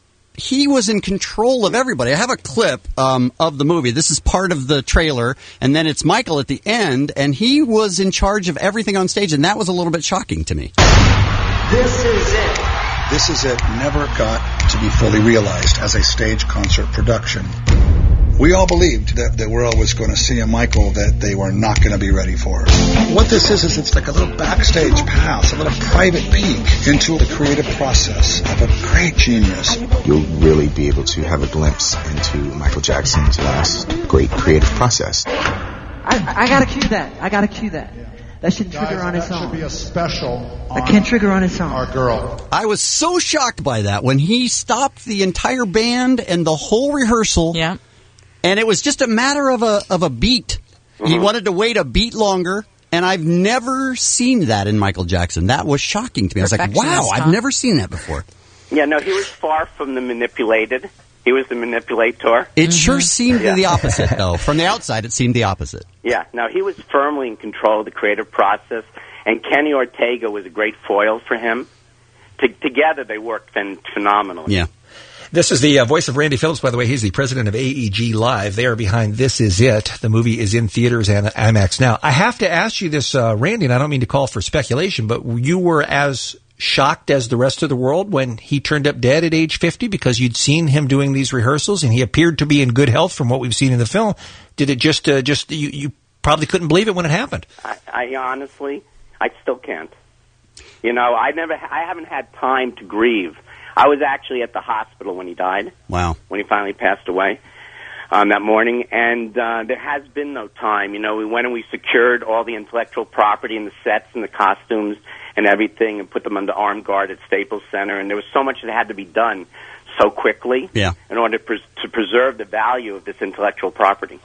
in control of everybody. I have a clip of the movie. This is part of the trailer, and then it's Michael at the end, and he was in charge of everything on stage, and that was a little bit shocking to me. This is it. This is It never got to be fully realized as a stage concert production. We all believed that the world was going to see a Michael that they were not going to be ready for. What this is it's like a little backstage pass, a little private peek into the creative process of a great genius. You'll really be able to have a glimpse into Michael Jackson's last great creative process. I gotta cue that. That should trigger on its own. That should be a special That can trigger on its own. Our girl. I was so shocked by that when he stopped the entire band and the whole rehearsal. Yeah. And it was just a matter of a beat. He wanted to wait a beat longer, and I've never seen that in Michael Jackson. That was shocking to me. I was like, wow, I've never seen that before. Yeah, no, he was far from the manipulated. He was the manipulator. It sure seemed the opposite, though. From the outside, it seemed the opposite. Yeah, no, he was firmly in control of the creative process, and Kenny Ortega was a great foil for him. Together, they worked phenomenally. Yeah. This is the voice of Randy Phillips, by the way. He's the president of AEG Live. They are behind This Is It. The movie is in theaters and IMAX now. I have to ask you this, Randy, and I don't mean to call for speculation, but you were as shocked as the rest of the world when he turned up dead at age 50 because you'd seen him doing these rehearsals and he appeared to be in good health from what we've seen in the film. Did it just you probably couldn't believe it when it happened? I honestly, I still can't. I haven't had time to grieve. I was actually at the hospital when he died. Wow. When he finally passed away that morning. And there has been no time. We went and we secured all the intellectual property and the sets and the costumes and everything and put them under armed guard at Staples Center. And there was so much that had to be done so quickly in order to preserve the value of this intellectual property.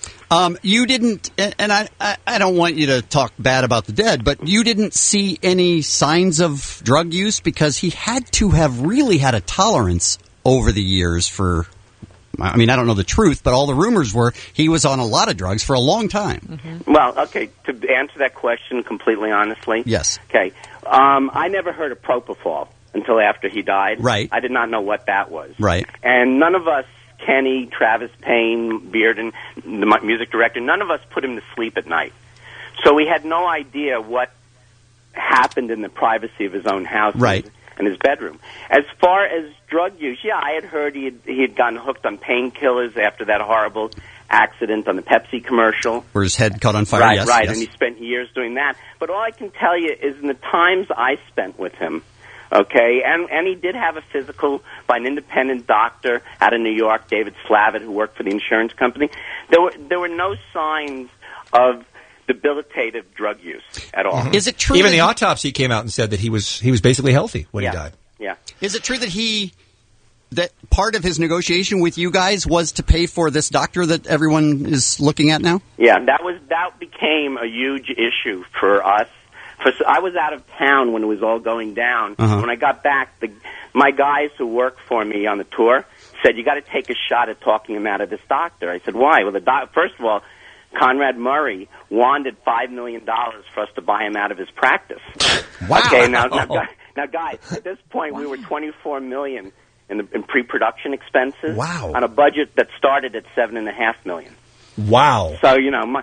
You didn't, and I don't want you to talk bad about the dead, but you didn't see any signs of drug use because he had to have really had a tolerance over the years for, I mean, I don't know the truth, but all the rumors were he was on a lot of drugs for a long time. Mm-hmm. Well, okay, to answer that question completely honestly. Yes. Okay, I never heard of propofol until after he died. Right. I did not know what that was. Right. And none of us, Kenny, Travis Payne, Bearden, the music director, none of us put him to sleep at night. So we had no idea what happened in the privacy of his own house and his bedroom. As far as drug use, I had heard he had gotten hooked on painkillers after that horrible accident on the Pepsi commercial. Where his head caught on fire, Right, yes. and he spent years doing that. But all I can tell you is in the times I spent with him, okay, and he did have a physical by an independent doctor out of New York, David Slavitt, who worked for the insurance company. There were no signs of debilitative drug use at all. Is it true? Even the autopsy came out and said that he was basically healthy when he died. Yeah. Is it true that part of his negotiation with you guys was to pay for this doctor that everyone is looking at now? Yeah, that became a huge issue for us. I was out of town when it was all going down. When I got back, my guys who worked for me on the tour said, you got to take a shot at talking him out of this doctor. I said, why? Well, first of all, Conrad Murray wanted $5 million for us to buy him out of his practice. Wow. Okay, now guys, at this point, we were $24 million in pre-production expenses. Wow. On a budget that started at $7.5 million. Wow. So, you know,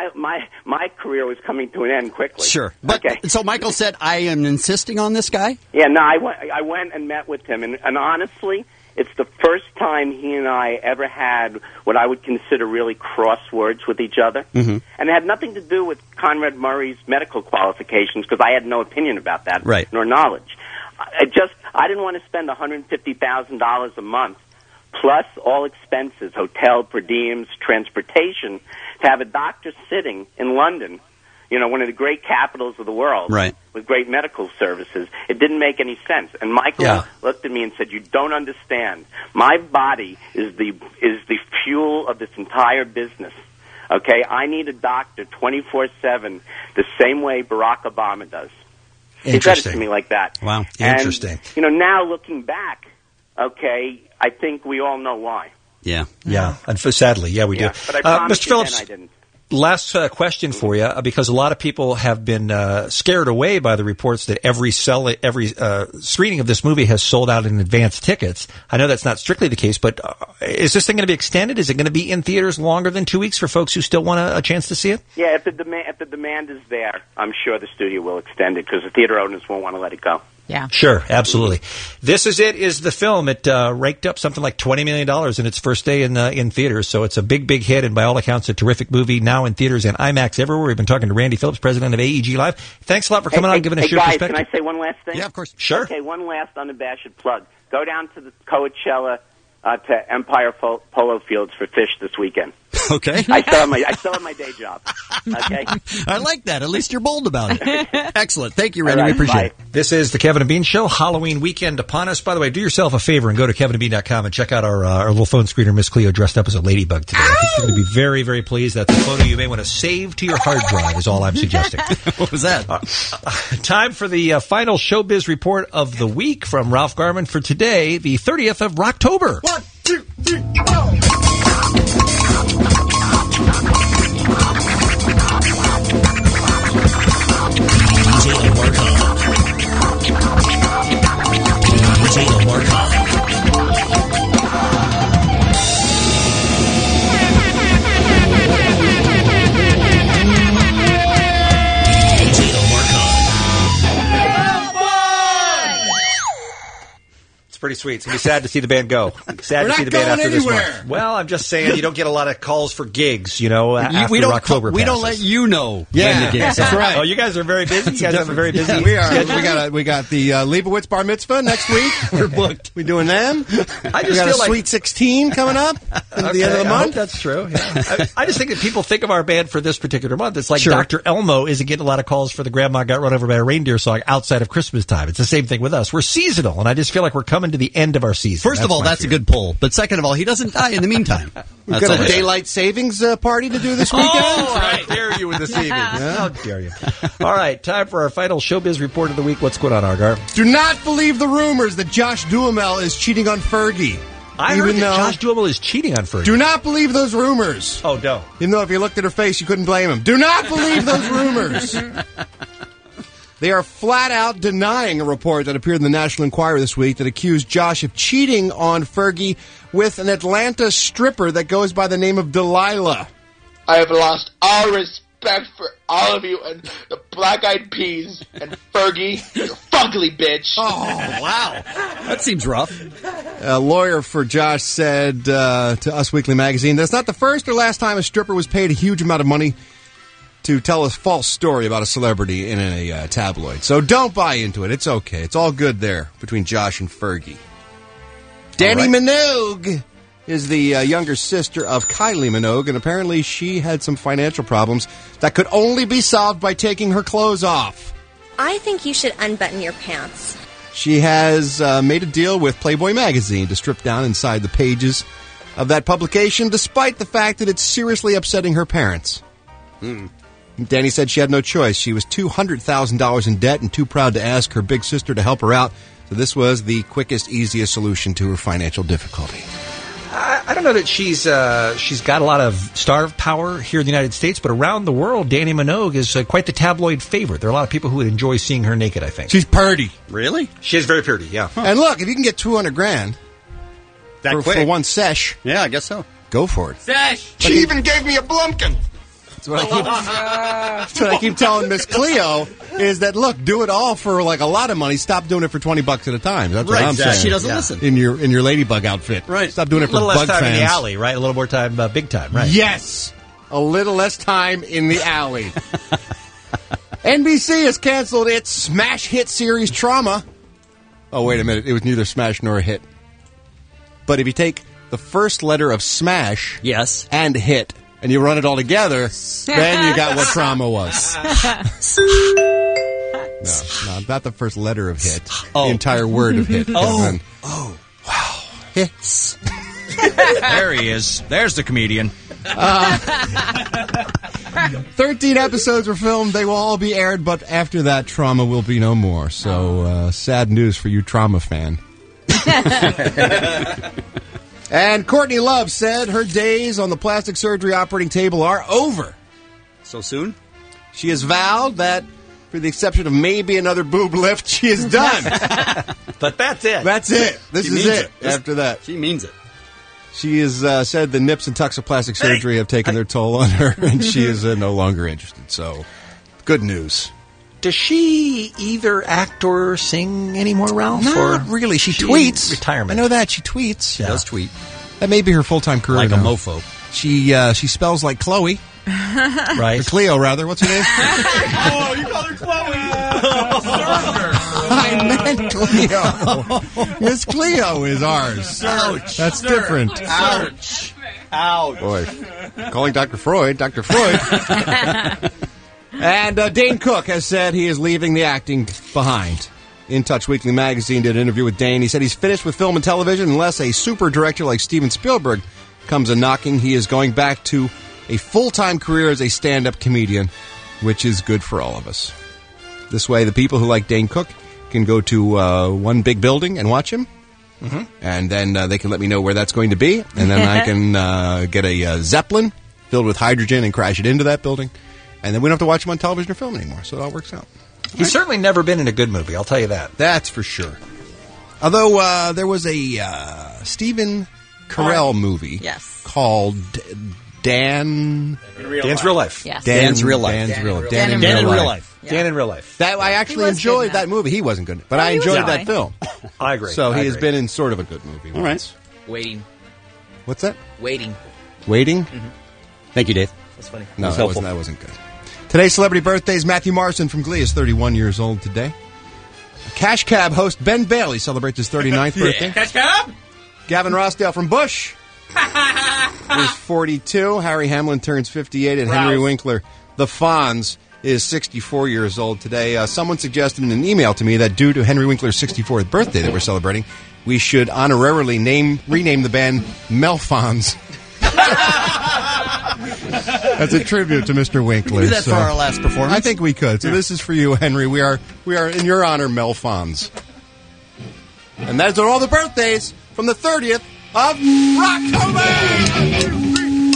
my career was coming to an end quickly. Sure. But, so Michael said, I am insisting on this guy? Yeah, no, I went and met with him, and honestly, it's the first time he and I ever had what I would consider really cross words with each other. Mm-hmm. And it had nothing to do with Conrad Murray's medical qualifications, because I had no opinion about that, nor knowledge. I didn't want to spend $150,000 a month, plus all expenses, hotel, per diems, transportation, to have a doctor sitting in London, you know, one of the great capitals of the world, with great medical services. It didn't make any sense. And Michael looked at me and said, "You don't understand. My body is the fuel of this entire business. Okay, I need a doctor 24/7, the same way Barack Obama does." He said it to me like that. Wow, interesting. And, you know, now looking back, okay, I think we all know why. Yeah. And sadly, we do. But I promised Mr. you Phillips, then I didn't. last question for you, because a lot of people have been scared away by the reports that every screening of this movie has sold out in advance tickets. I know that's not strictly the case, but is this thing going to be extended? Is it going to be in theaters longer than 2 weeks for folks who still want a chance to see it? Yeah, if the demand is there, I'm sure the studio will extend it, because the theater owners won't want to let it go. Yeah. Sure, absolutely. This Is It is the film. It raked up something like $20 million in its first day in theaters, so it's a big, big hit, and by all accounts, a terrific movie, now in theaters and IMAX everywhere. We've been talking to Randy Phillips, president of AEG Live. Thanks a lot for coming on and giving us your guys, perspective. Can I say one last thing? Yeah, of course. Sure. Okay, one last unabashed plug. Go down to the Coachella to Empire Polo Fields for Fish this weekend. Okay. I still have my day job. Okay. I like that. At least you're bold about it. Excellent. Thank you, Randy. All right, we appreciate it. This is the Kevin and Bean Show. Halloween weekend upon us. By the way, do yourself a favor and go to kevinandbean.com and check out our little phone screener, Miss Cleo, dressed up as a ladybug today. I think you're going to be very, very pleased. That's a photo you may want to save to your hard drive, is all I'm suggesting. What was that? Time for the final showbiz report of the week from Ralph Garman for today, the 30th of Rocktober. 1, 2, 3, go! Pretty sweet. It's going to be sad to see the band go. Sad to see the band after this month. Well, I'm just saying you don't get a lot of calls for gigs, after October we don't let you know when the gigs that's are. right. Oh, you guys are very busy. You guys have a very busy We are. schedule. We got the Leibowitz Bar Mitzvah next week. We're booked. We doing them. I just we got feel a like Sweet 16 coming up at the end of the I month. hope that's true. Yeah. I just think that people think of our band for this particular month. It's like Sure. Dr. Elmo isn't getting a lot of calls for the Grandma Got Run Over by a Reindeer song outside of Christmas time. It's the same thing with us. We're seasonal, and I just feel like we're coming to the end of our season. First of all, that's a good pull. But second of all, he doesn't die in the meantime. We've got a daylight savings party to do this weekend. Oh, how dare you with the savings. How dare you. All right, time for our final showbiz report of the week. What's going on, Argar? Do not believe the rumors that Josh Duhamel is cheating on Fergie. I heard that Josh Duhamel is cheating on Fergie. Do not believe those rumors. Oh, don't. Even though if you looked at her face, you couldn't blame him. Do not believe those rumors. They are flat out denying a report that appeared in the National Enquirer this week that accused Josh of cheating on Fergie with an Atlanta stripper that goes by the name of Delilah. I have lost all respect for all of you and the Black Eyed Peas and Fergie, you fugly bitch. Oh, wow. That seems rough. A lawyer for Josh said to Us Weekly Magazine that it's not the first or last time a stripper was paid a huge amount of money to tell a false story about a celebrity in a tabloid. So don't buy into it. It's okay. It's all good there between Josh and Fergie. Danny Minogue is the younger sister of Kylie Minogue, and apparently she had some financial problems that could only be solved by taking her clothes off. I think you should unbutton your pants. She has made a deal with Playboy magazine to strip down inside the pages of that publication, despite the fact that it's seriously upsetting her parents. Danny said she had no choice. She was $200,000 in debt and too proud to ask her big sister to help her out. So this was the quickest, easiest solution to her financial difficulty. I don't know that she's got a lot of star power here in the United States, but around the world, Danny Minogue is quite the tabloid favorite. There are a lot of people who would enjoy seeing her naked, I think. She's purty. Really? She is very pretty, yeah. And look, if you can get $200,000 that for one sesh. Yeah, I guess so. Go for it. Sesh. She even gave me a Blumpkin. That's what I keep telling Miss Cleo is that, look, do it all for like a lot of money. Stop doing it for $20 at a time. That's what I'm saying. She doesn't listen. In your ladybug outfit. Right. Stop doing it A for little less bug time fans. in the alley, right? A little more time, big time, right? Yes. A little less time in the alley. NBC has canceled its smash hit series Trauma. Oh, wait a minute. It was neither smash nor a hit. But if you take the first letter of smash and hit, and you run it all together, then you got what Trauma was. No, not the first letter of hit. The entire word of hit. Oh. Wow. Hits. There he is. There's the comedian. 13 episodes were filmed. They will all be aired, but after that, Trauma will be no more. So, sad news for you, Trauma fan. And Courtney Love said her days on the plastic surgery operating table are over. So soon? She has vowed that, for the exception of maybe another boob lift, she is done. But that's it. That's it. This She is means it. it. After that. She means it. She has said the nips and tucks of plastic surgery have taken their toll on her, and she is no longer interested. So, good news. Does she either act or sing anymore, Ralph? Not or really. She she tweets. retirement? I know that. She tweets. She does tweet. That may be her full-time career Like a now. mofo. She spells like Chloe. Right. Or Cleo, rather. What's her name? Oh, you called her Chloe. I meant Cleo. Miss Cleo is ours. Ouch. That's different. Ouch. Ouch. Boy. Calling Dr. Freud. Dr. Freud. And Dane Cook has said he is leaving the acting behind. In Touch Weekly magazine did an interview with Dane. He said he's finished with film and television unless a super director like Steven Spielberg comes a-knocking. He is going back to a full-time career as a stand-up comedian, which is good for all of us. This way, the people who like Dane Cook can go to one big building and watch him. Mm-hmm. And then they can let me know where that's going to be. And then I can get a Zeppelin filled with hydrogen and crash it into that building. And then we don't have to watch him on television or film anymore. So it all works out. He's certainly never been in a good movie, I'll tell you that. That's for sure. Although there was a Stephen Carell movie called Dan's Real Life. Yes. Dan's Real Life. Dan in Real Life. Dan in Real Life. That I actually enjoyed that movie. He wasn't good, but I enjoyed that film. I agree. So he I has agree. been in sort of a good movie. All right. Waiting. What's that? Waiting. Waiting? Thank you, Dave. That's funny. No, That's that helpful. wasn't good. Today's celebrity birthdays. Matthew Morrison from Glee is 31 years old today. Cash Cab host Ben Bailey celebrates his 39th birthday. Cash Cab? Gavin Rossdale from Bush is 42. Harry Hamlin turns 58. And Henry Winkler, the Fonz, is 64 years old today. Someone suggested in an email to me that due to Henry Winkler's 64th birthday that we're celebrating, we should honorarily rename the band Melfonz. As a tribute to Mr. Winkler. We do that for our last performance. I think we could. So this is for you, Henry. We are in your honor, Melfonz. And those are all the birthdays from the 30th of Rocktober!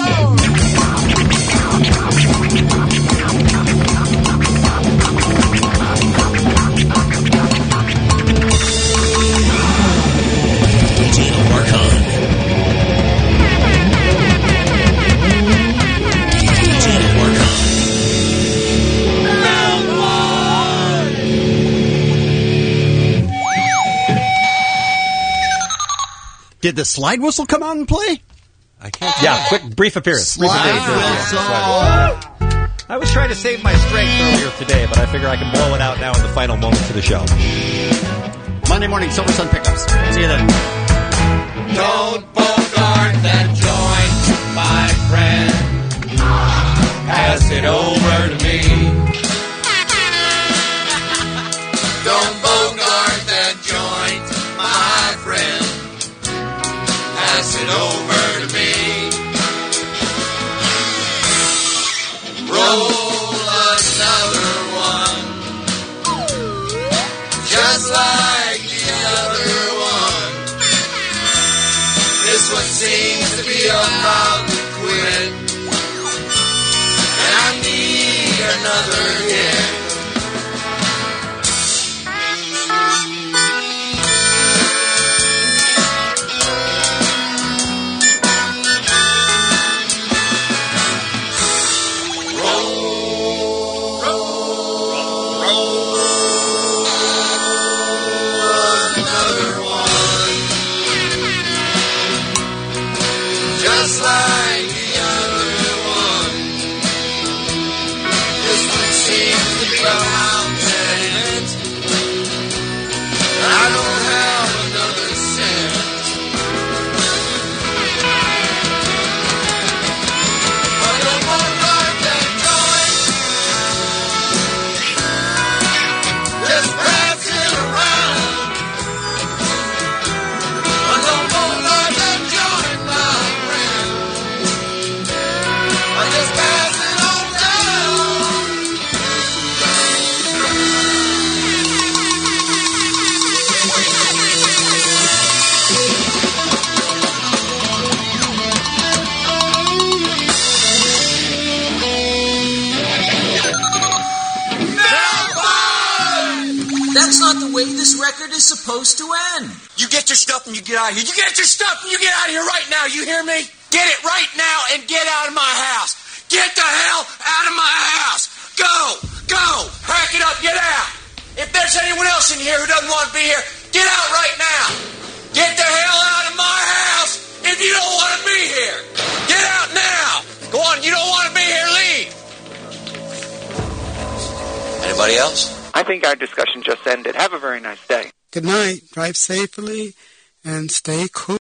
Did the slide whistle come out and play? I can't. Yeah, quick, brief appearance. Slide whistle. I was trying to save my strength earlier today, but I figure I can blow it out now in the final moments of the show. Monday morning, Silver Sun pickups. See you then. Don't bogart that joint, my friend. Pass it over to me. Don't bogart that joint, my friend. Pass it over to me. Roll another one, just like the other one. This one seems to be about to quit, and I need another hit. another one, just like the other one. This one seems to be around dead. I don't have another cent. I don't want to light that joint. Just pass it around. I don't want to light that joint, my friend. I just pass it on down. That's not the way this record is supposed to end. You get your stuff and you get out of here. You get your stuff and you get out of here right now. You hear me? Get it right now and get out of my house. Get the hell out of my house. Go. Go. Pack it up. Get out. If there's anyone else in here who doesn't want to be here, get out right now. Get the hell out of my house if you don't want to be here. Get out now. Go on. You don't want to be here. Leave. Anybody else? I think our discussion just ended. Have a very nice day. Good night. Drive safely and stay cool.